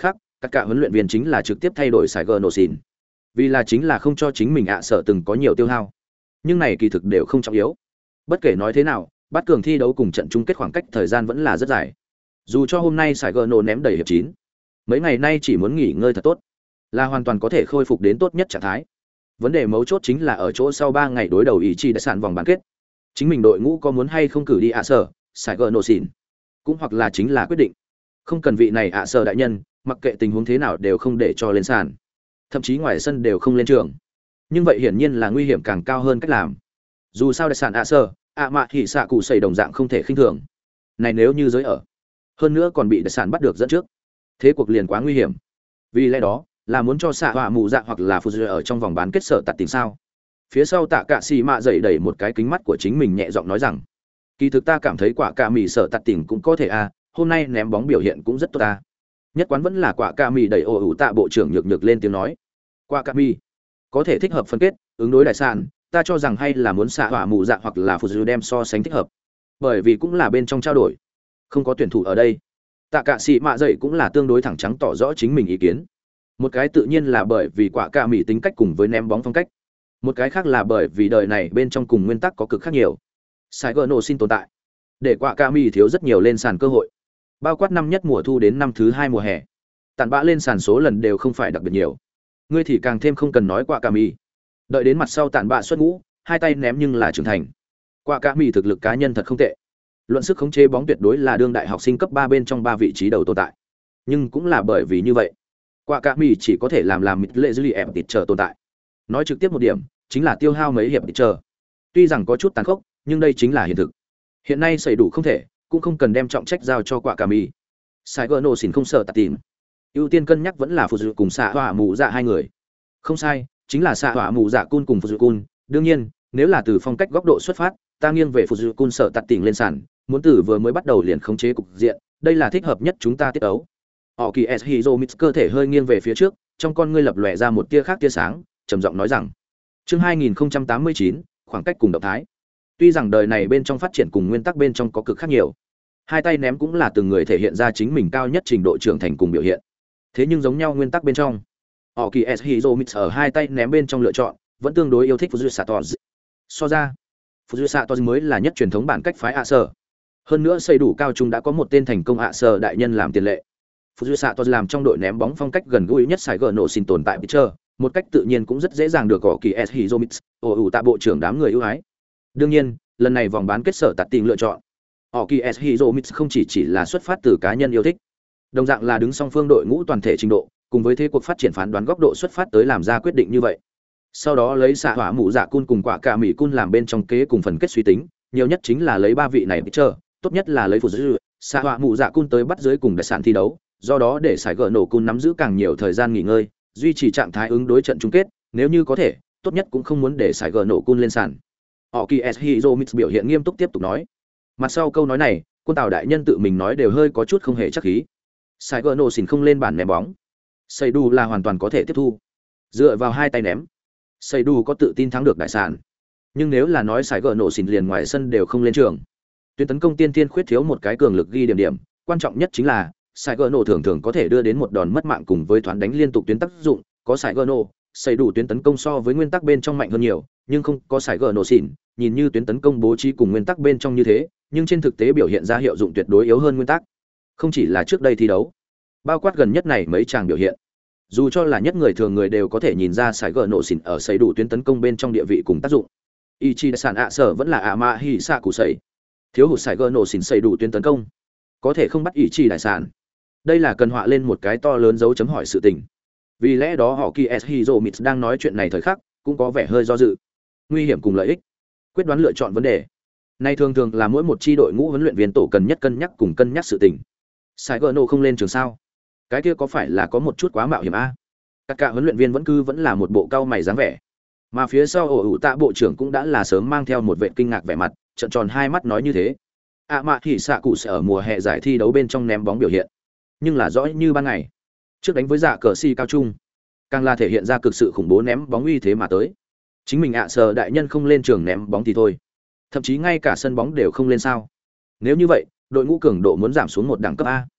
Các cả huấn luyện viên chính là trực tiếp thay đổi sải gờ nổ xỉn, vì là chính là không cho chính mình ạ sợ từng có nhiều tiêu hao, nhưng này kỳ thực đều không trọng yếu. Bất kể nói thế nào, bắt cường thi đấu cùng trận chung kết khoảng cách thời gian vẫn là rất dài. Dù cho hôm nay sải gờ nổ ném đầy hiệp chín, mấy ngày nay chỉ muốn nghỉ ngơi thật tốt là hoàn toàn có thể khôi phục đến tốt nhất trạng thái. Vấn đề mấu chốt chính là ở chỗ sau ba ngày đối đầu ý chi đã sạn vòng bán kết, chính mình đội ngũ có muốn hay không cử đi ạ sở sải gờ nổ xỉn, cũng hoặc là chính là quyết định không cần vị này ạ sở đại nhân, mặc kệ tình huống thế nào đều không để cho lên sàn, thậm chí ngoài sân đều không lên trường. Nhưng vậy hiển nhiên là nguy hiểm càng cao hơn cách làm. Dù sao đại sản ạ sở ạ mạ thì xạ cụ xây đồng dạng không thể khinh thường. Này nếu như giới ở, hơn nữa còn bị đại sản bắt được dẫn trước, thế cuộc liền quá nguy hiểm. Vì lẽ đó là muốn cho xạ họa mù dạ hoặc là phụ ở trong vòng bán kết sở tạt tình sao. Phía sau tạ cạ xì mạ dậy đẩy một cái kính mắt của chính mình nhẹ giọng nói rằng, kỳ thực ta cảm thấy quả cạ mì sở tạt tình cũng có thể a, hôm nay ném bóng biểu hiện cũng rất tốt ta. Nhất quán vẫn là quả cạ mì đẩy ồ ủ tạ bộ trưởng nhược nhược lên tiếng nói, quả cạ mì có thể thích hợp phân kết ứng đối đại sản, ta cho rằng hay là muốn xạ họa mù dạ hoặc là phụ đem so sánh thích hợp, bởi vì cũng là bên trong trao đổi, không có tuyển thủ ở đây. Tạ cạ xì mạ dậy cũng là tương đối thẳng trắng tỏ rõ chính mình ý kiến. Một cái tự nhiên là bởi vì quả cạ mì tính cách cùng với ném bóng phong cách, một cái khác là bởi vì đời này bên trong cùng nguyên tắc có cực khác nhiều. Sài gờ nổ xin tồn tại để quả cạ mì thiếu rất nhiều lên sàn cơ hội, bao quát năm nhất mùa thu đến năm thứ hai mùa hè, tàn bã lên sàn số lần đều không phải đặc biệt nhiều. Ngươi thì càng thêm không cần nói quả cạ mì, đợi đến mặt sau tàn bã xuất ngũ, hai tay ném nhưng là trưởng thành. Quả cạ mì thực lực cá nhân thật không tệ, luận sức khống chế bóng tuyệt đối là đương đại học sinh cấp ba bên trong ba vị trí đầu tồn tại. Nhưng cũng là bởi vì như vậy, quả cạ mì chỉ có thể làm làm mịt lệ dư lì ẹp tịt chờ tồn tại. Nói trực tiếp một điểm chính là tiêu hao mấy hiệp tịt chờ. Tuy rằng có chút tàn khốc, nhưng đây chính là hiện thực. Hiện nay xảy đủ không thể, cũng không cần đem trọng trách giao cho quả cạ mì. Sài gờ nổ xỉn không sợ tạt tìm, ưu tiên cân nhắc vẫn là phụ dự cùng xạ hỏa mù dạ hai người. Không sai, chính là xạ hỏa mù dạ cun cùng phụ dự cun. Đương nhiên, nếu là từ phong cách góc độ xuất phát, ta nghiêng về phụ dự cun sợ tạt tỉnh lên sàn, muốn từ vừa mới bắt đầu liền khống chế cục diện, đây là thích hợp nhất chúng ta tiết ấu. Họ kỳ s hiro mix cơ thể hơi nghiêng về phía trước, trong con ngươi lập lòe ra một tia khác tia sáng, trầm giọng nói rằng, chương hai nghìn không trăm tám mươi chín, khoảng cách cùng động thái. Tuy rằng đời này bên trong phát triển cùng nguyên tắc bên trong có cực khác nhiều, hai tay ném cũng là từng người thể hiện ra chính mình cao nhất trình độ trưởng thành cùng biểu hiện. Thế nhưng giống nhau nguyên tắc bên trong, họ kỳ s hiro mix ở hai tay ném bên trong lựa chọn vẫn tương đối yêu thích Fuji Satos. So ra, Fuji Satos mới là nhất truyền thống bản cách phái ạ sở. Hơn nữa xây đủ cao trung đã có một tên thành công ạ sở đại nhân làm tiền lệ. Fuji Satos làm trong đội ném bóng phong cách gần gũi nhất Sài Gòn nổ xin tồn tại pitcher, một cách tự nhiên cũng rất dễ dàng được gõ kỳ S Hizomits, ổ ủ tạ bộ trưởng đám người ưu ái. Đương nhiên, lần này vòng bán kết sở tạt tình lựa chọn, họ kỳ S Hizomits không chỉ chỉ là xuất phát từ cá nhân yêu thích, đồng dạng là đứng song phương đội ngũ toàn thể trình độ, cùng với thế cuộc phát triển phán đoán góc độ xuất phát tới làm ra quyết định như vậy. Sau đó lấy xạ hỏa mũ dạ cun cùng quả cà mỹ cun làm bên trong kế cùng phần kết suy tính, nhiều nhất chính là lấy ba vị này pitcher, tốt nhất là lấy phụ dư, xạ hỏa mũ dạ cun tới bắt dưới cùng đại sản thi đấu, do đó để Sài Gòn nổ cun nắm giữ càng nhiều thời gian nghỉ ngơi, duy trì trạng thái ứng đối trận chung kết, nếu như có thể, tốt nhất cũng không muốn để Sài Gòn nổ cun lên sàn. Họ kỳ S Hizomits biểu hiện nghiêm túc tiếp tục nói. Mặt sau câu nói này, quân Tào đại nhân tự mình nói đều hơi có chút không hề chắc khí. Sài Gòn nổ xỉn không lên bàn ném bóng, Xây Đủ là hoàn toàn có thể tiếp thu. Dựa vào hai tay ném, Xây Đủ có tự tin thắng được đại sản. Nhưng nếu là nói Sài Gòn nổ xỉn liền ngoài sân đều không lên trường, tuyến tấn công tiên tiên khuyết thiếu một cái cường lực ghi điểm điểm, quan trọng nhất chính là Sài Gòn nổ thường thường có thể đưa đến một đòn mất mạng cùng với thoáng đánh liên tục tuyến tác dụng, có Sài Gòn nổ, Xây Đủ tuyến tấn công so với nguyên tắc bên trong mạnh hơn nhiều, nhưng không có Sài Gòn nổ xỉn, nhìn như tuyến tấn công bố trí cùng nguyên tắc bên trong như thế, nhưng trên thực tế biểu hiện ra hiệu dụng tuyệt đối yếu hơn nguyên tắc. Không chỉ là trước đây thi đấu, bao quát gần nhất này mấy chàng biểu hiện, dù cho là nhất người thường người đều có thể nhìn ra Sài Gòn nổ xỉn ở Xây Đủ tuyến tấn công bên trong địa vị cùng tác dụng. Ichi đại sản ạ sở vẫn là ạ mạ hỉ xạ cụ sẩy, thiếu hụt Sài Gòn nổ xỉn Xây Đủ tuyến tấn công, có thể không bắt Ichi đại sản. Đây là cần họa lên một cái to lớn dấu chấm hỏi sự tình. Vì lẽ đó họ kỳ S Hizomits đang nói chuyện này thời khắc cũng có vẻ hơi do dự. Nguy hiểm cùng lợi ích, quyết đoán lựa chọn vấn đề. Này thường thường là mỗi một chi đội ngũ huấn luyện viên tổ cần nhất cân nhắc cùng cân nhắc sự tình. Sài Gòn nổ không lên trường sao? Cái kia có phải là có một chút quá mạo hiểm a? Các cả huấn luyện viên vẫn cứ vẫn là một bộ cau mày dáng vẻ. Mà phía sau ổ ủ tạ bộ trưởng cũng đã là sớm mang theo một vẻ kinh ngạc vẻ mặt, trợn tròn hai mắt nói như thế. À mạ thì xạ cụ sẽ ở mùa hè giải thi đấu bên trong ném bóng biểu hiện, nhưng là rõ như ban ngày. Trước đánh với dạ cờ si cao trung, càng là thể hiện ra cực sự khủng bố ném bóng uy thế mà tới. Chính mình ạ sờ đại nhân không lên trường ném bóng thì thôi, thậm chí ngay cả sân bóng đều không lên sao? Nếu như vậy, đội ngũ cường độ muốn giảm xuống một đẳng cấp a.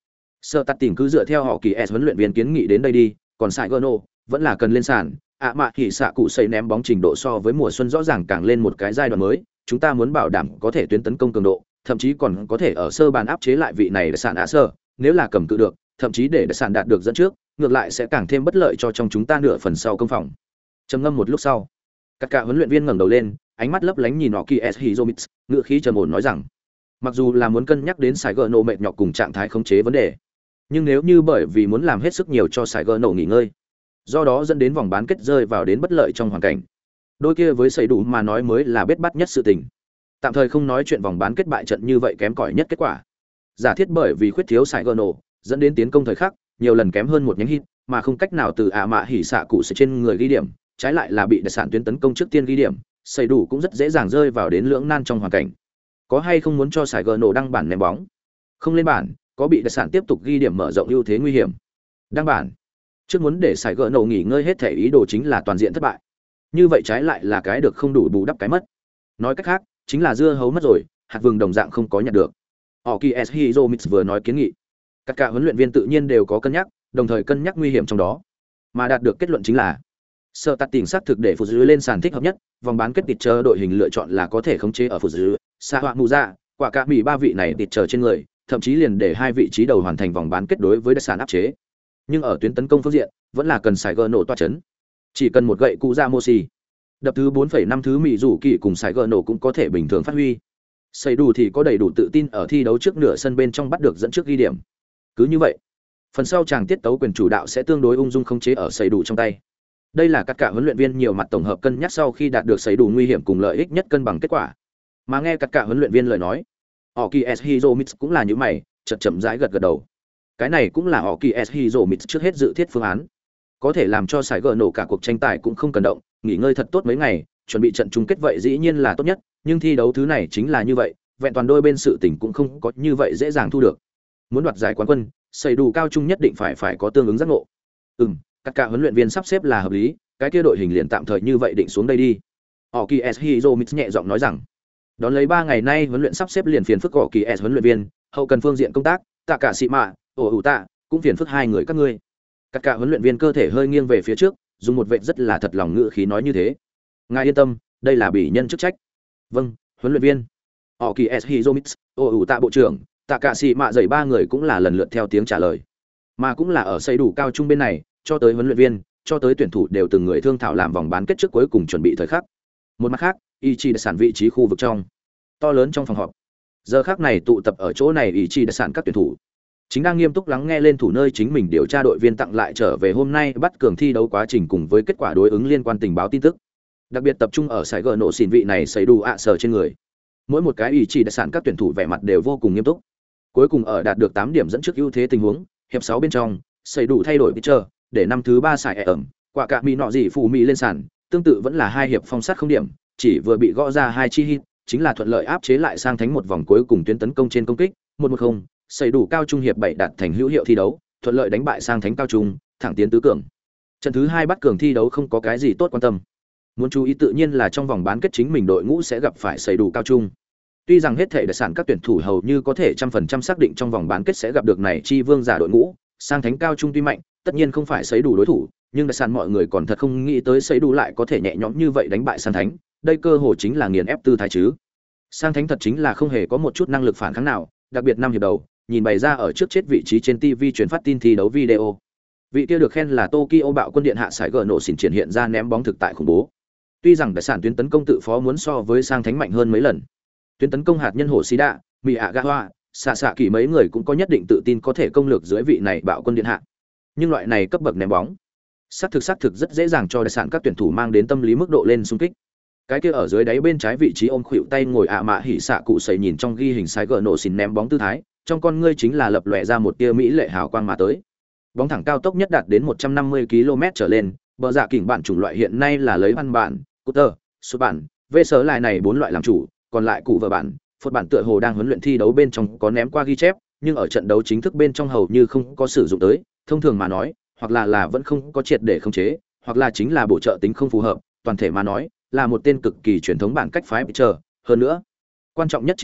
Sợ tắt tỉnh cứ dựa theo họ kỳ S huấn luyện viên kiến nghị đến đây đi, còn Saigono vẫn là cần lên sàn. ạ mạ hỉ xạ cụ xây ném bóng trình độ so với mùa xuân rõ ràng càng lên một cái giai đoạn mới, chúng ta muốn bảo đảm có thể tuyến tấn công cường độ, thậm chí còn có thể ở sơ bàn áp chế lại vị này để sàn ạ sơ, nếu là cầm cự được, thậm chí để để sàn đạt được dẫn trước, ngược lại sẽ càng thêm bất lợi cho trong chúng ta nửa phần sau công phòng. Trầm ngâm một lúc sau, các cả huấn luyện viên ngẩng đầu lên, ánh mắt lấp lánh nhìn Oki S Hizomitsu, ngữ khí trầm ổn nói rằng, mặc dù là muốn cân nhắc đến Saigono mệt nhọc cùng trạng thái khống chế vấn đề, nhưng nếu như bởi vì muốn làm hết sức nhiều cho Saigono nghỉ ngơi, do đó dẫn đến vòng bán kết rơi vào đến bất lợi trong hoàn cảnh, đôi kia với sẩy đủ mà nói mới là bết bắt nhất sự tình. Tạm thời không nói chuyện vòng bán kết bại trận như vậy kém cỏi nhất kết quả, giả thiết bởi vì khuyết thiếu Saigono dẫn đến tiến công thời khắc nhiều lần kém hơn một nhánh hit, mà không cách nào từ ạ mạ hỉ xạ cụ sẽ trên người ghi điểm, trái lại là bị đặc sản tuyến tấn công trước tiên ghi điểm, sẩy đủ cũng rất dễ dàng rơi vào đến lưỡng nan trong hoàn cảnh. Có hay không muốn cho Saigono đăng bản ném bóng? Không lên bản, có bị đặc sản tiếp tục ghi điểm mở rộng ưu thế nguy hiểm. Đăng bản, trước muốn để Saigono nghỉ ngơi hết thể ý đồ chính là toàn diện thất bại. Như vậy trái lại là cái được không đủ bù đắp cái mất. Nói cách khác, chính là dưa hấu mất rồi, hạt vừng đồng dạng không có nhặt được. Oki S Hizomitsu vừa nói kiến nghị. Các cả huấn luyện viên tự nhiên đều có cân nhắc, đồng thời cân nhắc nguy hiểm trong đó. Mà đạt được kết luận chính là Sở Tạt tỉnh xác thực để phụ dưới lên sàn thích hợp nhất, vòng bán kết tịt chờ đội hình lựa chọn là có thể khống chế ở phụ dưới, Sa Họa Mù Dạ, quả cả mì ba vị này tịt chờ trên người, thậm chí liền để hai vị trí đầu hoàn thành vòng bán kết đối với đặc sản áp chế. Nhưng ở tuyến tấn công phương diện, vẫn là cần Saigono toa chấn. Chỉ cần một gậy cụ ra Moshi, đập thứ bốn phẩy năm thứ mì rủ kỳ cùng Saigono cũng có thể bình thường phát huy. Xây đủ thì có đầy đủ tự tin ở thi đấu trước nửa sân bên trong bắt được dẫn trước ghi điểm. Cứ như vậy, phần sau chàng tiết tấu quyền chủ đạo sẽ tương đối ung dung khống chế ở xây đủ trong tay. Đây là các cả huấn luyện viên nhiều mặt tổng hợp cân nhắc sau khi đạt được xây đủ nguy hiểm cùng lợi ích nhất cân bằng kết quả. Mà nghe các cả huấn luyện viên lời nói, Oki S Hizomitsu cũng là như mày, chậm chậm rãi gật gật đầu. Cái này cũng là Oki S Hizomitsu trước hết dự thiết phương án. Có thể làm cho Saigono cả cuộc tranh tài cũng không cần động, nghỉ ngơi thật tốt mấy ngày, chuẩn bị trận chung kết vậy dĩ nhiên là tốt nhất, nhưng thi đấu thứ này chính là như vậy, vẹn toàn đôi bên sự tình cũng không có như vậy dễ dàng thu được. Muốn đoạt giải quán quân, xây đủ cao trung nhất định phải phải có tương ứng giác ngộ. Ừm, các cả huấn luyện viên sắp xếp là hợp lý, cái kia đội hình liền tạm thời như vậy định xuống đây đi. Oki S Hizomitsu nhẹ giọng nói rằng, đón lấy ba ngày nay huấn luyện sắp xếp liền phiền phức Oki S huấn luyện viên, hậu cần phương diện công tác, tạ cả sĩ mạ, ổ ủ tạ, cũng phiền phức hai người các ngươi. Các cả huấn luyện viên cơ thể hơi nghiêng về phía trước, dùng một vẻ rất là thật lòng ngữ khí nói như thế. Ngài yên tâm, đây là bỉ nhân chức trách. Vâng, huấn luyện viên. Oki S Hizomitsu, ổ ủ tạ bộ trưởng, tạ cả sĩ mạ dày ba người cũng là lần lượt theo tiếng trả lời. Mà cũng là ở xây đủ cao trung bên này, cho tới huấn luyện viên, cho tới tuyển thủ đều từng người thương thảo làm vòng bán kết trước cuối cùng chuẩn bị thời khắc. Một mặt khác, Ichi đã sản vị trí khu vực trong to lớn trong phòng họp. Giờ khắc này tụ tập ở chỗ này Ichi đã sản các tuyển thủ chính đang nghiêm túc lắng nghe lên thủ nơi chính mình điều tra đội viên tặng lại trở về hôm nay bắt cường thi đấu quá trình cùng với kết quả đối ứng liên quan tình báo tin tức. Đặc biệt tập trung ở Saigono xỉn vị này xây đủ ạ sở trên người. Mỗi một cái Ichi đã sản các tuyển thủ vẻ mặt đều vô cùng nghiêm túc. Cuối cùng ở đạt được tám điểm dẫn trước ưu thế tình huống, hiệp sáu bên trong, xây đủ thay đổi pitcher, để năm thứ ba xài ẩm, quả cả mỹ nọ gì phù mỹ lên sàn, tương tự vẫn là hai hiệp phong sát không điểm, chỉ vừa bị gõ ra hai chi hit, chính là thuận lợi áp chế lại sang thánh một vòng cuối cùng tuyến tấn công trên công kích, một một không, xây đủ cao trung hiệp bảy đạt thành hữu hiệu thi đấu, thuận lợi đánh bại sang thánh cao trung, thẳng tiến tứ cường. Trận thứ hai bắt cường thi đấu không có cái gì tốt quan tâm. Muốn chú ý tự nhiên là trong vòng bán kết chính mình đội ngũ sẽ gặp phải xây đủ cao trung. Tuy rằng hết thể đặc sản các tuyển thủ hầu như có thể trăm phần trăm xác định trong vòng bán kết sẽ gặp được này chi vương giả đội ngũ, sang thánh cao trung tuy mạnh, tất nhiên không phải xây đủ đối thủ, nhưng đặc sản mọi người còn thật không nghĩ tới xây đủ lại có thể nhẹ nhõm như vậy đánh bại sang thánh, đây cơ hội chính là nghiền ép tư thái chứ. Sang thánh thật chính là không hề có một chút năng lực phản kháng nào, đặc biệt năm hiệp đầu, nhìn bày ra ở trước chết vị trí trên ti vi truyền phát tin thi đấu video. Vị kia được khen là Tokyo bạo quân điện hạ sải gờ nổ xỉn triển hiện ra ném bóng thực tại khủng bố. Tuy rằng đặc sản tuyến tấn công tự phó muốn so với sang thánh mạnh hơn mấy lần. Tuyến tấn công hạt nhân hổ xí đạ, mì ạ gạ hoa, xạ xạ kỳ mấy người cũng có nhất định tự tin có thể công lược dưới vị này bạo quân điện hạ. Nhưng loại này cấp bậc ném bóng, xác thực xác thực rất dễ dàng cho đặc sản các tuyển thủ mang đến tâm lý mức độ lên xung kích. Cái kia ở dưới đáy bên trái vị trí ôm khuỷu tay ngồi ạ mạ hỉ xạ cụ sẩy nhìn trong ghi hình sải gờ nổ xỉn ném bóng tư thái, trong con ngươi chính là lập lòe ra một tia mỹ lệ hào quang mà tới. Bóng thẳng cao tốc nhất đạt đến một trăm năm mươi ki lô mét trở lên, bờ dạ kỉnh bạn chủng loại hiện nay là lấy văn bản, cutter, số bản, vê sở lại này bốn loại làm chủ, còn lại cụ vở bản, phốt bản tựa hồ đang huấn luyện thi đấu bên trong có ném qua ghi chép, nhưng ở trận đấu chính thức bên trong hầu như không có sử dụng tới, thông thường mà nói, hoặc là là vẫn không có triệt để khống chế, hoặc là chính là bổ trợ tính không phù hợp, toàn thể mà nói, là một tên cực kỳ truyền thống bản cách phái pitcher, hơn nữa, quan trọng nhất chính là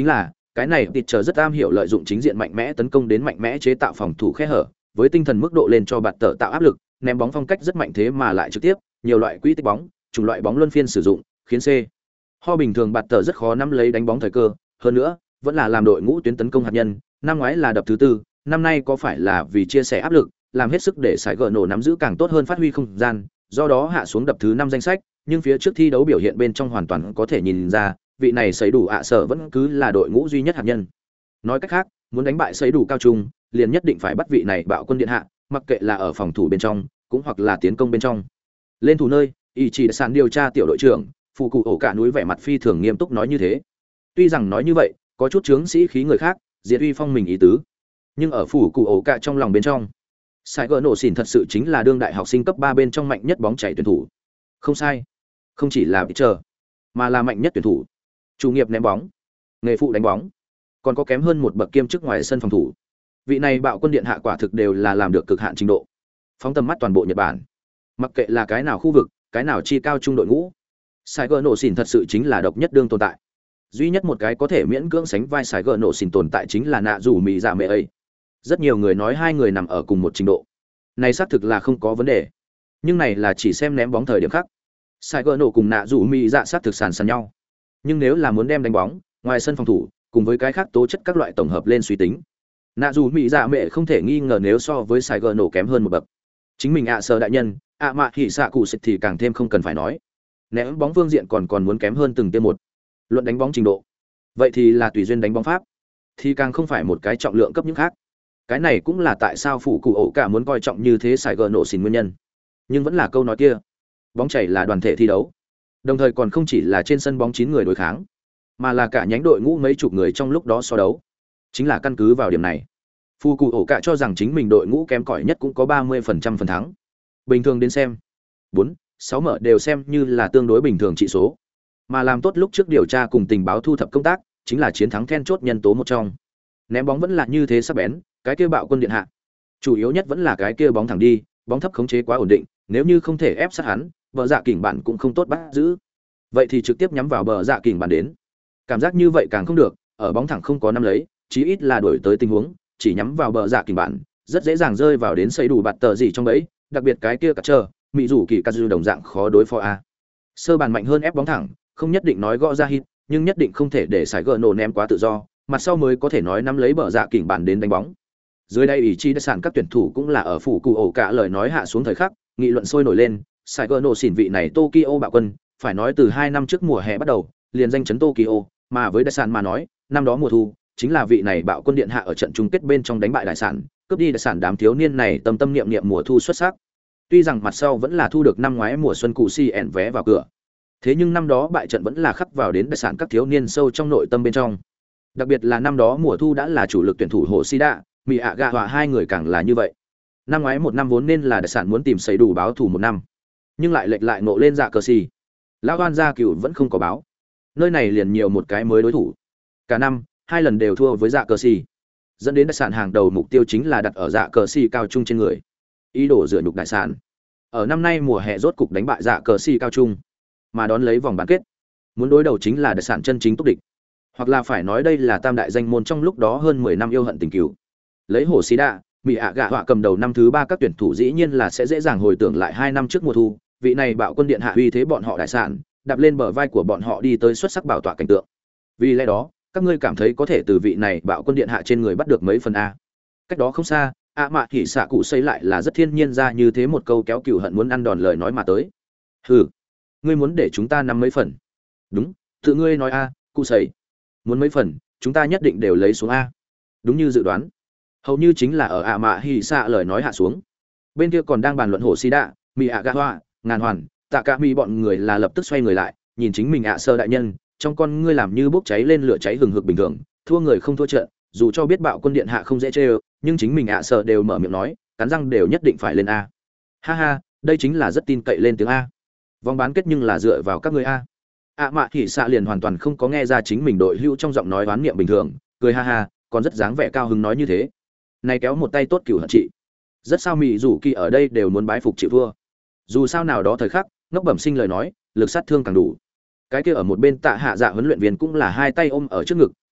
cái này tịt chờ rất am hiểu lợi dụng chính diện mạnh mẽ tấn công đến mạnh mẽ chế tạo phòng thủ khe hở, với tinh thần mức độ lên cho bạt tờ tạo áp lực, ném bóng phong cách rất mạnh thế mà lại trực tiếp, nhiều loại quỹ tích bóng, chủng loại bóng luân phiên sử dụng, khiến C. Ho bình thường bạt tờ rất khó nắm lấy đánh bóng thời cơ, hơn nữa, vẫn là làm đội ngũ tuyến tấn công hạt nhân, năm ngoái là đập thứ tư, năm nay có phải là vì chia sẻ áp lực, làm hết sức để sải gỡ nổ nắm giữ càng tốt hơn phát huy không gian, do đó hạ xuống đập thứ năm danh sách, nhưng phía trước thi đấu biểu hiện bên trong hoàn toàn có thể nhìn ra, vị này xây đủ ạ sở vẫn cứ là đội ngũ duy nhất hạt nhân. Nói cách khác, muốn đánh bại xây đủ cao trung, liền nhất định phải bắt vị này bạo quân điện hạ, mặc kệ là ở phòng thủ bên trong, cũng hoặc là tiến công bên trong. Lên thủ nơi, ý chỉ sàn điều tra tiểu đội trưởng, phụ cụ ổ cả núi vẻ mặt phi thường nghiêm túc nói như thế. Tuy rằng nói như vậy, có chút chướng sĩ khí người khác, diệt uy phong mình ý tứ, nhưng ở phủ cụ ổ cả trong lòng bên trong, sai gỡ nổ xỉn thật sự chính là đương đại học sinh cấp ba bên trong mạnh nhất bóng chảy tuyển thủ. Không sai, không chỉ là pitcher, mà là mạnh nhất tuyển thủ. Chủ nghiệp ném bóng, nghề phụ đánh bóng, còn có kém hơn một bậc kiêm chức ngoài sân phòng thủ. Vị này bạo quân điện hạ quả thực đều là làm được cực hạn trình độ. Phóng tầm mắt toàn bộ Nhật Bản, mặc kệ là cái nào khu vực, cái nào chi cao trung đội ngũ, sai gỡ nổ xỉn thật sự chính là độc nhất đương tồn tại. Duy nhất một cái có thể miễn cưỡng sánh vai sai gỡ nổ xỉn tồn tại chính là nạ dù mỹ dạ mẹ ấy. Rất nhiều người nói hai người nằm ở cùng một trình độ, này xác thực là không có vấn đề, nhưng này là chỉ xem ném bóng thời điểm khác. Sai gỡ nổ cùng nạ dù mỹ dạ xác thực sàn sàn nhau, nhưng nếu là muốn đem đánh bóng ngoài sân phòng thủ cùng với cái khác tố chất các loại tổng hợp lên suy tính, nạ dù mỹ dạ mẹ không thể nghi ngờ nếu so với sai gỡ nổ kém hơn một bậc. Chính mình ạ à sơ đại nhân ạ à mạ hỉ xạ cụ xịt thì càng thêm không cần phải nói, ném bóng phương diện còn còn muốn kém hơn từng tiêm một. Luận đánh bóng trình độ, vậy thì là tùy duyên đánh bóng pháp, thì càng không phải một cái trọng lượng cấp những khác. Cái này cũng là tại sao phụ cụ ổ cả muốn coi trọng như thế sải gờ nổ xỉn nguyên nhân. Nhưng vẫn là câu nói kia, bóng chảy là đoàn thể thi đấu, đồng thời còn không chỉ là trên sân bóng chín người đối kháng, mà là cả nhánh đội ngũ mấy chục người trong lúc đó so đấu. Chính là căn cứ vào điểm này, phụ cụ ổ cả cho rằng chính mình đội ngũ kém cỏi nhất cũng có ba mươi phần trăm phần thắng. Bình thường đến xem, bốn, sáu mở đều xem như là tương đối bình thường trị số. Mà làm tốt lúc trước điều tra cùng tình báo thu thập công tác, chính là chiến thắng then chốt nhân tố một trong. Ném bóng vẫn là như thế sắc bén, cái kia bạo quân điện hạ, chủ yếu nhất vẫn là cái kia bóng thẳng đi, bóng thấp khống chế quá ổn định, nếu như không thể ép sát hắn, bờ dạ kỉnh bạn cũng không tốt bắt giữ. Vậy thì trực tiếp nhắm vào bờ dạ kỉnh bạn đến. Cảm giác như vậy càng không được, ở bóng thẳng không có nắm lấy, chí ít là đổi tới tình huống, chỉ nhắm vào bờ dạ kỉnh bạn, rất dễ dàng rơi vào đến xây đủ bạt tờ gì trong bẫy, đặc biệt cái kia cả chờ, mỹ rủ kỳ cà dư đồng dạng khó đối phó a. Sơ bàn mạnh hơn ép bóng thẳng, không nhất định nói gõ ra hit, nhưng nhất định không thể để sải gỡ nổ ném quá tự do, mặt sau mới có thể nói nắm lấy bờ dạ kỉnh bạn đến đánh bóng. Dưới đây ý chí đã sản các tuyển thủ cũng là ở phủ cụ ổ cả lời nói hạ xuống thời khắc, nghị luận sôi nổi lên, sải gỡ nổ xỉn vị này Tokyo bạo quân, phải nói từ hai năm trước mùa hè bắt đầu, liền danh chấn Tokyo, mà với đại sản mà nói, năm đó mùa thu, chính là vị này bạo quân điện hạ ở trận chung kết bên trong đánh bại đại sản, cướp đi đại sản đám thiếu niên này tâm tâm niệm niệm mùa thu xuất sắc. Tuy rằng mặt sau vẫn là thu được năm ngoái mùa xuân cụ si ẻn vé vào cửa, thế nhưng năm đó bại trận vẫn là khắc vào đến đại sản các thiếu niên sâu trong nội tâm bên trong. Đặc biệt là năm đó mùa thu đã là chủ lực tuyển thủ hồ Sida, Mị ạ gạ hòa hai người càng là như vậy. Năm ngoái một năm vốn nên là đại sản muốn tìm xây đủ báo thủ một năm, nhưng lại lệch lại nộ lên dạ cờ xì. Lão Hoan gia cựu vẫn không có báo, nơi này liền nhiều một cái mới đối thủ. Cả năm hai lần đều thua với dạ cờ xì, dẫn đến đại sản hàng đầu mục tiêu chính là đặt ở dạ cờ xì cao trung trên người, ý đồ dựa nhục đại sản. Ở năm nay mùa hè rốt cục đánh bại dạ cờ xì cao trung, mà đón lấy vòng bán kết, muốn đối đầu chính là đại sản chân chính túc địch, hoặc là phải nói đây là tam đại danh môn trong lúc đó hơn mười năm yêu hận tình cừu. Lấy hồ xí đạ, Mỹ ạ gạ họa cầm đầu năm thứ ba các tuyển thủ dĩ nhiên là sẽ dễ dàng hồi tưởng lại hai năm trước mùa thu, vị này bạo quân điện hạ uy thế bọn họ đại sản, đạp lên bờ vai của bọn họ đi tới xuất sắc bảo tọa cảnh tượng. Vì lẽ đó, các ngươi cảm thấy có thể từ vị này bạo quân điện hạ trên người bắt được mấy phần a? Cách đó không xa, ạ mạ hỉ xạ cụ xây lại là rất thiên nhiên ra như thế một câu kéo cừu hận muốn ăn đòn lời nói mà tới. Hừ, ngươi muốn để chúng ta nắm mấy phần? Đúng, tự ngươi nói a, cụ xây. Muốn mấy phần, chúng ta nhất định đều lấy xuống a. Đúng như dự đoán, hầu như chính là ở ạ mạ hỉ xạ lời nói hạ xuống, bên kia còn đang bàn luận hồ xì đạ, Mỹ ạ gạ hoa, ngàn hoàn, tạ cả mỹ bọn người là lập tức xoay người lại, nhìn chính mình ạ sơ đại nhân, trong con ngươi làm như bốc cháy lên lửa cháy hừng hực bình thường, thua người không thua trận, dù cho biết bạo quân điện hạ không dễ chơi, nhưng chính mình ạ sơ đều mở miệng nói, cắn răng đều nhất định phải lên a. Ha ha, đây chính là rất tin cậy lên tiếng a. Vòng bán kết nhưng là dựa vào các ngươi a. ạ mạ hỉ xạ liền hoàn toàn không có nghe ra chính mình đội hữu trong giọng nói oán niệm bình thường, cười ha ha, còn rất dáng vẻ cao hứng nói như thế. Này kéo một tay tốt cửu hận chị. Rất sao mỹ rủ kỳ ở đây đều muốn bái phục chịu thua. Dù sao nào đó thời khắc, ngốc bẩm sinh lời nói, lực sát thương càng đủ. Cái kia ở một bên tạ hạ dạ huấn luyện viên cũng là hai tay ôm ở trước ngực,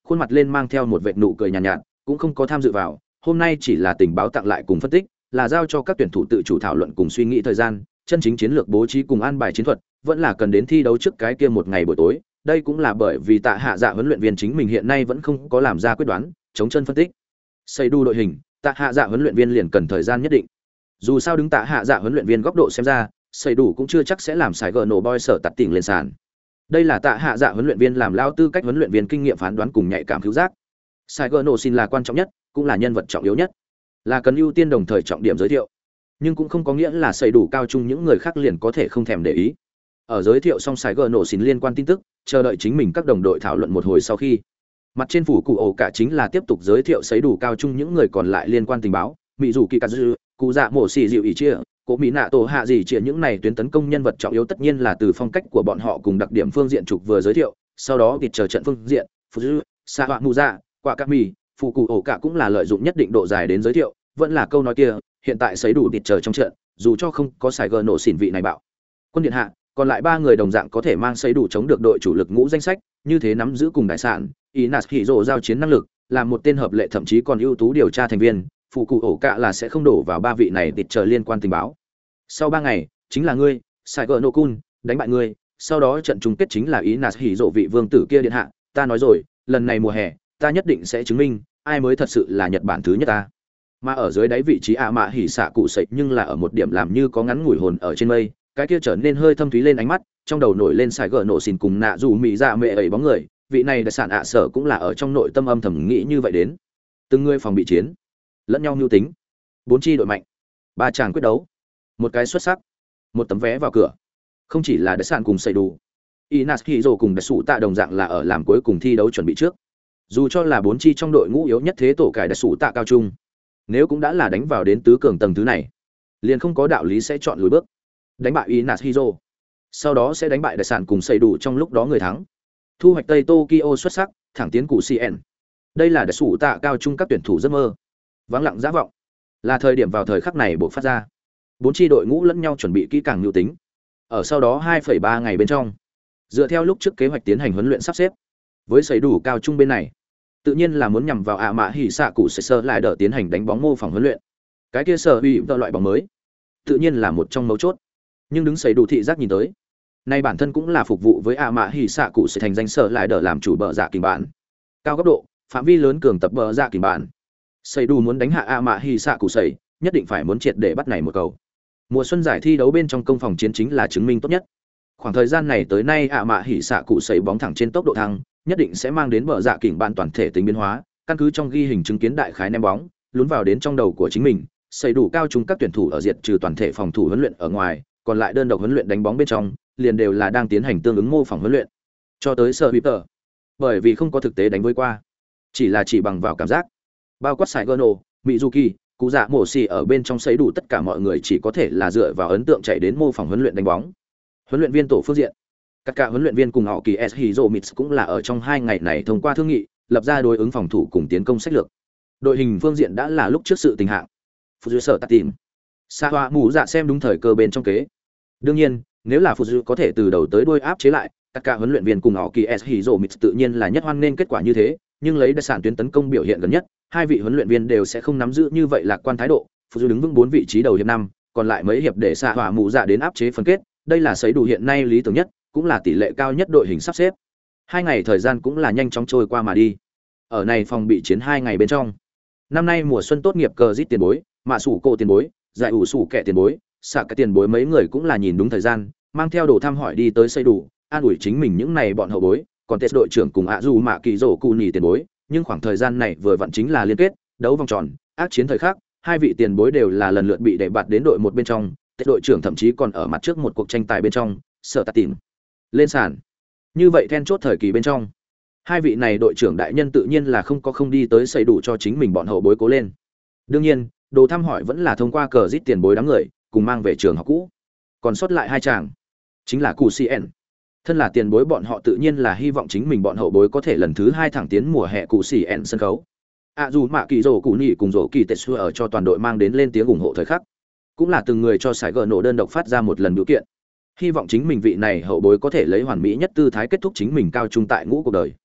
khuôn mặt lên mang theo một vệt nụ cười nhàn nhạt, nhạt, cũng không có tham dự vào, hôm nay chỉ là tình báo tặng lại cùng phân tích, là giao cho các tuyển thủ tự chủ thảo luận cùng suy nghĩ thời gian, chân chính chiến lược bố trí cùng an bài chiến thuật, vẫn là cần đến thi đấu trước cái kia một ngày buổi tối, đây cũng là bởi vì Tạ Hạ Dạ huấn luyện viên chính mình hiện nay vẫn không có làm ra quyết đoán, chống chân phân tích. Xây đu đội hình, Tạ Hạ Dạ huấn luyện viên liền cần thời gian nhất định. Dù sao đứng Tạ Hạ Dạ huấn luyện viên góc độ xem ra, xây đủ cũng chưa chắc sẽ làm Sài Gòn nổ boy sở tạt tỉnh lên sàn. Đây là Tạ Hạ Dạ huấn luyện viên làm lao tư cách huấn luyện viên kinh nghiệm phán đoán cùng nhạy cảm cứu giác. Sài Gòn nổ xin là quan trọng nhất, cũng là nhân vật trọng yếu nhất, là cần ưu tiên đồng thời trọng điểm giới thiệu, nhưng cũng không có nghĩa là xây đủ cao chung những người khác liền có thể không thèm để ý. Ở giới thiệu xong Sài Gòn nổ xin liên quan tin tức, chờ đợi chính mình các đồng đội thảo luận một hồi sau khi, mặt trên phủ cụ ổ cả chính là tiếp tục giới thiệu xây đủ cao chung những người còn lại liên quan tình báo, mỹ dù kỳ cà dư, cụ dạ mổ xì dịu ý chia, cố mỹ nạ tổ hạ gì chia những này tuyến tấn công nhân vật trọng yếu tất nhiên là từ phong cách của bọn họ cùng đặc điểm phương diện trục vừa giới thiệu, sau đó kịp chờ trận phương diện, phụ dư, xa họa mù dạ, quả cà mì, phụ cụ ổ cả cũng là lợi dụng nhất định độ dài đến giới thiệu, vẫn là câu nói kia, hiện tại xây đủ kịp chờ trong trận, dù cho không có Sài Gòn nổ xỉn vị này bạo quân điện hạ, còn lại ba người đồng dạng có thể mang xây đủ chống được đội chủ lực ngũ danh sách, như thế nắm giữ cùng đại sản, Inas Hiro giao chiến năng lực, là một tên hợp lệ thậm chí còn ưu tú điều tra thành viên, phụ cụ ổ cả là sẽ không đổ vào ba vị này tịt chờ liên quan tình báo. Sau ba ngày, chính là ngươi, Saigo Nokun, đánh bại ngươi, sau đó trận chung kết chính là Inas Hiro vị vương tử kia điện hạ, ta nói rồi, lần này mùa hè, ta nhất định sẽ chứng minh ai mới thật sự là Nhật Bản thứ nhất ta. Mà ở dưới đáy vị trí ạ mạ hỉ xạ cụ sậy nhưng là ở một điểm làm như có ngắn ngủi hồn ở trên mây, cái kia trở nên hơi thâm thúy lên ánh mắt, trong đầu nổi lên Sài Gòn nổ xìn cùng nạ dù mỹ dạ mẹ ấy bóng người, vị này đại sản ạ sở cũng là ở trong nội tâm âm thầm nghĩ như vậy đến. Từng người phòng bị chiến, lẫn nhau mưu tính, bốn chi đội mạnh, ba chàng quyết đấu, một cái xuất sắc, một tấm vé vào cửa. Không chỉ là đại sản cùng xây đủ, Inas Hiro cùng đại sủ tạ đồng dạng là ở làm cuối cùng thi đấu chuẩn bị trước. Dù cho là bốn chi trong đội ngũ yếu nhất thế tổ cải đại sủ tạ cao trung, nếu cũng đã là đánh vào đến tứ cường tầng thứ này, liền không có đạo lý sẽ chọn lùi bước. Đánh bại Inas Hiro, sau đó sẽ đánh bại đại sản cùng xây đủ trong lúc đó người thắng. Thu hoạch Tây Tokyo xuất sắc, thẳng tiến cụ xê en. Đây là đại sủ tạ cao trung các tuyển thủ giấc mơ. Vắng lặng dã vọng, là thời điểm vào thời khắc này buộc phát ra. Bốn chi đội ngũ lẫn nhau chuẩn bị kỹ càng nhu tính. Ở sau đó hai phẩy ba ngày bên trong, dựa theo lúc trước kế hoạch tiến hành huấn luyện sắp xếp, với xây đủ cao trung bên này, tự nhiên là muốn nhằm vào ạ mạ hỉ xạ cụ sơ sơ lại đỡ tiến hành đánh bóng mô phỏng huấn luyện. Cái kia sở hữu tờ loại bóng mới, tự nhiên là một trong mấu chốt. Nhưng đứng xây đủ thị giác nhìn tới, nay bản thân cũng là phục vụ với ạ mạ hỉ xạ cụ sẽ thành danh sở lại đỡ làm chủ bờ dạ kình bản. Cao góc độ, phạm vi lớn cường tập bờ dạ kình bản. Xây đủ muốn đánh hạ ạ mạ hỉ xạ cụ sẩy, nhất định phải muốn triệt để bắt này một cầu. Mùa xuân giải thi đấu bên trong công phòng chiến chính là chứng minh tốt nhất. Khoảng thời gian này tới nay ạ mạ hỉ xạ cụ sẩy bóng thẳng trên tốc độ thăng, nhất định sẽ mang đến bờ dạ kình bản toàn thể tính biến hóa, căn cứ trong ghi hình chứng kiến đại khái ném bóng, lún vào đến trong đầu của chính mình, xây đủ cao trung các tuyển thủ ở diệt trừ toàn thể phòng thủ huấn luyện ở ngoài, còn lại đơn độc huấn luyện đánh bóng bên trong, liền đều là đang tiến hành tương ứng mô phỏng huấn luyện. Cho tới sơ hữu tờ, bởi vì không có thực tế đánh với qua, chỉ là chỉ bằng vào cảm giác. Bao quát Saigono, Mizuki, cụ dạ mổ xì ở bên trong xây đủ tất cả mọi người chỉ có thể là dựa vào ấn tượng chạy đến mô phỏng huấn luyện đánh bóng. Huấn luyện viên tổ phương diện, các cả huấn luyện viên cùng họ kỳ S Hizomits cũng là ở trong hai ngày này thông qua thương nghị, lập ra đối ứng phòng thủ cùng tiến công sách lược. Đội hình phương diện đã là lúc trước sự tình hạng. Phụ dư sở tắt tìm. Sa Hoa mù dạ xem đúng thời cơ bên trong kế. Đương nhiên, nếu là phụ dư có thể từ đầu tới đuôi áp chế lại, các cả huấn luyện viên cùng họ kỳ S Hizomits tự nhiên là nhất hoan nên kết quả như thế, nhưng lấy đại sản tuyến tấn công biểu hiện gần nhất, hai vị huấn luyện viên đều sẽ không nắm giữ như vậy lạc quan thái độ. Phụ dư đứng vững bốn vị trí đầu hiệp năm, còn lại mấy hiệp để Sa Hoa mù dạ đến áp chế phân kết, đây là sấy đủ hiện nay lý tưởng nhất, cũng là tỷ lệ cao nhất đội hình sắp xếp. Hai ngày thời gian cũng là nhanh chóng trôi qua mà đi. Ở này phòng bị chiến hai ngày bên trong. Năm nay mùa xuân tốt nghiệp cờ rít tiền bối, mạ sủ cổ tiền bối, giải ủ sủ kẻ tiền bối, xạ cái tiền bối mấy người cũng là nhìn đúng thời gian, mang theo đồ thăm hỏi đi tới xây đủ, an ủi chính mình những này bọn hậu bối, còn tết đội trưởng cùng ạ dù mạ kỳ rổ cụ nhì tiền bối, nhưng khoảng thời gian này vừa vặn chính là liên kết, đấu vòng tròn, ác chiến thời khắc, hai vị tiền bối đều là lần lượt bị đẩy bạt đến đội một bên trong, tết đội trưởng thậm chí còn ở mặt trước một cuộc tranh tài bên trong, sợ tạt tìm lên sàn. Như vậy then chốt thời kỳ bên trong, hai vị này đội trưởng đại nhân tự nhiên là không có không đi tới xây đủ cho chính mình bọn hậu bối cố lên. Đương nhiên, đồ thăm hỏi vẫn là thông qua cờ rít tiền bối đám người cùng mang về trường học cũ. Còn sót lại hai chàng chính là cụ cn. Thân là tiền bối bọn họ tự nhiên là hy vọng chính mình bọn hậu bối có thể lần thứ hai thẳng tiến mùa hè cụ cn sân khấu. À dù mạ kỳ rổ cụ nhị cùng rổ kỳ tetsu ở cho toàn đội mang đến lên tiếng ủng hộ thời khắc, cũng là từng người cho Sài Gòn nổ đơn độc phát ra một lần biểu kiện, hy vọng chính mình vị này hậu bối có thể lấy hoàn mỹ nhất tư thái kết thúc chính mình cao trung tại ngũ cuộc đời.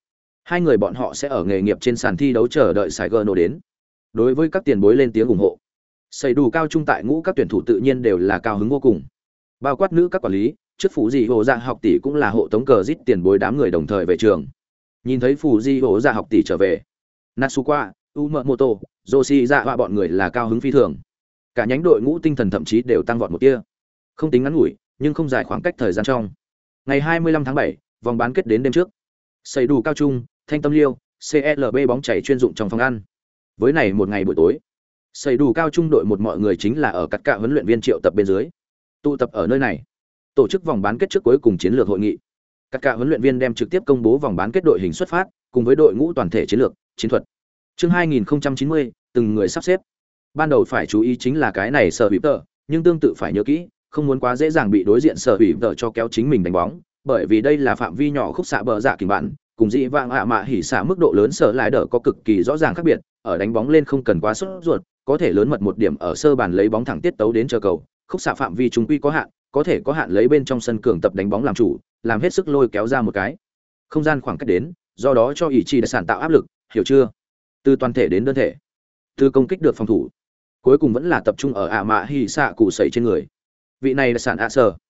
Hai người bọn họ sẽ ở nghề nghiệp trên sàn thi đấu chờ đợi Saigono đến. Đối với các tiền bối lên tiếng ủng hộ, xây đủ cao trung tại ngũ các tuyển thủ tự nhiên đều là cao hứng vô cùng. Bao quát nữ các quản lý, trước phủ gì hồ dạ học tỷ cũng là hộ tống cờ rít tiền bối đám người đồng thời về trường. Nhìn thấy phủ di hồ dạ học tỷ trở về, Natsuka, Umamoto, Yoshi dạ và bọn người là cao hứng phi thường. Cả nhánh đội ngũ tinh thần thậm chí đều tăng vọt một tia. Không tính ngắn ngủi, nhưng không dài khoảng cách thời gian trong. Ngày hai mươi lăm tháng bảy, vòng bán kết đến đêm trước. Xây đủ cao trung, Thanh Tâm Liêu, xê lờ bê bóng chảy chuyên dụng trong phòng ăn. Với này một ngày buổi tối, xây đủ cao trung đội một mọi người chính là ở cắt cạ huấn luyện viên Triệu Tập bên dưới. Tụ tập ở nơi này, tổ chức vòng bán kết trước cuối cùng chiến lược hội nghị. Các cả huấn luyện viên đem trực tiếp công bố vòng bán kết đội hình xuất phát, cùng với đội ngũ toàn thể chiến lược, chiến thuật. Chương hai nghìn không trăm chín mươi, từng người sắp xếp. Ban đầu phải chú ý chính là cái này sở hữu tờ, nhưng tương tự phải nhớ kỹ, không muốn quá dễ dàng bị đối diện sở hữu tờ cho kéo chính mình đánh bóng, bởi vì đây là phạm vi nhỏ khúc xạ bờ dạ kình bạn, cùng dị vãng ạ mạ hỉ xạ mức độ lớn sở lại đỡ có cực kỳ rõ ràng khác biệt, ở đánh bóng lên không cần quá sốt ruột, có thể lớn mật một điểm ở sơ bàn lấy bóng thẳng tiết tấu đến chờ cầu, khúc xạ phạm vi chúng quy có hạn, có thể có hạn lấy bên trong sân cường tập đánh bóng làm chủ, làm hết sức lôi kéo ra một cái không gian khoảng cách đến, do đó cho ý chí đại sản tạo áp lực, hiểu chưa? Từ toàn thể đến đơn thể, từ công kích được phòng thủ, cuối cùng vẫn là tập trung ở ạ mạ hỉ xạ cụ sẩy trên người. Vị này là sản ạ sở,